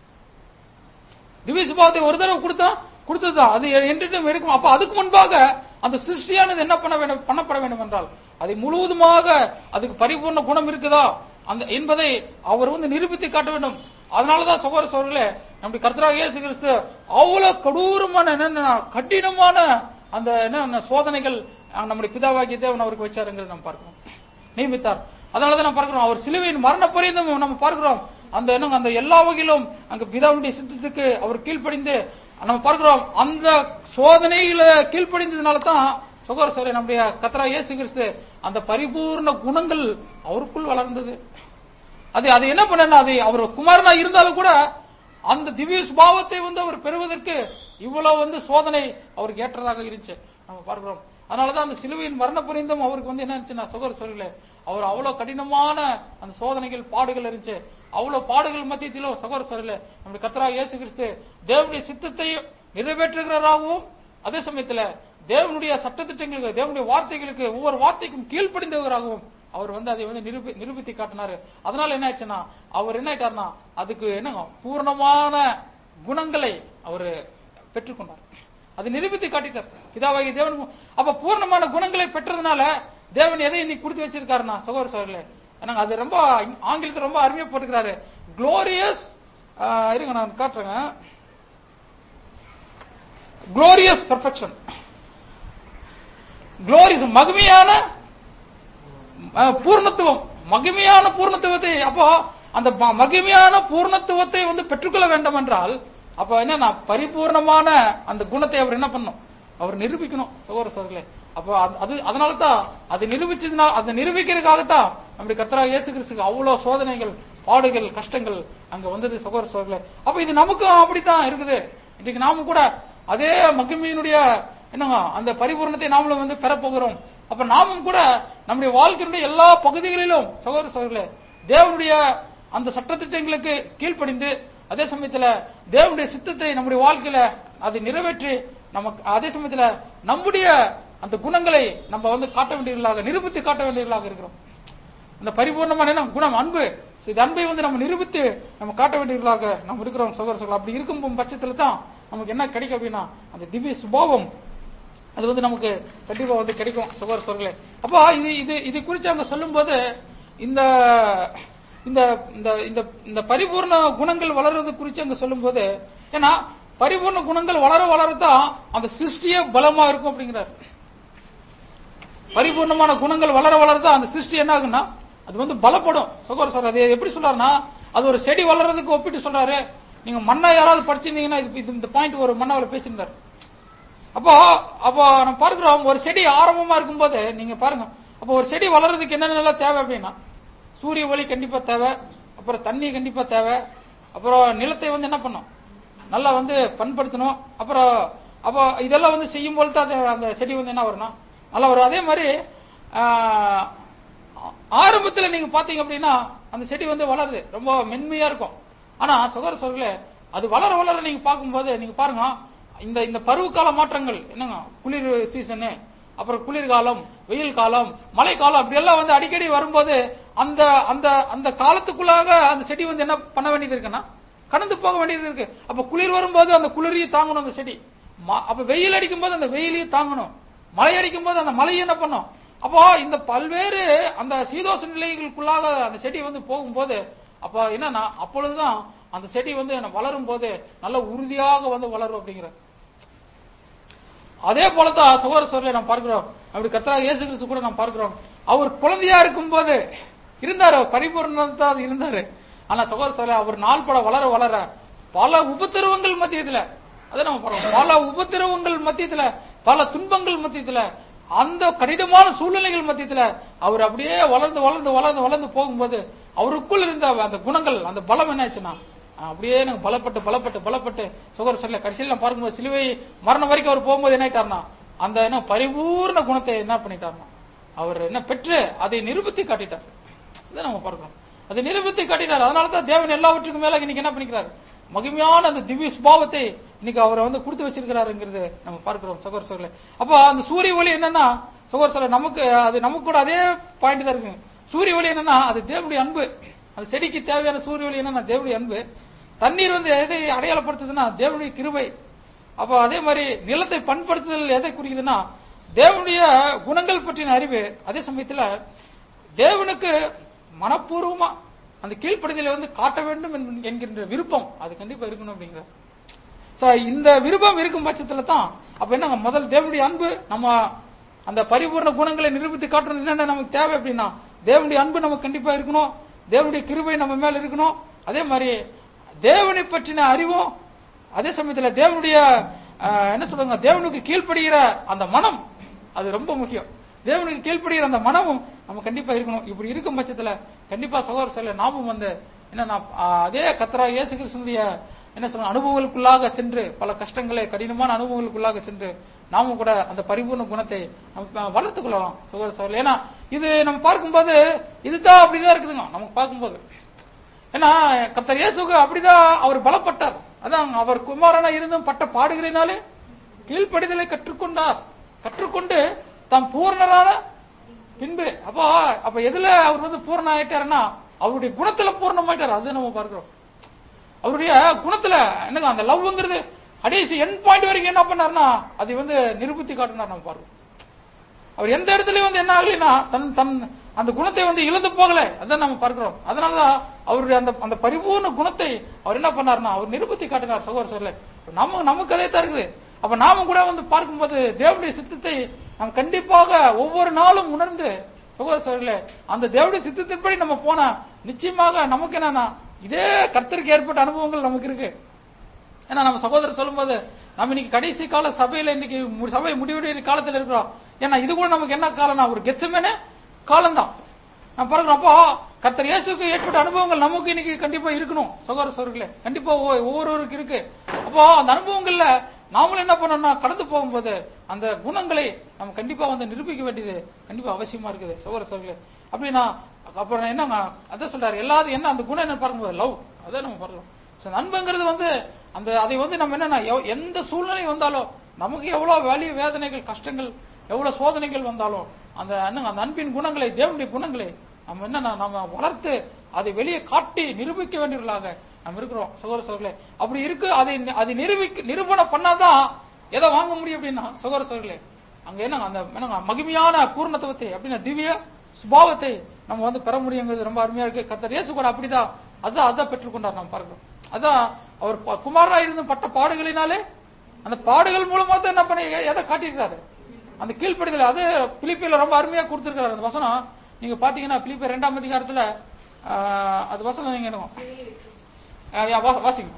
திவ்ய சுபாவத்தை ஒரு தடவை கொடுத்ததுதான், அது என்றும் இருக்கும். அப்ப அதுக்கு முன்பாக அந்த சிருஷ்டியானது என்ன பண்ணப்பட வேண்டும் என்றால் அதை முழுவதுமாக அதுக்கு பரிபூர்ண குணம் இருக்குதா அந்த என்பதை அவர் வந்து நிரூபித்து காட்ட வேண்டும். அதனாலதான் சகோதரர்களே நம்முடைய கர்த்தராகிய இயேசு கிறிஸ்து அவ்வளவு கொடூரமான கடினமான அந்த என்ன சோதனைகள் நம்முடைய பிதாவாகிய தேவன் அவருக்கு வச்சாருங்கிறது நம்ம பார்க்கிறோம், நியமித்தார். அதனாலதான் நம்ம பார்க்கிறோம் அவர் சிலுவையின் மரண பரியந்தம் நம்ம பார்க்கிறோம் அந்த என்ன அந்த எல்லா வகையிலும் அங்க பிதாவுடைய சித்தத்துக்கு அவர் கீழ்ப்படிந்து நம்ம பார்க்கிறோம். அந்த சோதனையில கீழ்ப்படிந்ததுனால தான் சகோதரர்களே நம்முடைய கர்த்தராகிய இயேசு கிறிஸ்து அந்த பரிபூர்ண குணங்கள் அவருக்குள் வளர்ந்தது. அது என்ன பண்ணா, அது அவர் குமாரனா இருந்தாலும் கூட அந்த திவ்ய சுபாவத்தை வந்து அவர் பெறுவதற்கு இவ்வளவு வந்து சோதனை அவருக்கு ஏற்றதாக இருந்துச்சு நம்ம பார்க்கிறோம். அதனாலதான் அந்த சிலுவையின் மரண பரியந்தம் அவருக்கு வந்து என்ன இருந்துச்சுன்னா சகோதரர்களே அவர் அவ்வளவு கடினமான அந்த சோதனைகள் பாடுகள் இருந்துச்சு. அவ்வளவு பாடுகள் மத்தியிலும் சகோதரர்களே நம்முடைய கர்த்தராகிய இயேசு கிறிஸ்து தேவனுடைய சித்தத்தை நிறைவேற்றுகிறவராகவும் அதே சமயத்துல தேவனுடைய சட்டத்திட்டங்களுக்கு தேவனுடைய வார்த்தைகளுக்கு ஒவ்வொரு வார்த்தைக்கும் கீழ்ப்படிந்தவராகவும் அவர் வந்து அதை வந்து நிரூபித்து காட்டினாரு. அதனால என்ன ஆச்சுன்னா அவர் என்ன ஆயிட்டார்னா அதுக்கு என்ன பூர்ணமான குணங்களை அவர் பெற்றுக்கொண்டார், அதை நிரூபித்து காட்டிட்டார் பிதாவாகிய தேவன். அப்ப பூர்ணமான குணங்களை பெற்றதுனால தேவன் எதை இன்னைக்கு கொடுத்து வச்சிருக்காருன்னா சகோதரர்களே அது ரொம்ப ஆங்கிலத்தில் ரொம்ப அருமையா போட்டுக்கிறாரு, குளோரியஸ் இருங்க நான் காட்டுறேங்க, குளோரியஸ் பெர்ஃபெக்ஷன், குளோரியஸ் மகிமையான பூர்ணத்துவம், மகிமையான பூர்ணத்துவத்தை. அப்போ அந்த மகிமையான பூர்ணத்துவத்தை வந்து பெற்றுக்கொள்ள வேண்டும் என்றால் அப்ப என்ன பரிபூர்ணமான அந்த குணத்தை அவர் என்ன பண்ணணும், அவர் நிரூபிக்கணும் சகோதரர்களே. அப்ப அது அதனாலதான் அது நிரூபிச்சதுனால அதை நிரூபிக்கிறதுக்காகத்தான் நம்முடைய கர்த்தராகிய இயேசு கிறிஸ்துக்கு அவ்வளவு சோதனைகள் பாடுகள் கஷ்டங்கள் அங்க வந்தது சகோதரர்களே. அப்ப இது நமக்கும் அப்படித்தான் இருக்குது. இன்னைக்கு நாம கூட அதே மகிமையினுடைய என்னங்க அந்த பரிபூர்ணத்தை நாமளும் வந்து பெறப்போகிறோம். அப்ப நாமும் கூட நம்முடைய வாழ்க்கையினுடைய எல்லா பகுதிகளிலும் சகோதரர்களே தேவனுடைய அந்த சட்டத்திட்டங்களுக்கு கீழ்ப்படிந்து அதே சமயத்துல தேவனுடைய சித்தத்தை நம்முடைய வாழ்க்கையில அதை நிறைவேற்றி நமக்கு அதே சமயத்துல நம்முடைய அந்த குணங்களை நம்ம வந்து காட்ட வேண்டியவர்களாக நிரூபித்து காட்ட வேண்டியவர்களாக இருக்கிறோம். அந்த பரிபூர்ணமான குணம் அன்பு, இந்த அன்பை வந்து நம்ம நிரூபித்து நம்ம காட்ட வேண்டியவர்களாக நம்ம இருக்கிறோம் சகோதரர்கள். அப்படி இருக்கும் பட்சத்துல தான் நமக்கு என்ன கிடைக்கும் அப்படின்னா அந்த திவ்ய சுபாவம் அது வந்து நமக்கு கண்டிப்பா வந்து கிடைக்கும் சகோதரர்களே. அப்போ இது குறித்து அவங்க சொல்லும் போது இந்த இந்த இந்த பரிபூர்ண குணங்கள் வளர்றது குறித்து அங்க சொல்லும் போது, ஏன்னா பரிபூர்ண குணங்கள் வளரதான் அந்த சிருஷ்டியே பலமா இருக்கும் அப்படிங்கிறார். பரிபூர்ணமான குணங்கள் வளரதான் அந்த சிருஷ்டி என்ன ஆகுன்னா அது வந்து பலப்படும் சகோதரர். அது எப்படி சொல்றாருன்னா அது ஒரு செடி வளர்றதுக்கு ஒப்பிட்டு சொல்றாரு. நீங்க மண்ணா யாராவது படிச்சிருந்தீங்கன்னா இந்த பாயிண்ட் ஒரு மண்ணாவில பேசியிருந்தாரு. அப்போ நம்ம பார்க்கிறோம் ஒரு செடி ஆரம்பமா இருக்கும் போது நீங்க பாருங்க, அப்போ ஒரு செடி வளர்றதுக்கு என்னென்ன தேவை அப்படின்னா சூரிய ஒளி கண்டிப்பா தேவை, அப்புறம் தண்ணி கண்டிப்பா தேவை, அப்புறம் நிலத்தை வந்து என்ன பண்ணும் நல்லா வந்து பண்படுத்தணும். அப்புறம் அப்போ இதெல்லாம் வந்து செய்யும் போது தான் அந்த செடி வந்து என்ன வரும்னா நல்லா வரும். அதே மாதிரி ஆரம்பத்துல நீங்க பாத்தீங்க அப்படின்னா அந்த செடி வந்து வளருது ரொம்ப மென்மையா இருக்கும். ஆனா சகோதரர்களே அது வளர நீங்க பார்க்கும்போது நீங்க பாருங்க இந்த பருவகால மாற்றங்கள் என்னங்க, குளிர் சீசனு, அப்புறம் குளிர்காலம், வெயில் காலம், மழை காலம், அப்படி எல்லாம் வந்து அடிக்கடி வரும்போது அந்த அந்த அந்த காலத்துக்குள்ளாக அந்த செடி வந்து என்ன பண்ண வேண்டியது இருக்குன்னா கடந்து போக வேண்டியது இருக்கு. அப்ப குளிர் வரும்போது அந்த குளிரையும் தாங்கணும் அந்த செடி, அப்ப வெயில் அடிக்கும் போது அந்த வெயிலையும் தாங்கணும், மழை அடிக்கும் போது அந்த மழையை என்ன பண்ணும். அப்போ இந்த பல்வேறு அந்த சீதோஷ நிலைகளுக்குள்ளாக அந்த செடி வந்து போகும்போது அப்ப என்னன்னா அப்பொழுதுதான் அந்த செடி வந்து வளரும் போது நல்ல உறுதியாக வந்து வளரும் அப்படிங்கிற. அதே போலதான் சகோதர சகோதரிகளை நாம் பார்க்கிறோம். அப்படி கர்த்தராகிய இயேசு கிறிஸ்து கூட நாம் பார்க்கிறோம். அவர் குழந்தையா இருக்கும் போது இருந்தாரு, பரிபூர்ணதா இருந்தாரு. ஆனா சகோதர சகோதரி அவர் நாள் பல வளர வளர பல உபத்திரவங்கள் மத்தியத்துல, அதை நம்ம பார்க்கிறோம், பல உபத்திரவங்கள் மத்தியத்துல, பல துன்பங்கள் மத்தியத்துல, அந்த கடினமான சூழ்நிலைகள் மத்தியத்துல அவர் அப்படியே வளர்ந்து வளர்ந்து வளர்ந்து வளர்ந்து போகும்போது அவருக்குள் இருந்த அந்த குணங்கள், அந்த பலம் என்ன ஆச்சுன்னா அப்படியே பலப்பட்டு பலப்பட்டு பலப்பட்டு சுகர் சொல்ல கடைசியில் பார்க்கும்போது சிலுவை மரணம் வரைக்கும் அவர் போகும்போது என்ன ஆயிட்டார்னா அந்த என்ன பரிபூர்ண குணத்தை என்ன பண்ணிட்டார்னா அவர் என்ன பெற்று அதை நிரூபித்து காட்டிட்டார். இதை நம்ம பார்க்கிறோம், அதை நிரூபித்து காட்டிட்டார். அதனாலதான் தேவன் எல்லாவற்றுக்கும் மேல இன்னைக்கு என்ன பண்ணிக்கிறார், மகிமையான அந்த திவ்ய சுபாவத்தை இன்னைக்கு அவரை வந்து கொடுத்து வச்சிருக்கிறாருங்கிறது நம்ம பார்க்கிறோம் சகோதர சகோதரர்களே. அப்ப அந்த சூரிய ஒளி என்னன்னா சகோதர சகோதரர் நமக்கு கூட அதே பாயிண்ட் தான் இருக்கு. சூரிய ஒளி என்னன்னா அது தேவனுடைய அன்பு. அந்த செடிக்கு தேவையான சூரிய ஒளி என்னன்னா தேவனுடைய அன்பு. தண்ணீர் வந்து எதை அடையாளப்படுத்துதுன்னா தேவனுடைய கிருபை. அப்ப அதே மாதிரி நிலத்தை பண்படுத்துதல் எதை குறிக்குதுன்னா தேவனுடைய குணங்கள் பற்றின அறிவு. அதே சமயத்துல தேவனுக்கு மனப்பூர்வமா அந்த கீழ்ப்படிதலை வந்து காட்ட வேண்டும் என்கின்ற விருப்பம் அது கண்டிப்பா இருக்கணும் அப்படிங்கிற. இந்த விருப்பம் இருக்கும் பட்சத்துல தான் அப்ப என்ன முதல் தேவனுடைய அன்பு, நம்ம அந்த பரிபூர்ண குணங்களை நிரூபித்து காட்டணும். என்னென்ன நமக்கு தேவை அப்படின்னா தேவனுடைய அன்பு நமக்கு கண்டிப்பா இருக்கணும், தேவனுடைய கிருபை நம்ம மேல இருக்கணும். அதே மாதிரி தேவனை பற்றின அறிவும், அதே சமயத்துல தேவனுடைய என்ன சொல்றாங்க தேவனுக்கு கீழ்ப்படுகிற அந்த மனம் அது ரொம்ப முக்கியம். தேவனுக்கு கீழ்ப்படுகிற அந்த மனமும் நம்ம கண்டிப்பா இருக்கணும். இப்படி இருக்கும் பட்சத்துல கண்டிப்பா சகோதர சொல்ல நாமும் வந்து என்ன அதே கர்த்தராகிய இயேசு கிறிஸ்துவினுடைய என்ன சொல்ற அனுபவங்களுக்குள்ளாக சென்று பல கஷ்டங்களை கடினமான அனுபவங்களுக்குள்ளாக சென்று நாமும் கூட அந்த பரிபூர்ண குணத்தை வளர்த்துக் கொள்ளலாம் சகோதர சகோதரர். ஏன்னா இது நம்ம பார்க்கும்போது இதுதான் அப்படிதான் இருக்குதுங்க நமக்கு பார்க்கும்போது. ஏன்னா கர்த்தர் இயேசுக்கு அப்படிதான் அவர் பலப்பட்டார். அதான் அவர் குமாரனா இருந்தும் பட்ட பாடுகளினாலே கீழ்ப்படிதலை கற்றுக்கொண்டு தாம் பூர்ணரான பின்பு அப்ப எதுல அவர் வந்து பூர்ண ஆயிட்டாருன்னா அவருடைய குணத்துல பூர்ணமாயிட்டார். அது நம்ம பார்க்கிறோம். அவருடைய குணத்துல என்னங்க அந்த லவ்ங்கிறது கடைசி என் பாயிண்ட் வரைக்கும் என்ன பண்ணாருன்னா அதை வந்து நிரூபித்து காட்டினார். நம்ம பார்க்கிறோம் அவர் எந்த இடத்துலயும் வந்து என்ன ஆகலைன்னா தன் அந்த குணத்தை வந்து இழந்து போகல. அதான் நம்ம பார்க்கிறோம். அதனாலதான் அவருடைய அந்த பரிபூர்ண குணத்தை அவர் என்ன பண்ணாருன்னா அவர் நிரூபித்து காட்டினார் சகோதர சகோதரர்களே. நமக்கு அதே தான் இருக்குது. அப்ப நாம கூட வந்து பார்க்கும்போது தேவனுடைய சித்தத்தை நாம் கண்டிப்பாக ஒவ்வொரு நாளும் உணர்ந்து சகோதர சகோதரர்களே அந்த தேவனுடைய சித்தத்தின்படி நம்ம போனா நிச்சயமாக நமக்கு என்னன்னா இதே கர்த்தருக்கு ஏற்பட்ட அனுபவங்கள் நமக்கு இருக்கு. ஏன்னா நம்ம சகோதரர் சொல்லும்போது நம்ம இன்னைக்கு கடைசி கால சபையில இன்னைக்கு சபை முடிவுடைய காலத்துல இருக்கிறோம். ஏன்னா இது கூட நமக்கு என்ன காலம்னா ஒரு கெத்செமனே காலம்தான் நம்ம பார்க்கிறோம். அப்போ கர்த்தர் இயேசுக்கு ஏற்பட்ட அனுபவங்கள் நமக்கு இன்னைக்கு கண்டிப்பா இருக்கணும் சகோதர சகோதரர்களே, கண்டிப்பா ஒவ்வொருவருக்கு இருக்கு. அப்போ அந்த அனுபவங்கள்ல நாமளும் என்ன பண்ணோம்னா கடந்து போகும்போது அந்த குணங்களை நம்ம கண்டிப்பா வந்து நிரூபிக்க வேண்டியது கண்டிப்பா அவசியமா இருக்குது சகோதர சகோதரர்களே. அப்படின்னா அப்புறம் என்ன அதான் சொல்றாரு எல்லாரும் என்ன அந்த குணம் என்ன பார்க்கும்போது லவ். அதை நம்ம பார்க்கலாம். அன்புங்கிறது வந்து அதை வந்து நம்ம என்னன்னா எந்த சூழ்நிலை வந்தாலும் நமக்கு எவ்வளவு வலி வேதனைகள் கஷ்டங்கள் எவ்வளவு சோதனைகள் வந்தாலும் அந்த அன்பின் குணங்களை தேவனுடைய குணங்களை நம்ம என்னன்னா நம்ம வளர்த்து அதை வெளியே காட்டி நிரூபிக்க வேண்டியவர்களாக நம்ம இருக்கிறோம் சகோதர சகோதரர்களே. அப்படி இருக்கு அதை நிரூபணம் பண்ணாதான் எதை வாங்க முடியும் அப்படின்னா சகோதர சகோதரர்களே அங்க என்ன மகிமையான பூர்ணத்துவத்தை அப்படின்னா திவ்ய சுபாவத்தை நம்ம வந்து பெற முடியுங்கிறது ரொம்ப அருமையா இருக்கு. கர்த்தர் இயேசு கூட அப்படிதான் அதான் பெற்றுக்கொண்டார். நம்ம பார்க்கிறோம். அதான் அவர் குமாரனா இருந்து பட்ட பாடுகளினாலே அந்த பாடுகள் மூலமா தான் என்ன பண்ணி எதை காட்டியிருக்காரு அந்த கீழ்ப்படிதல். அது பிலிப்பியில ரொம்ப அருமையா கொடுத்திருக்காரு அந்த வசனம். நீங்க பாத்தீங்கன்னா பிலிப்பியர் 2ஆம் அதிகாரத்துல அது வசனம் நீங்க வாசிங்க.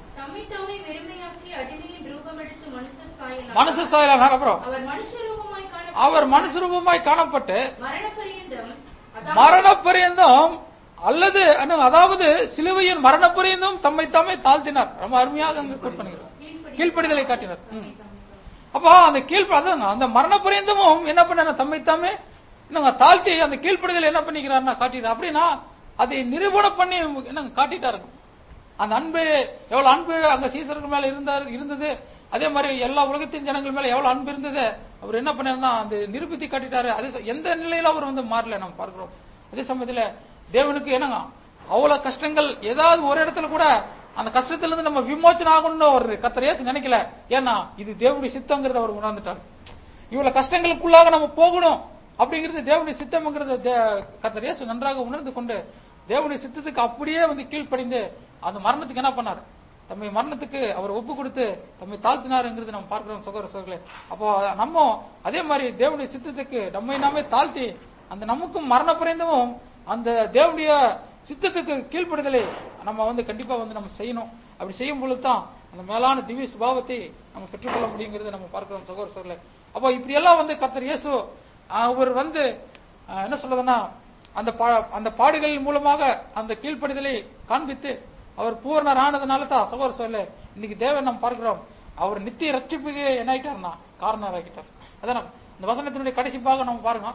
மனுஷ சாயலானார். அப்புறம் அவர் மனுஷரூபமாய் காணப்பட்டு மரணப்பரியந்தம் அல்லது அதாவது சிலுவையின் மரணப்பரியந்தம் தம்மை தாமே தாழ்த்தினார். ரொம்ப அருமையாக அங்க கோட் பண்ணுகிறார். கீழ்ப்படிதலை காட்டினார். அப்போ அந்த அந்த மரணப்பரியந்தமும் என்ன பண்ண தம்மை தாமே தாழ்த்தி அந்த கீழ்ப்படிதலை என்ன பண்ணிக்கிறார்னா காட்டினார். அப்படின்னா அதை நிரூபணம் பண்ணி என்ன காட்டிட்டாரு. அந்த அன்பு எவ்வளவு அன்பு அங்க சீசருக்கு மேல இருந்தது. அதே மாதிரி எல்லா உலகத்தின் ஜனங்கள் மேல எவ்வளவு அன்பு இருந்தது அவர் என்ன பண்ணாருன்னா அந்த நிரூபித்து காட்டிட்டாரு. அதே எந்த நிலையில அவர் வந்து மாறல நம்ம பார்க்கிறோம். அதே சமயத்துல தேவனுக்கு என்னங்க அவ்வளவு கஷ்டங்கள் ஏதாவது ஒரு இடத்துல கூட அந்த கஷ்டத்துல இருந்து நம்ம விமோச்சனம் ஆகணும்னு ஒரு கர்த்தர் இயேசு நினைக்கல. ஏன்னா இது தேவனுடைய சித்தம்ங்கிறத அவர் உணர்ந்துட்டார். இவ்வளவு கஷ்டங்களுக்குள்ளாக நம்ம போகணும் அப்படிங்கிறது தேவனுடைய சித்தம்ங்கிறது கர்த்தர் இயேசு நன்றாக உணர்ந்து கொண்டு தேவனுடைய சித்தத்துக்கு அப்படியே வந்து கீழ்ப்படிந்து அந்த மரணத்துக்கு என்ன பண்ணாரு, தம்மை மரணத்துக்கு அவர் ஒப்பு கொடுத்து தம்மை தாழ்த்தினாருங்கிறது நம்ம பார்க்கிறோம் சகோதர சகோதரர்களே. அப்போ நம்ம அதே மாதிரி தேவனுடைய சித்தத்துக்கு நம்மை நாமே தாழ்த்தி அந்த நமக்கும் மரண பரியந்தமும் அந்த தேவனுடைய சித்தத்துக்கு கீழ்ப்படுதலை நம்ம வந்து கண்டிப்பா வந்து நம்ம செய்யணும். அப்படி செய்யும் பொழுதுதான் அந்த மேலான திவ்ய சுபாவத்தை நம்ம பெற்றுக்கொள்ள முடியுங்கிறத நம்ம பார்க்கிறோம் சகோதர சகோதரர்களே. அப்போ இப்படி எல்லாம் வந்து கர்த்தர் இயேசு அவர் வந்து என்ன சொல்றதுன்னா அந்த பாடுகள் மூலமாக அந்த கீழ்ப்படிதலை காண்பித்து அவர் பூரணர் ஆனதுனால தான் சகோதர சகோதரர்களே இன்னைக்கு தேவன் நம்ம பார்க்கிறோம் அவர் நித்திய ரட்சிப்புக்கு என்ன ஆயிட்டார்னா காரணர் ஆகிட்டார். அதான் இந்த வசனத்தினுடைய கடைசி பாகம் நம்ம பாருங்க.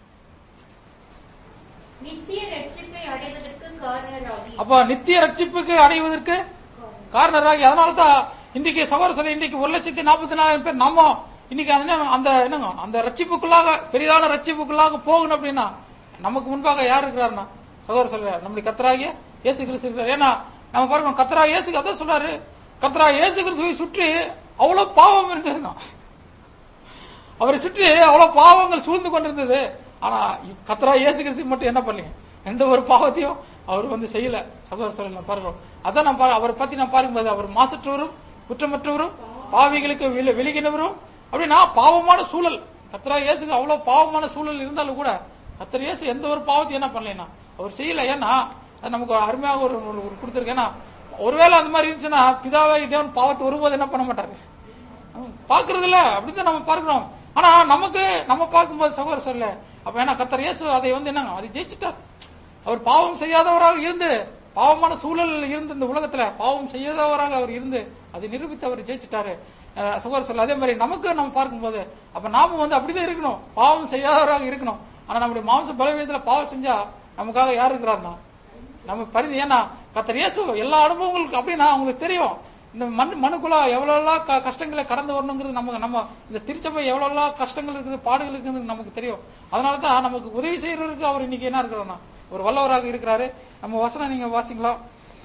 அப்ப நித்திய ரட்சிப்புக்கு அடைவதற்கு காரணராகி அதனாலதான் இன்னைக்கு சகோதரர்களே இன்னைக்கு 1,40,000 பேர் நம்ம இன்னைக்கு அந்த ரட்சிப்புக்குள்ளாக பெரிதான ரட்சிப்புக்குள்ளாக போகணும் அப்படின்னா நமக்கு முன்பாக யார் இருக்கிறாருன்னா சகோதரர்களே நம்முடைய கர்த்தராகிய இயேசு கிறிஸ்து இருக்கிறார். ஏன்னா நம்ம பாருங்க கர்த்தராகிய இயேசு அதான் சொல்றாரு, கர்த்தராகிய இயேசு கிறிஸ்துவை சுற்றி அவ்வளவு பாவம் இருந்ததுங்க. அவரை சுற்றி அவ்வளவு பாவங்கள் சூழ்ந்து கொண்டிருந்தது. ஆனா கர்த்தராகிய இயேசு கிறிஸ்து மட்டும் என்ன பண்ணீங்க, எந்த ஒரு பாவத்தையும் அவர் வந்து செய்யல. சகோதரர்களே பார்க்கிறோம். அதான் நம்ம அவரை பத்தி நான் பார்க்கும்போது அவர் மாசற்றவரும் குற்றமற்றவரும் பாவிகளுக்கு விலகினவரும் அப்படின்னா பாவமான சூழல் கர்த்தராகிய இயேசுக்கு அவ்வளவு பாவமான சூழல் இருந்தாலும் கூட கர்த்தர் இயேசு எந்த ஒரு பாவத்தையும் என்ன பண்ணலைன்னா அவர் செய்யல. ஏன்னா நமக்கு அருமையாக ஒரு கொடுத்திருக்கு. ஏன்னா ஒருவேளை அந்த மாதிரி இருந்துச்சுன்னா பிதாவை தேவன் பாவத்தை ஒருபோது என்ன பண்ண மாட்டாரு, பாக்குறது இல்ல அப்படின்னு நம்ம பார்க்கிறோம். ஆனா நமக்கு நம்ம பார்க்கும்போது சகோதரர் சொல்ல அப்ப ஏன்னா கர்த்தர் இயேசு அதை வந்து என்னங்க அதை ஜெயிச்சுட்டார். அவர் பாவம் செய்யாதவராக இருந்து பாவமான சூழல் இருந்து இந்த உலகத்துல பாவம் செய்யாதவராக அவர் இருந்து அதை நிரூபித்து அவர் ஜெயிச்சுட்டாரு சகோதரர் சொல்ல. அதே மாதிரி நமக்கு நம்ம பார்க்கும்போது அப்ப நாம வந்து அப்படிதான் இருக்கணும், பாவம் செய்யாதவராக இருக்கணும். ஆனா நம்முடைய மாம்ச பலவீனத்துல பாவம் செஞ்சா நமக்காக யார் இருக்கிறாருன்னா நம்ம பரிந்து. ஏன்னா கர்த்தர் இயேசு எல்லா அனுபவங்களுக்கு அப்படின்னா அவங்களுக்கு தெரியும் இந்த மனுக்குள்ள எவ்வளவு கஷ்டங்களை கடந்து வரணுங்கிறது நம்ம இந்த திருச்சபை எவ்வளவு கஷ்டங்கள் இருக்குது பாடுகள் இருக்குது நமக்கு தெரியும். அதனாலதான் நமக்கு உதவி செய்யறதுக்கு அவர் இன்னைக்கு என்ன இருக்கிறாருன்னா ஒரு வல்லவராக இருக்கிறாரு. நம்ம வசனம் நீங்க வாசிக்கலாம்.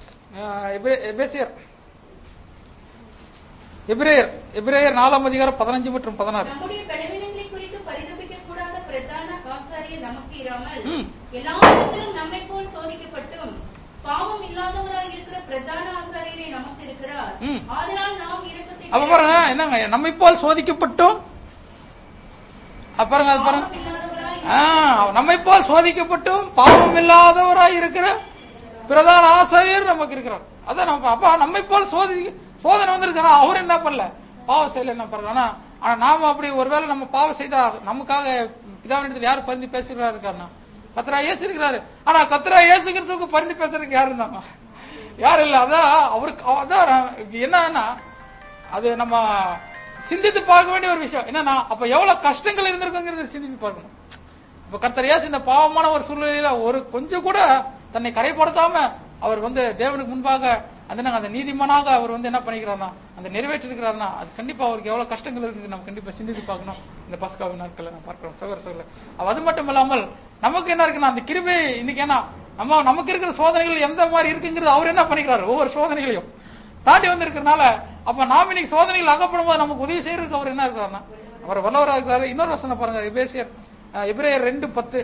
எபிரேயர் 4 அதிகாரம் 15 மற்றும் 16. நம்முடைய பலவீனங்களை குறித்து பரிதபிக்க கூடாத பிரதான ஆசாரியர் நமக்கு இராமல் எல்லாவற்றிலும் நம்மை போல் சோதிக்கப்பட்டும் பாவம் இல்லாதவராய் இருக்கிற பிரதான ஆசாரியரே நமக்கு இருக்கிறார். அதனால் நாம் இரக்கத்தை அப்ப பாருங்க என்னங்க நம்மை போல் சோதிக்கப்பட்டும் பாருங்க அது பாருங்க நம்மை போல் சோதிக்கப்பட்டும் பாவம் இல்லாதவராய் இருக்கிற பிரதான ஆசாரியர் நமக்கு இருக்கிறார். அதான் நம்ம அப்ப நம்மை போல் சோதனை வந்திருக்கா அவர் என்ன பண்ணல பாவம் செய்யல என்ன பண்றாங்க. ஆனா நாம அப்படி ஒருவேளை நம்ம பாவம் செய்தா நமக்காக பிதாவினிடத்தில் யாரு பரிந்து பேசுகிறாரு இருக்காருன்னா கர்த்தராகிய இயேசு இருக்கிறாரு. ஆனா கர்த்தராகிய இயேசு கிறிஸ்துவுக்கு பரிந்து பேசுறதுக்கு யாரு இருந்தாங்க, யாரும் இல்ல. அதான் அவருக்கு அதான் என்னன்னா அது நம்ம சிந்தித்து பார்க்க வேண்டிய ஒரு விஷயம். என்னன்னா அப்ப எவ்வளவு கஷ்டங்கள் இருந்திருக்குங்கிறது சிந்தித்து பார்க்கணும். இப்ப கர்த்தர் இயேசு இந்த பாவமான ஒரு சூழ்நிலையில ஒரு கொஞ்சம் கூட தன்னை கரைப்படுத்தாம அவர் வந்து தேவனுக்கு முன்பாக அந்த நீதிமானாக அவர் வந்து என்ன பண்ணிக்கிறார்னா அந்த நிறைவேற்றிருக்கிறார்னா அது கண்டிப்பா அவருக்கு எவ்வளவு கஷ்டங்கள் இருக்கு நம்ம கண்டிப்பா சிந்தித்து பார்க்கணும். இந்த பஸ்காவின் நாட்கள் நான் பார்க்கிறோம் சகோதர சகோதரர்களே. அது மட்டும் இல்லாமல் நமக்கு என்ன இருக்குன்னா அந்த கிருபை இன்னைக்கு ஏன்னா நமக்கு இருக்கிற சோதனைகள் எந்த மாதிரி இருக்குங்கிறது அவர் என்ன பண்ணிக்கிறாரு ஒவ்வொரு சோதனைகளையும் தாண்டி வந்து இருக்கிறதுனால அப்ப நாம இன்னைக்கு சோதனைகள் அகப்படும் போது நமக்கு உதவி செய்யறதுக்கு அவர் என்ன இருக்கிறாருன்னா அவர் வல்லவராக இருக்கிறாரு. இன்னொரு வசனம் பாருங்க எபிரேயர் 2:10.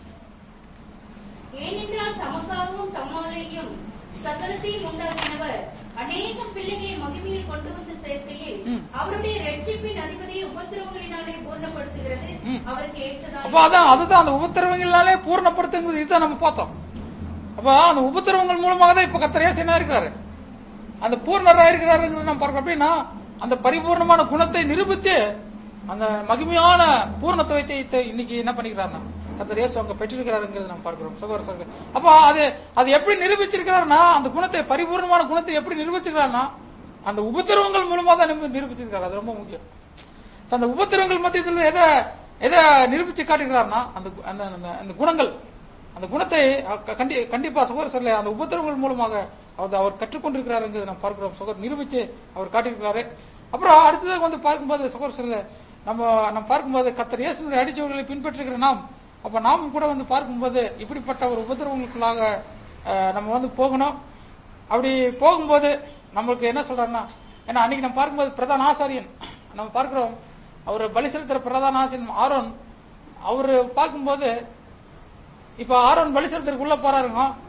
ஏனென்றால் தமக்காகவும் தம்மாலேயும் சகலத்தையும் உண்டாக்கினவர் அநேகம் பிள்ளைகளை மகிமையில் கொண்டு வந்து சேர்க்கையில் அவருடைய ரட்சிப்பின் அதிபதியை உபத்திரவங்களினாலே பூர்ணப்படுத்துகிறது அவருக்கு ஏற்றதாக. அதுதான் அந்த உபத்திரவங்களாலே பூர்ணப்படுத்துங்கிறது இதுதான் நம்ம பார்த்தோம். அப்ப அந்த உபத்திரவங்கள் மூலமாக தான் இப்ப கர்த்தர் இயேசு என்ன இருக்கிறாரு அந்த பூர்ணராக இருக்கிறாருங்கிறது நம்ம பார்க்கணும். அப்படின்னா அந்த பரிபூர்ணமான குணத்தை நிரூபித்து அந்த மகிமையான பூர்ணத்துவத்தை இன்னைக்கு என்ன பண்ணிக்கிறாருன்னா கர்த்தர் இயேசு அங்க பெற்றிருக்கிறாருங்கிறது நம்ம பார்க்கிறோம் சகோதர சகோதரர்களே. அப்ப அது எப்படி நிரூபிச்சிருக்கிறாருன்னா அந்த குணத்தை பரிபூர்ணமான குணத்தை எப்படி நிரூபிச்சிருக்காருன்னா அந்த உபத்திரவங்கள் மூலமா தான் நிரூபிச்சிருக்காரு. அது ரொம்ப முக்கியம். அந்த உபத்திரவங்கள் மத்தியத்தில் எதை நிரூபிச்சு காட்டுகிறாருன்னா அந்த குணங்கள் அந்த குணத்தை கண்டிப்பா சகோதர சகோதரர்களே அந்த உபத்திரவங்கள் மூலமாக அவர் கற்றுக்கொண்டிருக்கிறாருங்கிறது நம்ம பார்க்கிறோம். சகோதரர் நிரூபிச்சு அவர் காட்டியிருக்கிறாரு. அப்புறம் அடுத்ததாக வந்து பார்க்கும்போது சகோதர சகோதரர்களே நம்ம பார்க்கும்போது கர்த்தர் இயேசுவின் அடிச்சுவடுகளை பின்பற்றுகிற நாம் அப்ப நாமும் கூட வந்து பார்க்கும்போது இப்படிப்பட்ட ஒரு உபத்திரவங்களுக்குள்ளாக நம்ம வந்து போகணும். அப்படி போகும்போது நம்மளுக்கு என்ன சொல்றாருன்னா ஏன்னா அன்னைக்கு நம்ம பார்க்கும்போது பிரதான ஆசாரியன் நம்ம பார்க்கிறோம் அவர் பலி செலுத்துற பிரதான ஆசாரியன் ஆரோன் அவரு பார்க்கும்போது இப்ப ஆரோன் பலி செலுத்துறதுக்கு உள்ள போறாருங்க.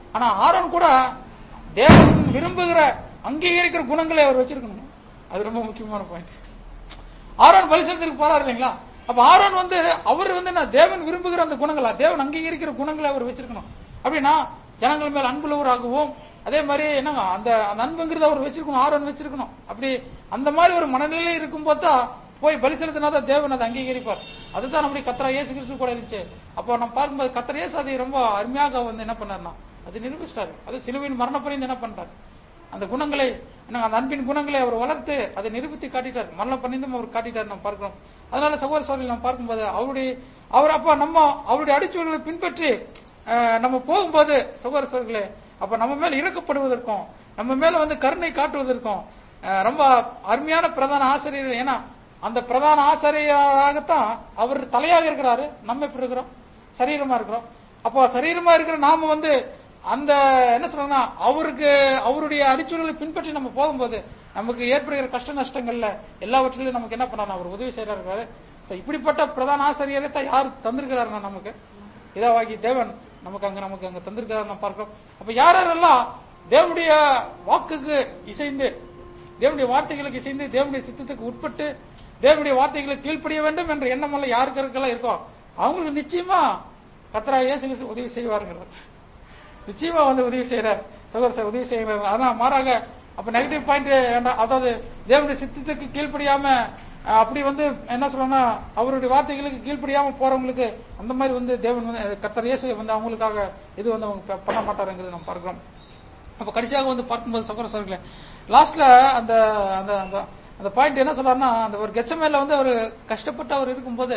ஆனா ஆரோன் கூட தேவன் விரும்புகிற அங்கீகரிக்கிற குணங்களை அவர் வச்சிருக்கணும். அது ரொம்ப முக்கியமான பாயிண்ட். ஆரோன் பலி செலுத்துறதுக்கு போறாரு இல்லைங்களா? அப்ப ஆரோன் அவர் தேவன் விரும்புகிற அந்த குணங்களா, தேவன் அங்கீகரிக்கிற குணங்களை அவர் வச்சிருக்கணும். அப்படின்னா ஜனங்கள் மேல் அன்புள்ளவராகவும், அதே மாதிரி என்னங்க அந்த அன்புங்கிறத அவர் வச்சிருக்கணும், ஆரோன் வச்சிருக்கணும். அப்படி அந்த மாதிரி ஒரு மனநிலை இருக்கும் போதுதான் போய் பலி செலுத்தினாதான் தேவன் அதை அங்கீகரிப்பார். அதுதான் நம்முடைய கர்த்தர் இயேசு கிறிஸ்து கூட இருந்துச்சு. அப்போ நம்ம பார்க்கும்போது கர்த்தர் இயேசு அதை ரொம்ப அருமையாக என்ன பண்ணாருன்னா அது நிரூபிச்சிட்டாரு. அது சிலுவையின் மரணப்பரிந்து என்ன பண்றாரு, அந்த குணங்களை, அந்த அன்பின் குணங்களை அவர் வளர்த்து அதை நிரூபித்து காட்டிட்டார். மரணம் பண்ணிந்தும் அவர் காட்டிட்டார் நம்ம பார்க்கிறோம். அதனால சகோதர சகோதரிகள் நம்ம பார்க்கும்போது அவர் அப்ப நம்ம அவருடைய அடிச்சுவடுகளை பின்பற்றி நம்ம போகும்போது சகோதர சகோதரிகளே, அப்ப நம்ம மேல இறக்கப்படுவதற்கும் நம்ம மேல கருணை காட்டுவதற்கும் ரொம்ப அருமையான பிரதான ஆசிரியர். ஏன்னா அந்த பிரதான ஆசிரியராகத்தான் அவர் தலையாக இருக்கிறாரு. நம்ம எப்படி இருக்கிறோம், சரீரமா இருக்கிறோம். அப்போ சரீரமா இருக்கிற நாம அந்த என்ன சொல்றோம்னா அவருடைய அடிச்சுவடுகளை பின்பற்றி நம்ம போகும்போது நமக்கு ஏற்படுகிற கஷ்ட நஷ்டங்கள்ல எல்லாவற்றிலும் நமக்கு என்ன பண்ணாரு, அவர் உதவி செய்யறாரு. இப்படிப்பட்ட பிரதான ஆசிரியரை தான் யார் தந்திருக்கிறாருன்னா நமக்கு இதாவாகி தேவன் நமக்கு அங்க தந்திருக்கிறார் நம்ம பார்க்கிறோம். அப்ப யாரெல்லாம் தேவனுடைய வாக்குக்கு இசைந்து, தேவனுடைய வார்த்தைகளுக்கு இசைந்து, தேவனுடைய சித்தத்துக்கு உட்பட்டு தேவனுடைய வார்த்தைகளுக்கு கீழ்ப்படிய வேண்டும் என்ற எண்ணம் எல்லாம் யாருக்கெல்லாம் இருக்கோ அவங்களுக்கு நிச்சயமா கர்த்தராகிய இயேசு கிறிஸ்து உதவி செய்வாருங்கிறார். நிச்சயமா உதவி செய்யறார், சகோதர உதவி செய்யறாரு. ஆனா மாறாக அப்ப நெகட்டிவ் பாயிண்ட், அதாவது தேவனுடைய சித்தத்துக்கு கீழ்ப்படியாம அப்படி என்ன சொல்றோம்னா அவருடைய வார்த்தைகளுக்கு கீழ்ப்படியாம போறவங்களுக்கு அந்த மாதிரி தேவன் கர்த்தர் இயேசு அவங்களுக்காக இது அவங்க பண்ண மாட்டாருங்கிறது நம்ம பார்க்கிறோம். அப்ப கடைசியாக பார்க்கும்போது சகோதர சகோதரிகளே, லாஸ்ட்ல அந்த அந்த அந்த பாயிண்ட் என்ன சொல்றாருன்னா, அந்த ஒரு கெத்செமனேல அவர் கஷ்டப்பட்டு அவர் இருக்கும்போது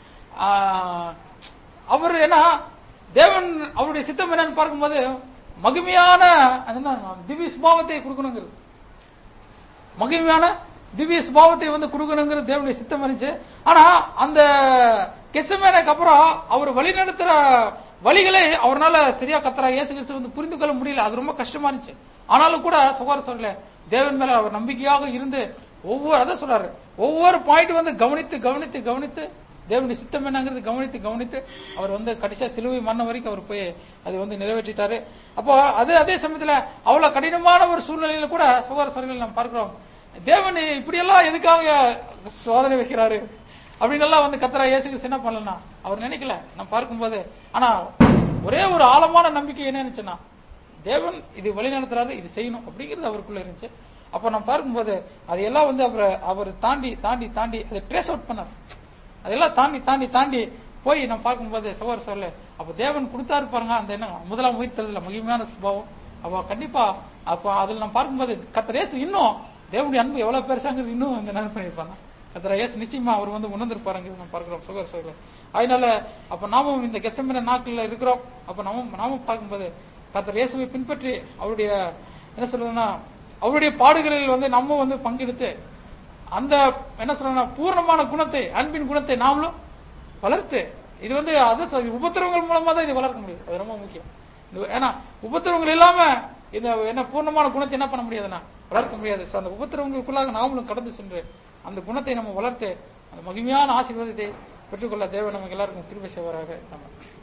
அவர் தேவன் அவருடைய சித்தம் என்னன்னு பார்க்கும்போது மகிமையான திவ்ய சுபாவத்தை கொடுக்கணுங்கிறது, மகிமையான திவ்ய சுபாவத்தை கொடுக்கணுங்கிறது தேவனுடைய சித்தம் இருந்துச்சு. ஆனா அந்த கெத்செமனேக்கு அப்புறம் அவர் வழி நடத்துற வழிகளை அவரால் சரியா கர்த்தராகிய இயேசு கிறிஸ்து புரிந்து கொள்ள முடியல. அது ரொம்ப கஷ்டமா இருந்துச்சு. ஆனாலும் கூட சகோதர சகோதரிகளே, தேவன் மேல அவர் நம்பிக்கையாக இருந்து ஒவ்வொரு பாயிண்ட் கவனித்து கவனித்து கவனித்து தேவனுடைய சித்தம் என்னங்கிறது கவனித்து கவனித்து அவர் கடைசியா சிலுவை மரணம் வரைக்கும் அவர் போய் அது நிறைவேற்றிட்டாரு. அப்போ அதே சமயத்துல அவ்வளவு கடினமான ஒரு சூழ்நிலையில கூட சகோதர சகோதரிகள் நாம் பார்க்கிறோம், தேவன் இப்படியெல்லாம் எதுக்காக சோதனை வைக்கிறாரு அப்படின்னு எல்லாம் கர்த்தராகிய இயேசு கிறிஸ்து என்ன பண்ணலன்னா அவர் நினைக்கல நம்ம பார்க்கும்போது. ஆனா ஒரே ஒரு ஆழமான நம்பிக்கை என்ன இருந்துச்சுன்னா, தேவன் இது வழி நடத்துறாரு, இது செய்யணும் அப்படிங்கிறது அவருக்குள்ள இருந்துச்சு. அப்ப நம்ம பார்க்கும்போது அதையெல்லாம் அவர் தாண்டி தாண்டி தாண்டி அதை ட்ரேஸ் அவுட் பண்ணார். அதெல்லாம் தாண்டி தாண்டி தாண்டி போய் நம்ம பார்க்கும்போது சகோதர சகோதரிகளே, அப்ப தேவன் கொடுத்தாரு பாருங்க அந்த என்ன முதலாம் உயிர்த்தெழுதல மகிமையான சுபாவம். அப்ப கண்டிப்பா அப்ப அதுல நம்ம பார்க்கும்போது கர்த்தர் இயேசு இன்னும் தேவனுடைய அன்பு எவ்வளவு பெருசாங்கிறது இன்னும் நினைவு பண்ணிருப்பாங்க. கர்த்தர் இயேசு நிச்சயமா அவர் உணர்ந்திருப்பாருங்க நம்ம பார்க்கிறோம் சகோதர சகோதரிகளே. அதனால அப்ப நாமும் இந்த கெத்செமனே நாட்கள்ல இருக்கிறோம். அப்ப நாமும் பார்க்கும்போது கர்த்தர் இயேசுவை பின்பற்றி அவருடைய என்ன சொல்றதுன்னா அவருடைய பாடுகளில் நம்ம பங்கெடுத்து அந்த என்ன சொல்ற பூர்ணமான குணத்தை, அன்பின் குணத்தை நாமளும் வளர்த்து இது உபத்திரவங்கள் மூலமா தான் இதை வளர்க்க முடியும். அது ரொம்ப முக்கியம். ஏன்னா உபத்திரவங்கள் இல்லாம இந்த என்ன பூர்ணமான குணத்தை என்ன பண்ண முடியாதுன்னா வளர்க்க முடியாது. அந்த உபத்திரவங்களுக்குள்ளாக நாமளும் கடந்து சென்று அந்த குணத்தை நம்ம வளர்த்து அந்த மகிமையான ஆசீர்வாதத்தை பெற்றுக்கொள்ள தேவன் நமக்கு எல்லாருக்கும் கிருபை செய்வாராக.